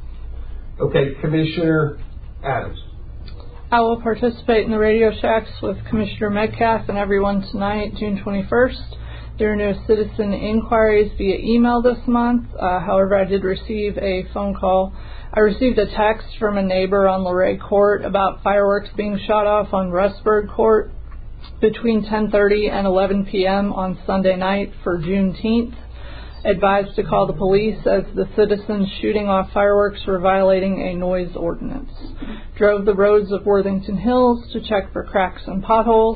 Okay, Commissioner Adams. I will participate in the Radio Shacks with Commissioner Metcalf and everyone tonight, June twenty-first. There are no citizen inquiries via email this month. Uh, however, I did receive a phone call. I received a text from a neighbor on Luray Court about fireworks being shot off on Rustburg Court between ten thirty and eleven p.m. on Sunday night for Juneteenth. Advised to call the police as the citizens shooting off fireworks were violating a noise ordinance. Drove the roads of Worthington Hills to check for cracks and potholes.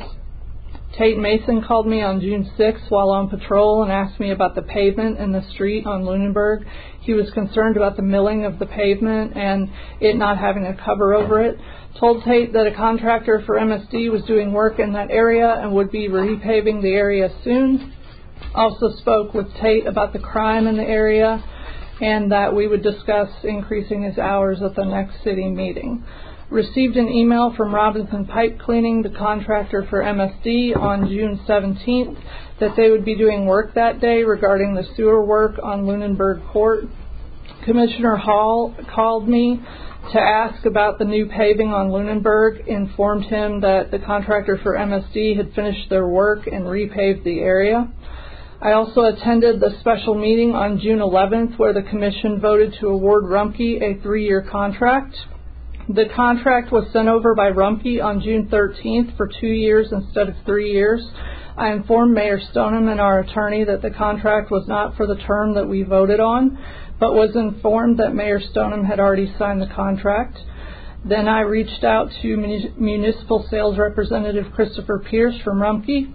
Tate Mason called me on June sixth while on patrol and asked me about the pavement in the street on Lunenburg. He was concerned about the milling of the pavement and it not having a cover over it. Told Tate that a contractor for M S D was doing work in that area and would be repaving the area soon. Also spoke with Tate about the crime in the area and that we would discuss increasing his hours at the next city meeting. Received an email from Robinson Pipe Cleaning, the contractor for M S D, on June seventeenth that they would be doing work that day regarding the sewer work on Lunenburg Court. Commissioner Hall called me to ask about the new paving on Lunenburg, informed him that the contractor for M S D had finished their work and repaved the area. I also attended the special meeting on June eleventh where the Commission voted to award Rumpke a three-year contract. The contract was sent over by Rumpke on June thirteenth for two years instead of three years. I informed Mayor Stoneham and our attorney that the contract was not for the term that we voted on, but was informed that Mayor Stoneham had already signed the contract. Then I reached out to Municipal Sales Representative Christopher Pierce from Rumpke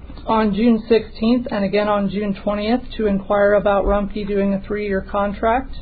on June sixteenth and again on June twentieth to inquire about Rumpke doing a three-year contract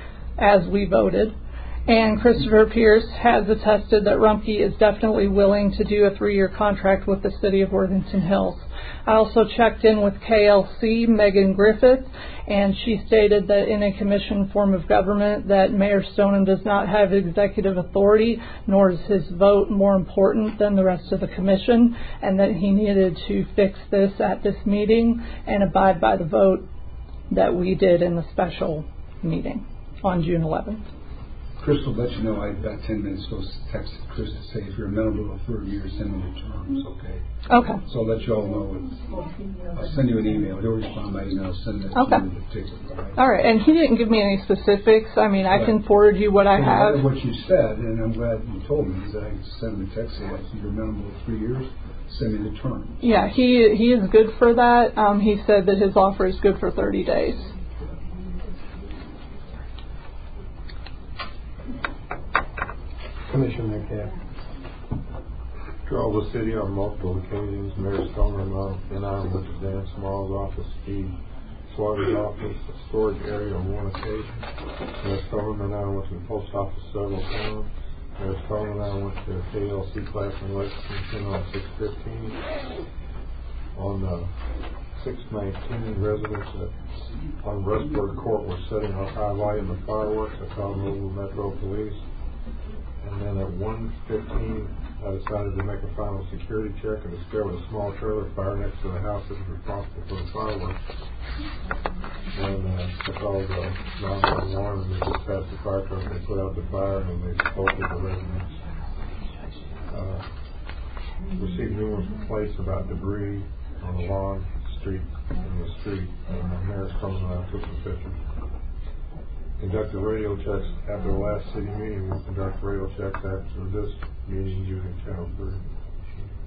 as we voted. And Christopher Pierce has attested that Rumpke is definitely willing to do a three-year contract with the city of Worthington Hills. I also checked in with K L C, Megan Griffith, and she stated that in a commission form of government that Mayor Stoneham does not have executive authority, nor is his vote more important than the rest of the commission, and that he needed to fix this at this meeting and abide by the vote that we did in the special meeting on June eleventh. Chris will let you know I about ten minutes ago texted Chris to say if you're amenable to a third year, send me the terms, okay? Okay. So I'll let you all know. I'll send you an email. He'll respond by email. Send that okay. to you the ticket. All right? All right. And he didn't give me any specifics. I mean, I right. can forward you what I and have. What you said, and I'm glad you told me, is that I can send him a text saying if you're amenable to three years, send me the terms. Yeah, he he is good for that. Um, he said that his offer is good for thirty days. Commissioner Metcalf. Drove the city on multiple occasions. Mayor Stoneham and I went to Dan Small's office, Steve Slaughter's office, the storage area on one occasion. Mayor Stoneham and I went to the post office several times. Mayor Stoneham and I went to the K L C class in Lexington on six fifteen. On uh, six nineteen, residents at, on Rustburg Court were setting off high volume of fireworks. I called Louisville Metro Police. And then at one fifteen, I decided to make a final security check and discovered a small trailer fire next to the house that was responsible for the fireworks. And uh, I called uh, nine one one and they dispatched the fire truck. They put out the fire and they spoke with the residents. Uh, received numerous complaints about debris on the lawn, street, in the street. And the mayor's coming around, took some pictures. Conducted radio checks after the last city meeting. We'll conduct radio checks after this meeting using Channel three.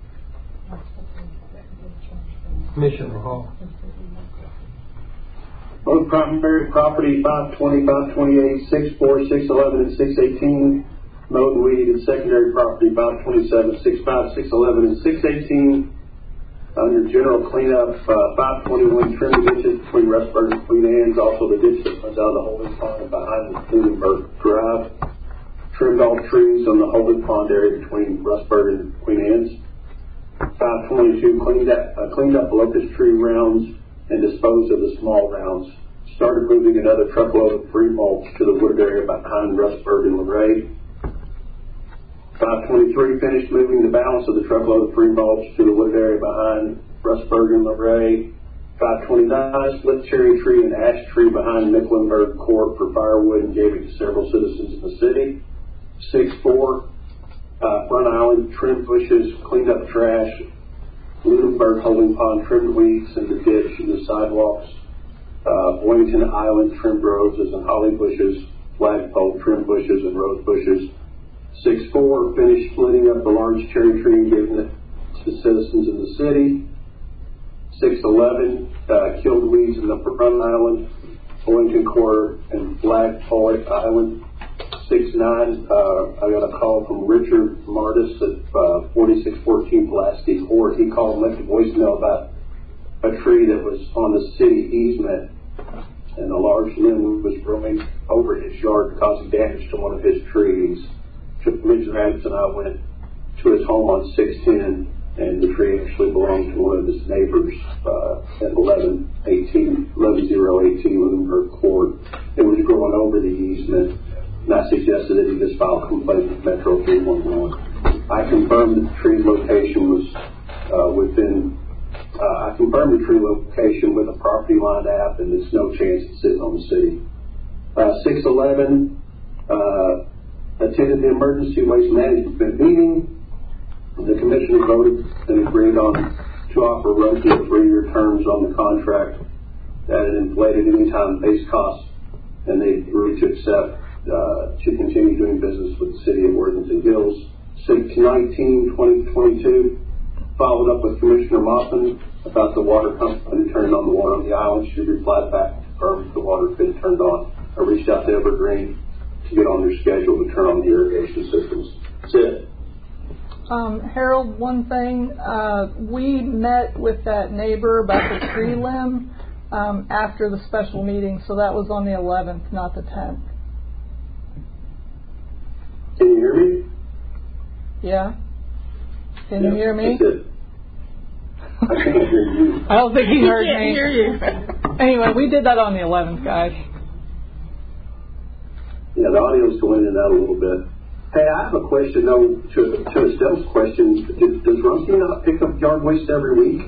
Commissioner Hall. Both primary property five twenty, five twenty-eight, six four, six eleven, and six eighteen. Mowed and weed and secondary property five twenty-seven, six five, six eleven, and six eighteen. Under general cleanup, uh, five twenty-one trim the ditches between Rustburg and Queen Anne's. Also the ditch that runs down the holding pond behind the Blumenberg Drive. Trimmed all trees on the holding pond area between Rustburg and Queen Anne's. five twenty-two cleaned up, uh, cleaned up locust tree rounds and disposed of the small rounds. Started moving another truckload of free mulch to the wooded area behind Rustburg and Luray. five twenty-three finished moving the balance of the truckload of free mulch to the wooded area behind Rustburg and Luray. five twenty-nine split cherry tree and ash tree behind Mecklenburg Court for firewood and gave it to several citizens in the city. six four uh, front island trimmed bushes, cleaned up trash, Blumenberg holding pond trimmed weeds in the ditch and the sidewalks. Uh, Boynton Island trimmed roses and holly bushes, flagpole trimmed bushes and rose bushes. six four finished splitting up the large cherry tree and giving it to citizens in the city. six eleven uh, killed weeds in the front island, Boynton Court and Flagpole Island. six nine uh, I got a call from Richard Martis at uh, forty-six fourteen Pulaski Court. He called and left a voicemail about a tree that was on the city easement, and a large limb was growing over his yard, causing damage to one of his trees. Mitch Rance and I went to his home on six ten, and the tree actually belonged to one of his neighbors uh, at eleven eighteen, eleven oh eighteen Lunenburg Court. It was growing over the easement, and I suggested that he just file a complaint with Metro three one one. I confirmed that the tree location was uh, within, uh, I confirmed the tree location with a property line app, and there's no chance it's sitting on the city. Uh, six eleven, uh, attended the emergency waste management meeting. The commissioner voted and agreed on to offer roughly three-year terms on the contract at an inflated anytime base cost, and they agreed to accept uh, to continue doing business with the city of Worthington Hills. six nineteen twenty twenty-two, followed up with Commissioner Moffman about the water company turning on the water on the island. She replied back to confirm the water had been turned on. I reached out to Evergreen to get on their schedule to turn on the irrigation systems. That's it. Um, Harold, one thing, uh, we met with that neighbor about the tree limb um, after the special meeting, so that was on the eleventh, not the tenth. Can you hear me? Yeah? Can yeah, you hear me? That's it. I can't hear you. I don't think he heard can't me. hear you. Anyway, we did that on the eleventh, guys. Yeah, the audio's going in and out a little bit. Hey, I have a question, though, to, to Estelle's question. Does, does Rusty not pick up yard waste every week?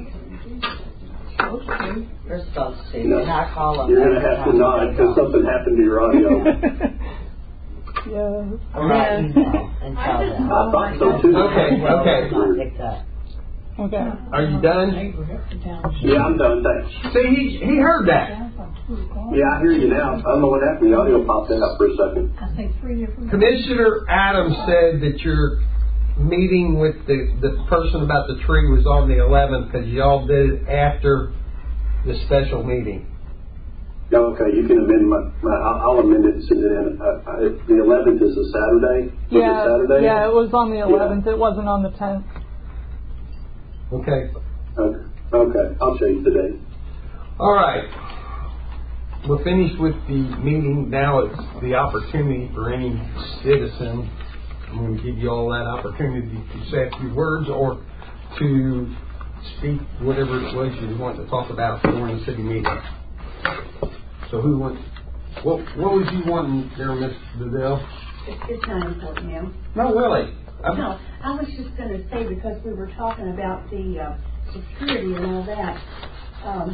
You're supposed to. No. And I call them. You're going to have to nod because something happened to your audio. Yeah. All right, email and tell them. I thought so, too. Okay, okay. Not picked up. Okay. Are you done? Yeah, I'm done, thanks. See, he, he heard that. Yeah, I hear you now. I don't know what happened. The audio popped out for a second. Commissioner Adams said that your meeting with the, the person about the tree was on the eleventh because y'all did it after the special meeting. Okay, you can amend my, my I'll, I'll amend it and send it in. Uh, I, the eleventh is a Saturday? Was Yeah, it Saturday? yeah, it was on the eleventh. Yeah. It wasn't on the tenth. Okay. Okay, okay. I'll change the date. All right. We're finished with the meeting. Now it's the opportunity for any citizen. I'm going to give you all that opportunity to say a few words or to speak whatever it was you want to talk about during the city meeting. So who wants, what, what was you wanting there, Miss Bedell? It's, it's not important now. No, really. I'm, No, I was just going to say, because we were talking about the uh, security and all that, um,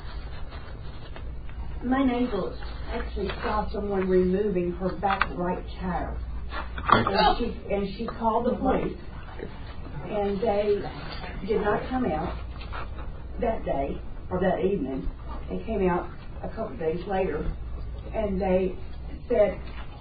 my neighbor actually saw someone removing her back right tire. And she, and she called the police, and they did not come out that day, or that evening. They came out a couple of days later, and they said,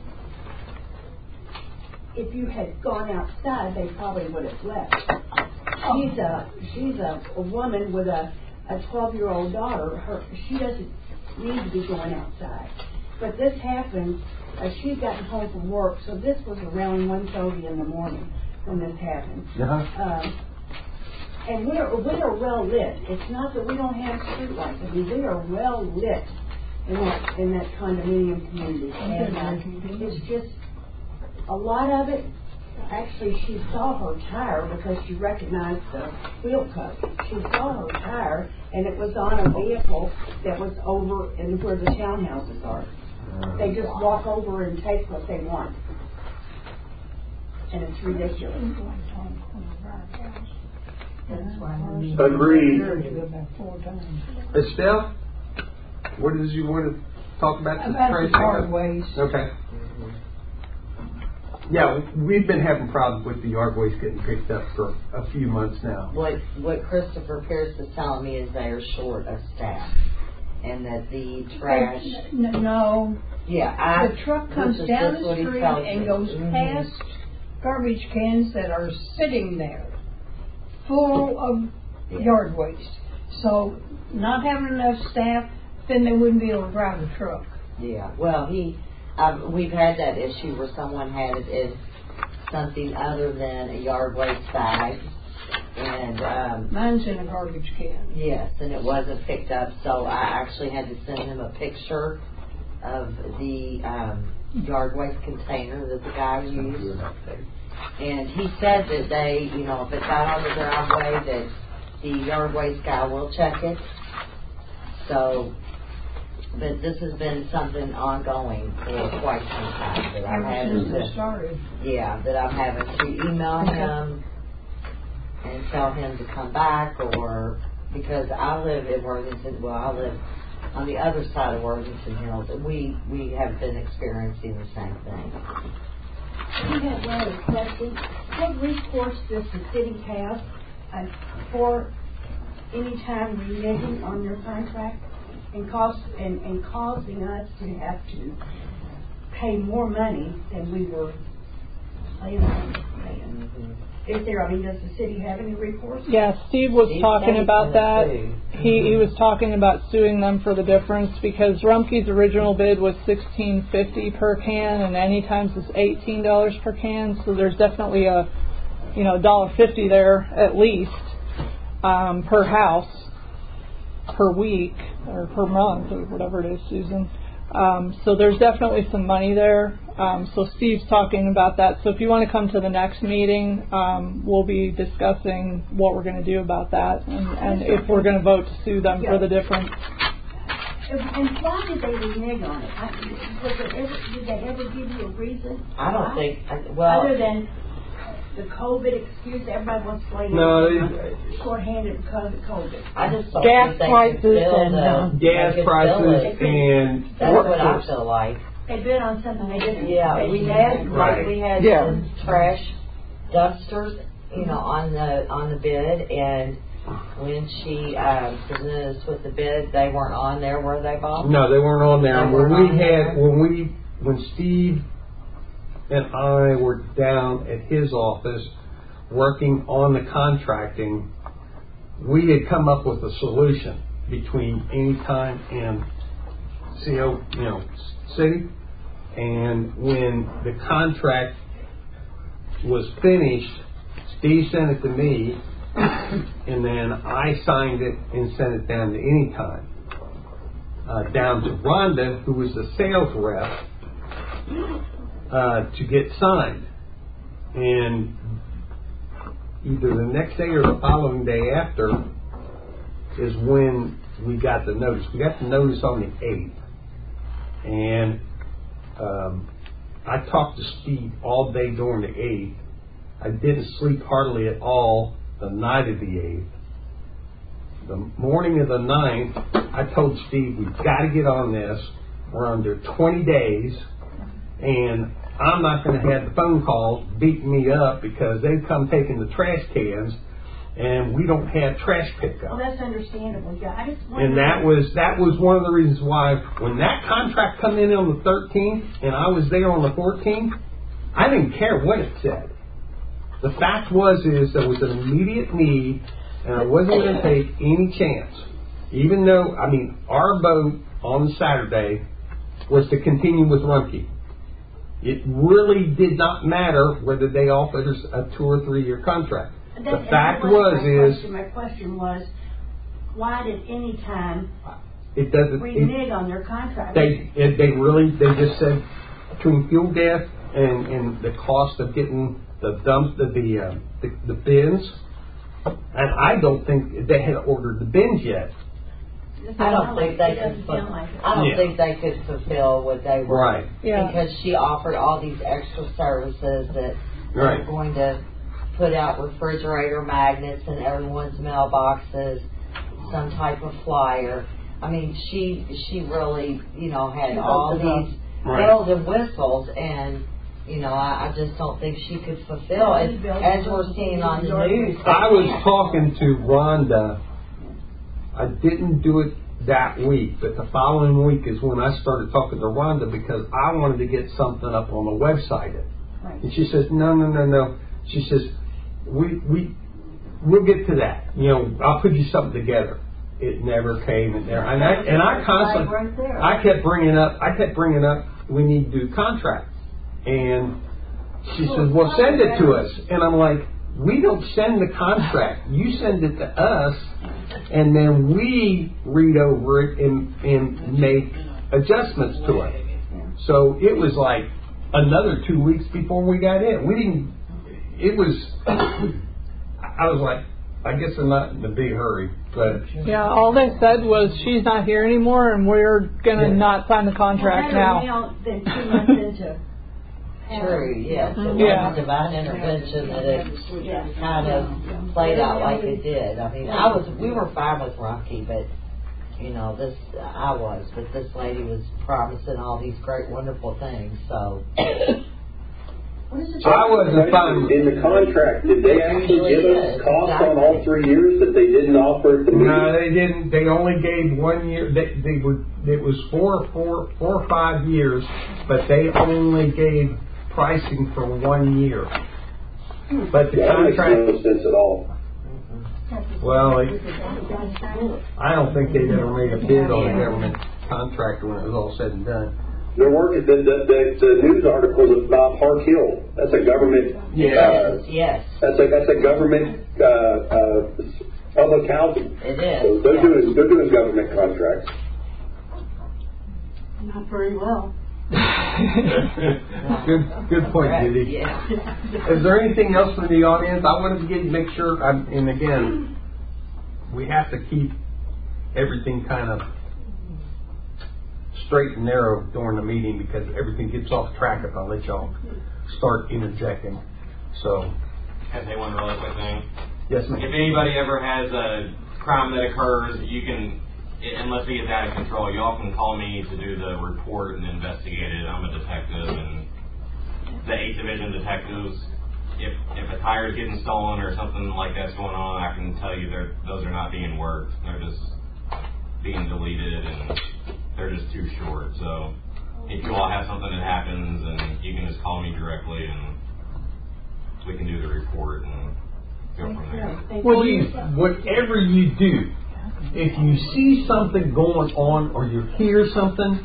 if you had gone outside, they probably would have left. She's a she's a, a woman with a a twelve year old daughter. Her she doesn't need to be going outside. But this happened, uh, she'd gotten home from work, so this was around one thirty in the morning when this happened. Uh-huh. Um, and we are, we are well lit. It's not that we don't have street lights. I mean, we are well lit in that, in that condominium community. And uh, it's just, a lot of it, actually, she saw her tire because she recognized the wheel cut. She saw her tire, and it was on a vehicle that was over in where the townhouses are. They just walk over and take what they want. And it's ridiculous. Agreed. Estelle, what did you want to talk about? About the yard waste. Okay. Yeah, we've been having problems with the yard waste getting picked up for a few months now. What what Christopher Pierce is telling me is they are short of staff, and that the trash. No. Yeah, I, the truck comes this is down just the what he street tells and me. goes Mhm. past garbage cans that are sitting there, full of Yeah. yard waste. So, not having enough staff, then they wouldn't be able to drive the truck. Yeah, well, he, um, we've had that issue where someone had it in something other than a yard waste bag, and um, Mine's in a garbage can. yes, and it wasn't picked up, so I actually had to send him a picture of the um, yard waste container that the guy used. And he said that they, you know, if it's out on the driveway, that the yard waste guy will check it. So, but this has been something ongoing for quite some time that I'm Ever having since it to, started. yeah, that I'm having to email him and tell him to come back, or because I live in Worthington, well, I live on the other side of Worthington Hills, and we we have been experiencing the same thing. We have one other question. What recourse does the city have uh, for any time reneging on their contract and cost and, and causing us to have to pay more money than we were planning on paying? Mm-hmm. Is there, I mean, does the city have any recourse? Yeah, Steve was Steve talking said about he's that. gonna sue. He he was talking about suing them for the difference because Rumpke's original bid was sixteen fifty per can, and Anytime's is eighteen dollars per can. So there's definitely a you know dollar fifty there at least um, per house per week or per month or whatever it is, Susan. Um, so there's definitely some money there. Um, so Steve's talking about that. So if you want to come to the next meeting, um, we'll be discussing what we're going to do about that and, and if we're going to vote to sue them for the difference. And why did they renege on it? I, was it ever, did they ever give you a reason? I don't why? think, I- well, Other than the COVID excuse, everybody wants to lay No, in short-handed because of COVID. I just don't Gas think they prices could fill and, the, uh, they Gas could fill prices it. and That's what I workforce. feel like. They bid on something they didn't. Yeah, they we didn't had, think. like, Right. we had Yeah. the trash dumpsters, you know, on the, on the bid, and when she, um, presented us with the bid, they weren't on there, were they, Bob? No, they weren't on there. They When weren't we on there? had, when we, when Steve and I were down at his office working on the contracting, we had come up with a solution between Anytime and C O, you know, City. And when the contract was finished, Steve sent it to me, and then I signed it and sent it down to Anytime. Uh, down to Rhonda, who was the sales rep, uh, to get signed. And either the next day or the following day after is when we got the notice. We got the notice on the eighth. And um, I talked to Steve all day during the eighth. I didn't sleep hardly at all the night of the eighth. The morning of the ninth, I told Steve, we've got to get on this. We're under twenty days, and I'm not going to have the phone calls beating me up because they've come taking the trash cans, and we don't have trash Well, pickup. that's understandable, yeah. I just wondered. And that was that was one of the reasons why when that contract come in on the thirteenth and I was there on the fourteenth, I didn't care what it said. The fact was is there was an immediate need, and I wasn't going to take any chance. Even though, I mean, our boat on Saturday was to continue with Rumpke. It really did not matter whether they offered us a two or three year contract. That, the fact was my is question. my question was, why did any time it doesn't renege it, on their contract? They it, they really they just said between fuel gas and, and the cost of getting the dump the the, uh, the the bins, and I don't think they had ordered the bins yet. I don't think they could. Fu- I don't Yeah. think they could fulfill what they were. Right. Yeah. Because she offered all these extra services that Right. they're going to put out refrigerator magnets in everyone's mailboxes, some type of flyer. I mean, she she really you know had all these Right. bells and whistles, and you know I, I just don't think she could fulfill it as we're seeing on the news. I was talking to Rhonda. I didn't do it that week, but the following week is when I started talking to Rhonda because I wanted to get something up on the website. Right. And she says, no, no, no, no. She says, we, we, we'll get to that. You know, I'll put you something together. It never came in there. And I, and I constantly, Right there. I kept bringing up, I kept bringing up, we need to do contracts. And she says, well, send it to us. And I'm like, we don't send the contract. You send it to us, and then we read over it and, and make adjustments to it. So it was like another two weeks before we got in. We didn't, it was, I was like, I guess I'm not in a big hurry, but. Yeah, all they said was she's not here anymore and we're going to Yeah. not sign the contract well, now. Then two months into. True, yes. It Yeah. was divine intervention that it kind of played out like it did. I mean, I was, we were fine with Rocky, but, you know, this, I was, but this lady was promising all these great, wonderful things, so. I wasn't fine. In the contract, did they actually give us costs on all three years that they didn't offer to me? No, they didn't. They only gave one year. They, they were. It was four, four, four or five years, but they only gave pricing for one year. But the Yeah, that makes contract. no sense at all. Well, it, I don't think they've ever made a bid on a government contract when it was all said and done. Their work is the, the, the, the news articles about Park Hill. That's a government. Yeah. Uh, Yes, that's a that's a government uh, uh, public housing. it is. So they're yes. doing they're doing government contracts. Not very well. good, good point, Judy. Yeah. Is there anything else from the audience? I wanted to get make sure. I'm, and again, we have to keep everything kind of straight and narrow during the meeting because everything gets off track if I let y'all start interjecting. So, Can I say one really quick thing? yes, ma'am. If anybody ever has a crime that occurs, you can, unless it gets out of control, y'all can call me to do the report and investigate it. I'm a detective, and the eighth Division detectives, if if a tire is getting stolen or something like that's going on, I can tell you they're, those are not being worked. They're just being deleted, and they're just too short. So if you all have something that happens, and you can just call me directly, and we can do the report and go from there. Well, you, whatever you do, if you see something going on or you hear something,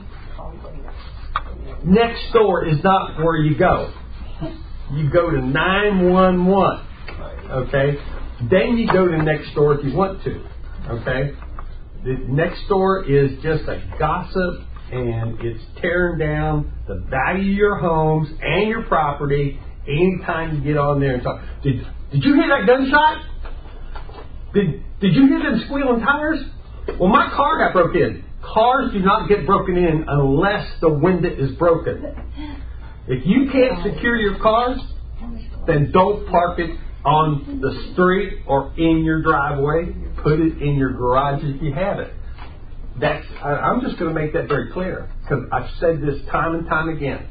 next door is not where you go. You go to nine one one, okay? Then you go to next door if you want to, okay? The next door is just a gossip, and it's tearing down the value of your homes and your property anytime you get on there and talk. Did, did you hear that gunshot? Did, did you hear them squealing tires? Well, my car got broke in. Cars do not get broken in unless the window is broken. If you can't secure your cars, then don't park it on the street or in your driveway. Put it in your garage if you have it. That's. I, I'm just going to make that very clear because I've said this time and time again.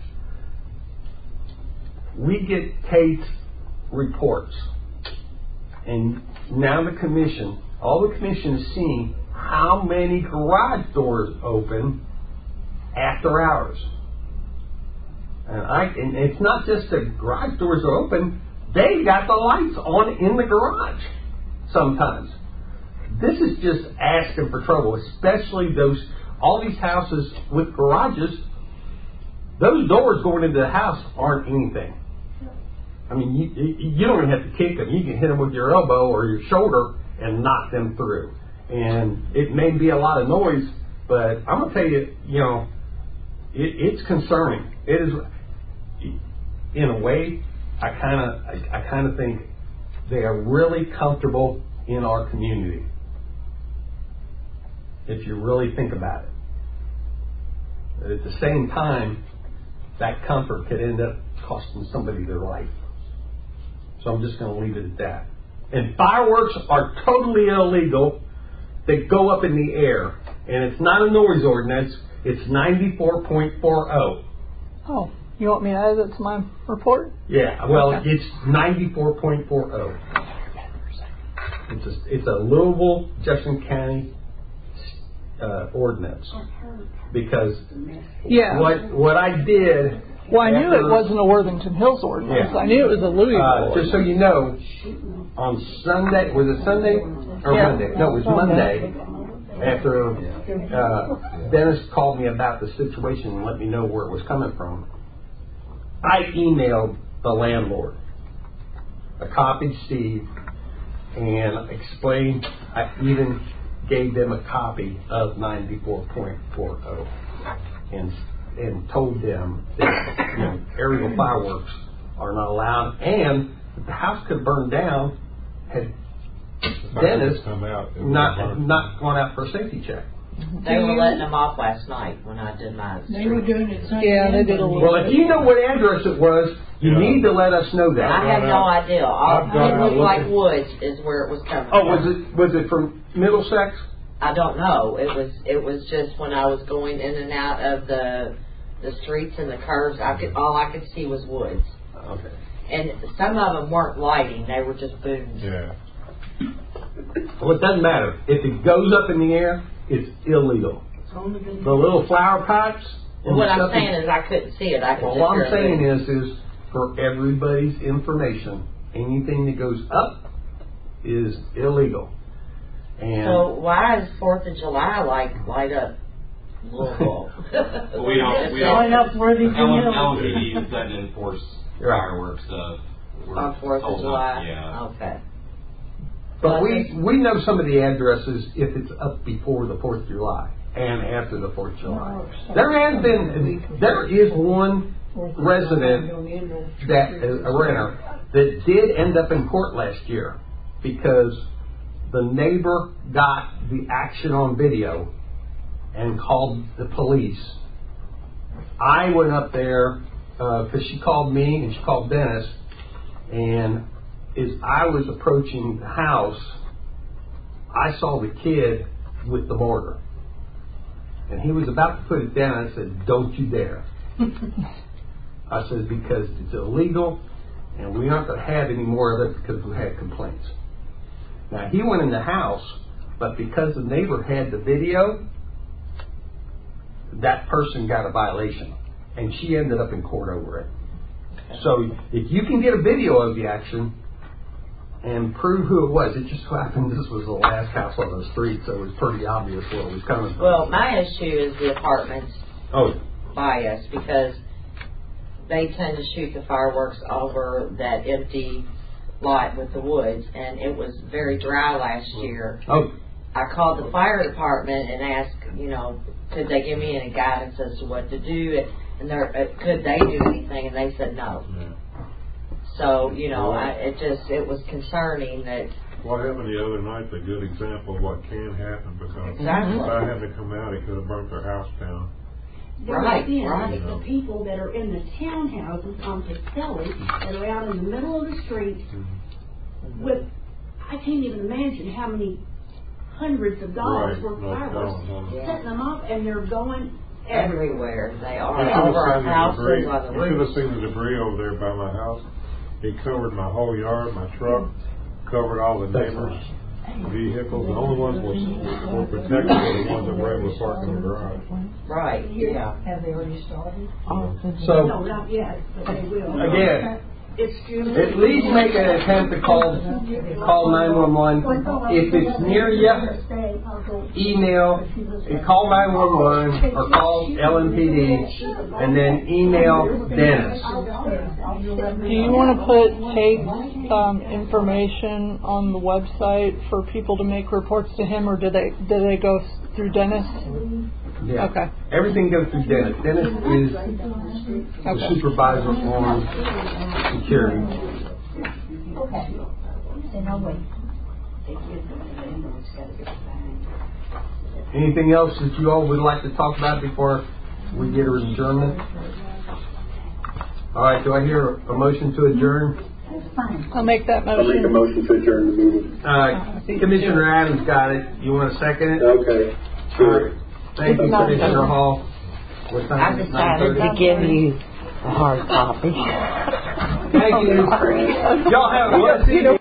We get Kate's reports, and now the commission, all the commission is seeing how many garage doors open after hours. And I, and it's not just the garage doors are open; they got the lights on in the garage. Sometimes this is just asking for trouble, especially those all these houses with garages, those doors going into the house aren't anything. I mean, you, you, you don't even have to kick them. You can hit them with your elbow or your shoulder and knock them through. And it may be a lot of noise, but I'm going to tell you, you know, it, it's concerning. It is, in a way, I kind of, I, I kind of think they are really comfortable in our community. If you really think about it. But at the same time, that comfort could end up costing somebody their life. So I'm just going to leave it at that. And fireworks are totally illegal. They go up in the air. And it's not a noise ordinance. It's ninety-four point four oh. Oh, you want me to add it to my report? Yeah, well, Okay. it's ninety-four point four oh. It's a, it's a Louisville, Jefferson County uh, ordinance. Because Yeah. what what I did... Well, I knew after, it wasn't a Worthington Hills ordinance. Yeah. I knew it was a Louisville Uh, ordinance. just so you know, on Sunday, was it Sunday or Yeah. Monday? No, it was Monday. After uh, Dennis called me about the situation and let me know where it was coming from, I emailed the landlord. I copied Steve and explained. I even gave them a copy of ninety-four point four oh and and told them that, you know, aerial fireworks are not allowed, and if the house could burn down had Dennis come out, not not gone out for a safety check. They were letting them off last night when I did my street. They were doing it Sunday. Yeah, they did a little Well, if you know what address it was, you Yeah. need to let us know that. I have no idea. All, I've got it it. looked like Look at- woods is where it was coming Oh, from. was it was it from Middlesex? I don't know. It was it was just when I was going in and out of the the streets and the curves. I could all I could see was woods, Okay. and some of them weren't lighting. They were just booms. Yeah. Well, it doesn't matter. If it goes up in the air, it's illegal. The little flower pots. and What I'm stuff saying is I couldn't see it. I could Well, just what hear I'm saying it. is, is for everybody's information, anything that goes up is illegal. And So why is Fourth of July like light up Louisville? Well, we don't, we Light don't, up Worthington L Hills. M P D doesn't enforce Right. fireworks, uh. we're On Fourth of told not- July. Yeah. Okay. But we we know some of the addresses if it's up before the Fourth of July and after the Fourth of July. There has been there is one resident that a renter that did end up in court last year because the neighbor got the action on video and called the police. I went up there because she called me and she called Dennis, and as I was approaching the house, I saw the kid with the mortar. And he was about to put it down. I said, "Don't you dare." I said, because it's illegal and we aren't going to have any more of it because we had complaints. Now, he went in the house, but because the neighbor had the video, that person got a violation. And she ended up in court over it. So if you can get a video of the action and prove who it was, it just so happened this was the last house on the street, so it was pretty obvious where it was coming from. Well, my issue is the apartments oh, by us because they tend to shoot the fireworks over that empty lot with the woods, and it was very dry last year. oh, I called the fire department and asked, you know, could they give me any guidance as to what to do, and, and there, uh, could they do anything, and they said no. Yeah. So, you know, I, it just, it was concerning that. What happened the other night's a good example of what can happen because Exactly. if I had to come out, it could have burnt their house down. There Right, have been right. the people that are in the townhouses on Castelli that are out in the middle of the street with, I can't even imagine how many hundreds of dollars Right, worth of no fireworks, doubt, huh? setting them up, and they're going everywhere. Everywhere they You are, should over our have seen the houses, debris. on the You should have roofs. seen the debris over there by my house. It covered my whole yard, my truck, covered all the neighbors' vehicles. The only ones was were protected were the ones that were able to park in the garage. Right, yeah. Have they already started? so No, not yet, but they will. again, It's June. at least make an attempt to call call nine one one. If it's near you, email, and call nine one one or call L M P D, and then email Dennis. Do you want to put Tate's um, information on the website for people to make reports to him, or do they do they go through Dennis? Yeah. Okay. Everything goes through Dennis. Dennis is the Okay. supervisor on security. Okay. Then I'll wait. Anything else that you all would like to talk about before we get an adjournment? All right, do I hear a motion to adjourn? I'll make that I'll make a motion. motion to adjourn the meeting. Uh, Commissioner Adams got it. You want to second it? Okay, sure. Thank you, Not Commissioner done. Hall. What time I is it? decided to give you a hard copy. Thank you. Y'all have a blessed evening.